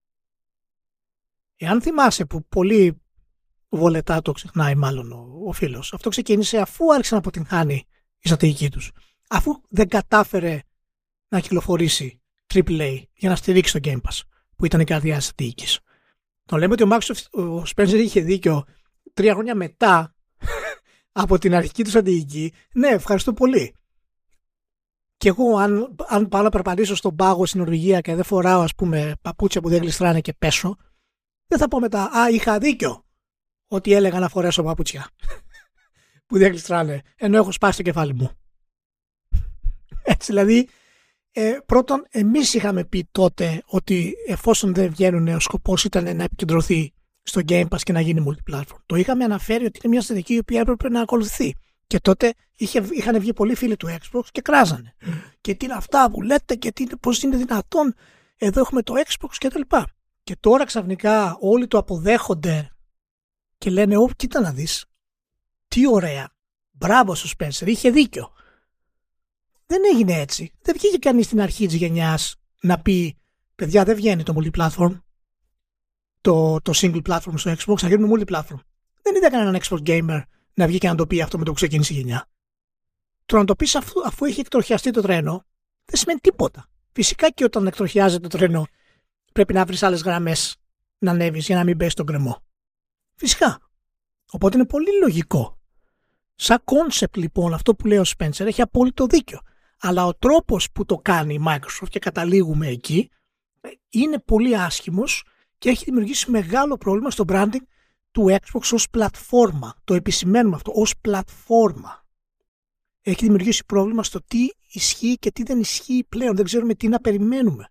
Εάν θυμάσαι, που πολύ βολετά το ξεχνάει μάλλον ο φίλος, αυτό ξεκίνησε αφού άρχισε να αποτυγχάνει η στρατηγική τους. Αφού δεν κατάφερε να κυκλοφορήσει AAA για να στηρίξει το Game Pass, που ήταν η καρδιά της στρατηγικής. Το λέμε ότι ο Spencer είχε δίκιο 3 χρόνια μετά από την αρχική του στρατηγική. Ναι, ευχαριστώ πολύ. Και εγώ αν πάω να περπατήσω στον πάγο στην Νορβηγία και δεν φοράω, ας πούμε, παπούτσια που δεν γλιστράνε και πέσω, δεν θα πω μετά, είχα δίκιο ότι έλεγα να φορέσω παπούτσια που δεν γλιστράνε, ενώ έχω σπάσει το κεφάλι μου. Έτσι δηλαδή, πρώτον, εμείς είχαμε πει τότε ότι εφόσον δεν βγαίνουν, ο σκοπός ήταν να επικεντρωθεί στο Game Pass και να γίνει multi-platform. Το είχαμε αναφέρει ότι είναι μια στρατηγική η οποία έπρεπε να ακολουθεί. Και τότε είχαν βγει πολλοί φίλοι του Xbox και κράζανε. Και τι είναι αυτά που λέτε και πώς είναι δυνατόν, εδώ έχουμε το Xbox και τα λοιπά. Και τώρα ξαφνικά όλοι το αποδέχονται και λένε, κοίτα να δεις, τι ωραία, μπράβο στο Spencer, είχε δίκιο. Δεν έγινε έτσι. Δεν βγήκε κανείς στην αρχή της γενιάς να πει, παιδιά, δεν βγαίνει το multi-platform, το single platform στο Xbox, θα γίνουμε multi-platform. Δεν είδα κανέναν Xbox gamer να βγει και να το πει αυτό με το που ξεκίνησε η γενιά. Το να το πεις αφού έχει εκτροχιαστεί το τρένο, δεν σημαίνει τίποτα. Φυσικά και όταν εκτροχιάζεται το τρένο, πρέπει να βρεις άλλες γραμμές να ανέβεις για να μην πέσει στον κρεμό. Φυσικά. Οπότε είναι πολύ λογικό. Σαν concept λοιπόν, αυτό που λέει ο Spencer έχει απόλυτο δίκιο. Αλλά ο τρόπος που το κάνει η Microsoft, και καταλήγουμε εκεί, είναι πολύ άσχημος και έχει δημιουργήσει μεγάλο πρόβλημα στο branding του Xbox ως πλατφόρμα. Το επισημαίνουμε αυτό, ως πλατφόρμα. Έχει δημιουργήσει πρόβλημα στο τι ισχύει και τι δεν ισχύει πλέον. Δεν ξέρουμε τι να περιμένουμε.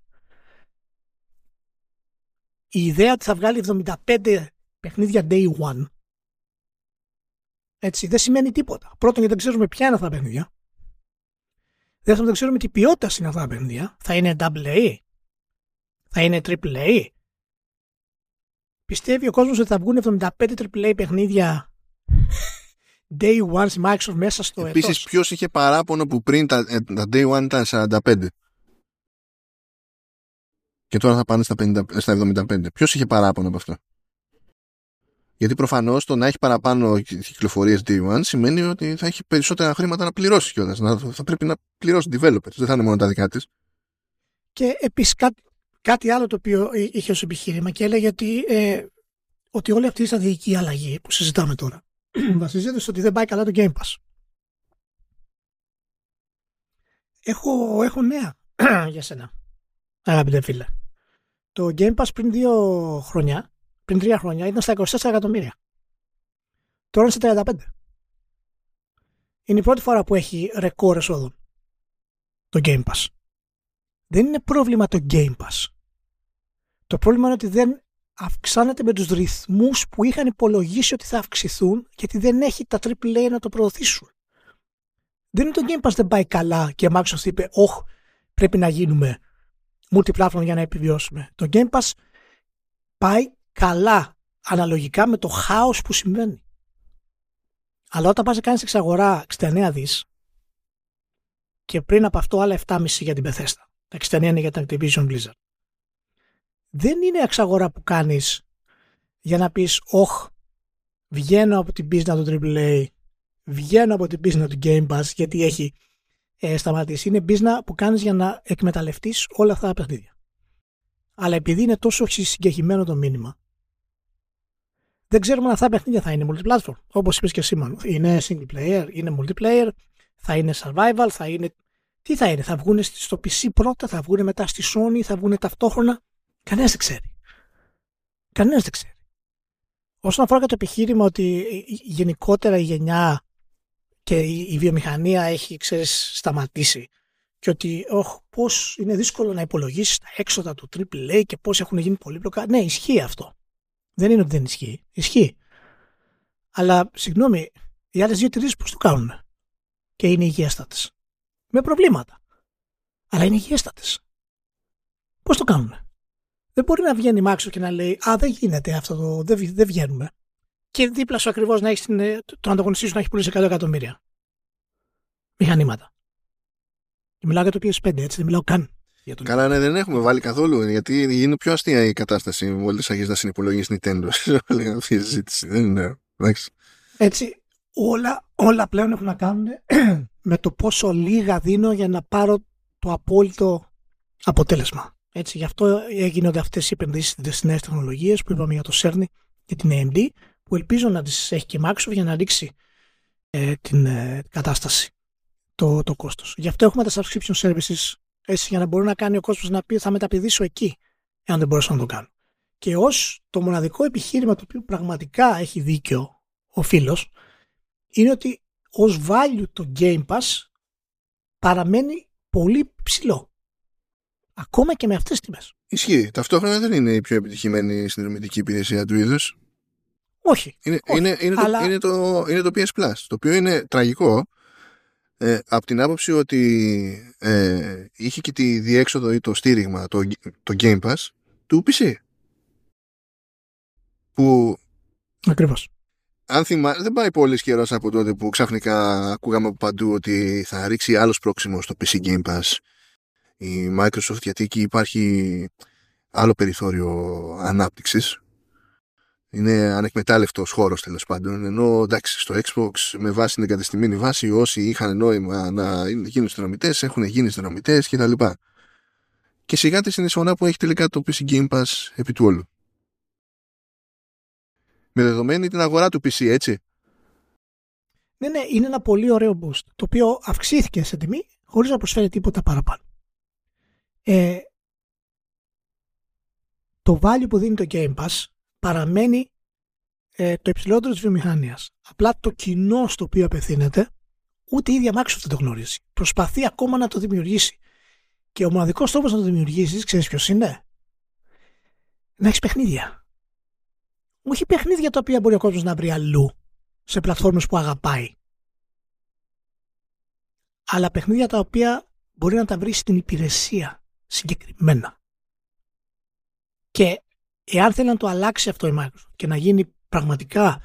Η ιδέα ότι θα βγάλει 75 παιχνίδια day one, έτσι, δεν σημαίνει τίποτα. Πρώτον, γιατί δεν ξέρουμε ποια είναι αυτά τα παιχνίδια. Δεύτερον, δεν ξέρουμε τι ποιότητα είναι αυτά τα παιχνίδια. Θα είναι AA, θα είναι AAA. Πιστεύει ο κόσμος ότι θα βγουν 75 AAA παιχνίδια day one στη Microsoft μέσα στο έτος? Επίσης, ποιος είχε παράπονο που πριν τα day one ήταν 45 και τώρα θα πάνε στα 75? Ποιος είχε παράπονο από αυτό? Γιατί προφανώς το να έχει παραπάνω κυκλοφορίες day one σημαίνει ότι θα έχει περισσότερα χρήματα να πληρώσει κιόλας. Θα πρέπει να πληρώσει developers, δεν θα είναι μόνο τα δικά της. Και επίσης κάτι άλλο το οποίο είχε ως επιχείρημα και έλεγε ότι όλη αυτή η στρατηγική αλλαγή που συζητάμε τώρα βασίζεται στο ότι δεν πάει καλά το Game Pass. Έχω νέα για σένα, αγαπητέ φίλε. Το Game Pass πριν 3 χρόνια ήταν στα 24 εκατομμύρια. Τώρα είναι στα 35. Είναι η πρώτη φορά που έχει ρεκόρ εσόδων το Game Pass. Δεν είναι πρόβλημα το Game Pass. Το πρόβλημα είναι ότι δεν αυξάνεται με τους ρυθμούς που είχαν υπολογίσει ότι θα αυξηθούν, γιατί δεν έχει τα AAA να το προωθήσουν. Δεν είναι το Game Pass δεν πάει καλά και η Microsoft είπε πρέπει να γίνουμε multi-platform για να επιβιώσουμε. Το Game Pass πάει καλά αναλογικά με το χάος που συμβαίνει. Αλλά όταν πας να κάνεις εξαγορά 69 δις και πριν από αυτό άλλα 7,5 για την Bethesda, τα 69 είναι για την Activision Blizzard, δεν είναι εξαγορά που κάνεις για να πεις βγαίνω από την business του AAA, βγαίνω από την business του Game Pass γιατί έχει σταματήσει. Είναι business που κάνεις για να εκμεταλλευτείς όλα αυτά τα παιχνίδια. Αλλά επειδή είναι τόσο συγκεκριμένο το μήνυμα, δεν ξέρουμε αν αυτά παιχνίδια θα είναι multiplatform. Όπως είπες και εσύ, Μανου. Είναι single player, είναι multiplayer, θα είναι survival, θα είναι. Τι θα είναι, θα βγουν στο PC πρώτα, θα βγουν μετά στη Sony, θα βγουν ταυτόχρονα. Κανένας δεν ξέρει. Κανένας δεν ξέρει. Όσον αφορά και το επιχείρημα ότι γενικότερα η γενιά και η βιομηχανία έχει, ξέρεις, σταματήσει και ότι πώς είναι δύσκολο να υπολογίσεις τα έξοδα του AAA και πώς έχουν γίνει πολύπλοκα. Ναι, ισχύει αυτό. Δεν είναι ότι δεν ισχύει. Ισχύει. Αλλά, συγγνώμη, οι άλλες δύο εταιρείες πώς το κάνουν και είναι υγιέστατες. Με προβλήματα. Αλλά είναι υγιέστατες. Πώς το κάνουν. Δεν μπορεί να βγαίνει η Microsoft και να λέει «Α, δεν γίνεται αυτό, δεν βγαίνουμε». Και δίπλα σου ακριβώς να έχεις τον ανταγωνιστή σου να έχει πουλήσει 100 εκατομμύρια μηχανήματα. Και μιλάω για το PS5, έτσι, δεν μιλάω καν. Καλά, ναι, δεν έχουμε βάλει καθόλου, γιατί είναι πιο αστεία η κατάσταση μόλις αρχίσει να συνυπολογίσει Nintendo σε όλη αυτή η συζήτηση. Δεν είναι, εντάξει. Έτσι, όλα πλέον έχουν να κάνουν με το πόσο λίγα δίνω για να πάρω το απόλυτο αποτέλεσμα. Έτσι, γι' αυτό έγινονται αυτές οι επενδύσεις στις νέες τεχνολογίες που είπαμε για το CERN και την AMD, που ελπίζω να τις έχει και η Microsoft για να ρίξει την κατάσταση, το κόστος. Γι' αυτό έχουμε τα subscription services, έτσι, για να μπορεί να κάνει ο κόσμος να πει θα μεταπηδήσω εκεί, εάν δεν μπορέσω να το κάνω. Και ως το μοναδικό επιχείρημα το οποίο πραγματικά έχει δίκιο ο φίλος, είναι ότι ως value το Game Pass παραμένει πολύ ψηλό. Ακόμα και με αυτές τις τιμές. Ισχύει. Ταυτόχρονα δεν είναι η πιο επιτυχημένη συνδρομητική υπηρεσία του είδους. Όχι. Είναι το PS Plus, το οποίο είναι τραγικό από την άποψη ότι είχε και τη διέξοδο ή το στήριγμα, το Game Pass του PC. Που ακριβώς. Αν δεν πάει πολύ καιρός από τότε που ξαφνικά ακούγαμε από παντού ότι θα ρίξει άλλος πρόξιμο στο PC Game Pass η Microsoft, γιατί εκεί υπάρχει άλλο περιθώριο ανάπτυξης. Είναι ανεκμετάλλευτος χώρος, τέλος πάντων. Ενώ εντάξει, στο Xbox με βάση την εγκατεστημένη βάση, όσοι είχαν νόημα να γίνουν συνδρομητές έχουν γίνει συνδρομητές κτλ. Και σιγά τη συνεισφωνά που έχει τελικά το PC Game Pass επί του όλου. Με δεδομένη την αγορά του PC, έτσι. Ναι, είναι ένα πολύ ωραίο boost, το οποίο αυξήθηκε σε τιμή χωρίς να προσφέρει τίποτα παραπάνω. Το value που δίνει το Game Pass παραμένει το υψηλότερο της βιομηχανίας. Απλά το κοινό στο οποίο απευθύνεται, ούτε η ίδια Microsoft δεν το γνωρίζει. Προσπαθεί ακόμα να το δημιουργήσει. Και ο μοναδικός τρόπος να το δημιουργήσεις, ξέρεις ποιος είναι? Να έχεις παιχνίδια. Όχι παιχνίδια τα οποία μπορεί ο κόσμος να βρει αλλού, σε πλατφόρμες που αγαπάει. Αλλά παιχνίδια τα οποία μπορεί να τα βρει στην υπηρεσία συγκεκριμένα. Και εάν θέλει να το αλλάξει αυτό η Microsoft και να γίνει πραγματικά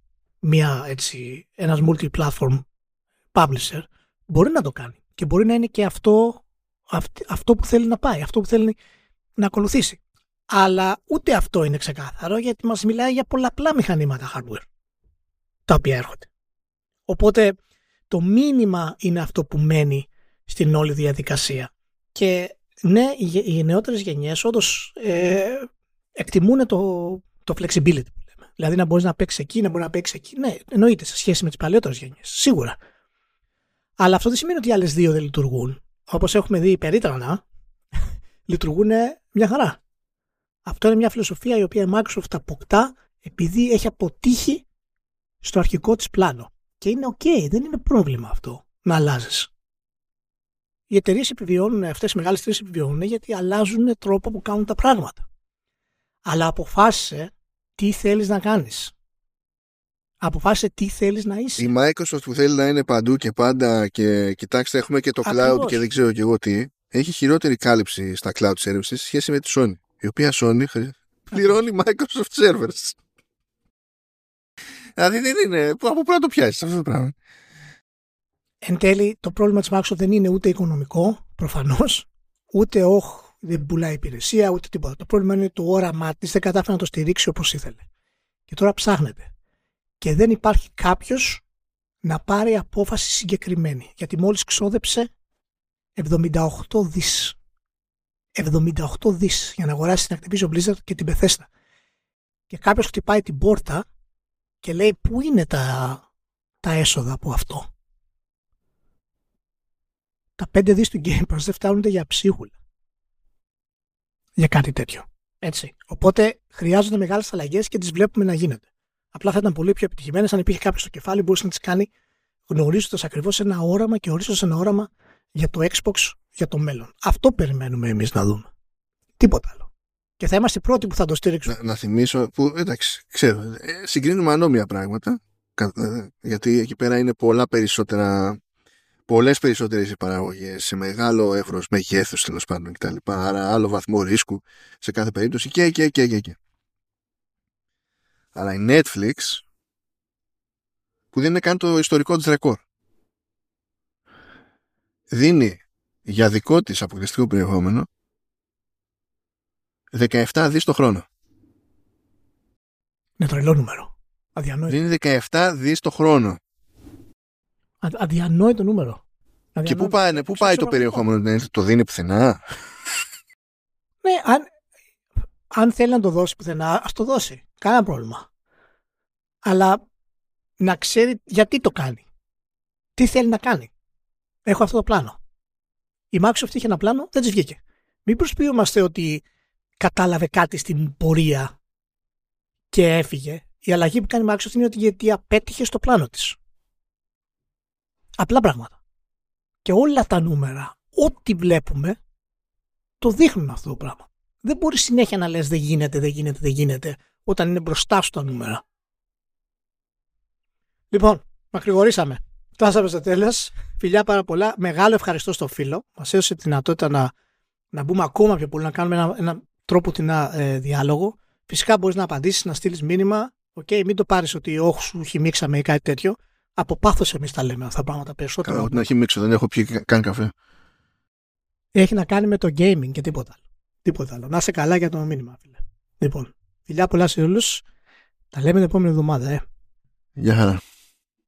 ένας multi-platform publisher, μπορεί να το κάνει. Και μπορεί να είναι και αυτό που θέλει να πάει, αυτό που θέλει να ακολουθήσει. Αλλά ούτε αυτό είναι ξεκάθαρο, γιατί μας μιλάει για πολλαπλά μηχανήματα hardware τα οποία έρχονται. Οπότε το μήνυμα είναι αυτό που μένει στην όλη διαδικασία. Και ναι, οι νεότερες γενιές όντως εκτιμούν το flexibility που λέμε. Δηλαδή να μπορείς να παίξεις εκεί, να μπορείς να παίξεις εκεί. Ναι, εννοείται σε σχέση με τις παλαιότερες γενιές, σίγουρα. Αλλά αυτό δεν σημαίνει ότι οι άλλες δύο δεν λειτουργούν. Όπως έχουμε δει περίτρανα, λειτουργούν μια χαρά. Αυτό είναι μια φιλοσοφία η οποία η Microsoft αποκτά επειδή έχει αποτύχει στο αρχικό της πλάνο. Και είναι ok, δεν είναι πρόβλημα αυτό να αλλάζεις. Οι εταιρείες επιβιώνουν, αυτές οι μεγάλες εταιρείες επιβιώνουν γιατί αλλάζουν τρόπο που κάνουν τα πράγματα. Αλλά αποφάσισε τι θέλεις να κάνεις. Αποφάσισε τι θέλεις να είσαι. Η Microsoft που θέλει να είναι παντού και πάντα και κοιτάξτε έχουμε και το cloud και δεν ξέρω και εγώ τι, έχει χειρότερη κάλυψη στα cloud services σε σχέση με τη Sony. Η οποία Sony πληρώνει Microsoft servers. Δηλαδή δεν είναι. Από πού να το πιάσεις αυτό το πράγμα? Εν τέλει, το πρόβλημα της Microsoft δεν είναι ούτε οικονομικό, προφανώς, ούτε δεν πουλάει υπηρεσία, ούτε τίποτα. Το πρόβλημα είναι το όραμά της, δεν κατάφερε να το στηρίξει όπως ήθελε. Και τώρα ψάχνεται. Και δεν υπάρχει κάποιος να πάρει απόφαση συγκεκριμένη. Γιατί μόλις ξόδεψε 78 δις. 78 δις για να αγοράσει την Activision Blizzard και την Bethesda. Και κάποιος χτυπάει την πόρτα και λέει πού είναι τα έσοδα από αυτό. Τα 5 δις του Game Pass δεν φτάνουν για ψίχουλα. Για κάτι τέτοιο. Έτσι. Οπότε χρειάζονται μεγάλες αλλαγές και τις βλέπουμε να γίνονται. Απλά θα ήταν πολύ πιο επιτυχημένες αν υπήρχε κάποιο στο κεφάλι, μπορούσε να τις κάνει γνωρίζοντας ακριβώς ένα όραμα και ορίζοντας ένα όραμα για το Xbox για το μέλλον. Αυτό περιμένουμε εμείς να δούμε. Τίποτα άλλο. Και θα είμαστε οι πρώτοι που θα το στήριξουμε. Να θυμίσω, που εντάξει, ξέρω, συγκρίνουμε ανώμια πράγματα, γιατί εκεί πέρα είναι πολλές περισσότερες οι παραγωγές σε μεγάλο εύρος μεγέθους τέλος πάντων κτλ. Άρα άλλο βαθμό ρίσκου σε κάθε περίπτωση και. Αλλά η Netflix, που δεν είναι καν το ιστορικό της ρεκόρ, δίνει για δικό της αποκλειστικό περιεχόμενο 17 δις το χρόνο. Είναι τρελό νούμερο. Αδιανόητο. Δίνει 17 δις το χρόνο. Αδιανόητο νούμερο. Και πού πάει το περιεχόμενο, το δίνει πουθενά? Ναι, αν θέλει να το δώσει πουθενά, ας το δώσει. Κανένα πρόβλημα. Αλλά να ξέρει γιατί το κάνει. Τι θέλει να κάνει. Έχω αυτό το πλάνο. Η Microsoft είχε ένα πλάνο, δεν της βγήκε. Μην προσποιούμαστε ότι κατάλαβε κάτι στην πορεία και έφυγε. Η αλλαγή που κάνει η Microsoft είναι ότι γιατί απέτυχε στο πλάνο της. Απλά πράγματα. Και όλα τα νούμερα, ό,τι βλέπουμε, το δείχνουν αυτό το πράγμα. Δεν μπορεί συνέχεια να λες δεν γίνεται, όταν είναι μπροστά σου τα νούμερα. Λοιπόν, μακρηγορήσαμε. Φτάσαμε στο τέλος. Φιλιά πάρα πολλά. Μεγάλο ευχαριστώ στο φίλο. Μας έδωσε τη δυνατότητα να μπούμε ακόμα πιο πολύ, να κάνουμε ένα τρόπο διάλογο. Φυσικά μπορείς να απαντήσεις, να στείλεις μήνυμα. Μην το πάρεις ότι όχι σου χυμίξαμε ή κάτι τέτοιο. Από πάθος εμείς τα λέμε αυτά τα πράγματα περισσότερο. Καλά, να χυμίξω, δεν έχω πιει καν καφέ. Έχει να κάνει με το gaming και τίποτα άλλο. Τίποτα άλλο. Να είσαι καλά για το μήνυμα, φίλε. Λοιπόν, φιλιά πολλά σε όλους. Τα λέμε την επόμενη εβδομάδα, Γεια χαρά.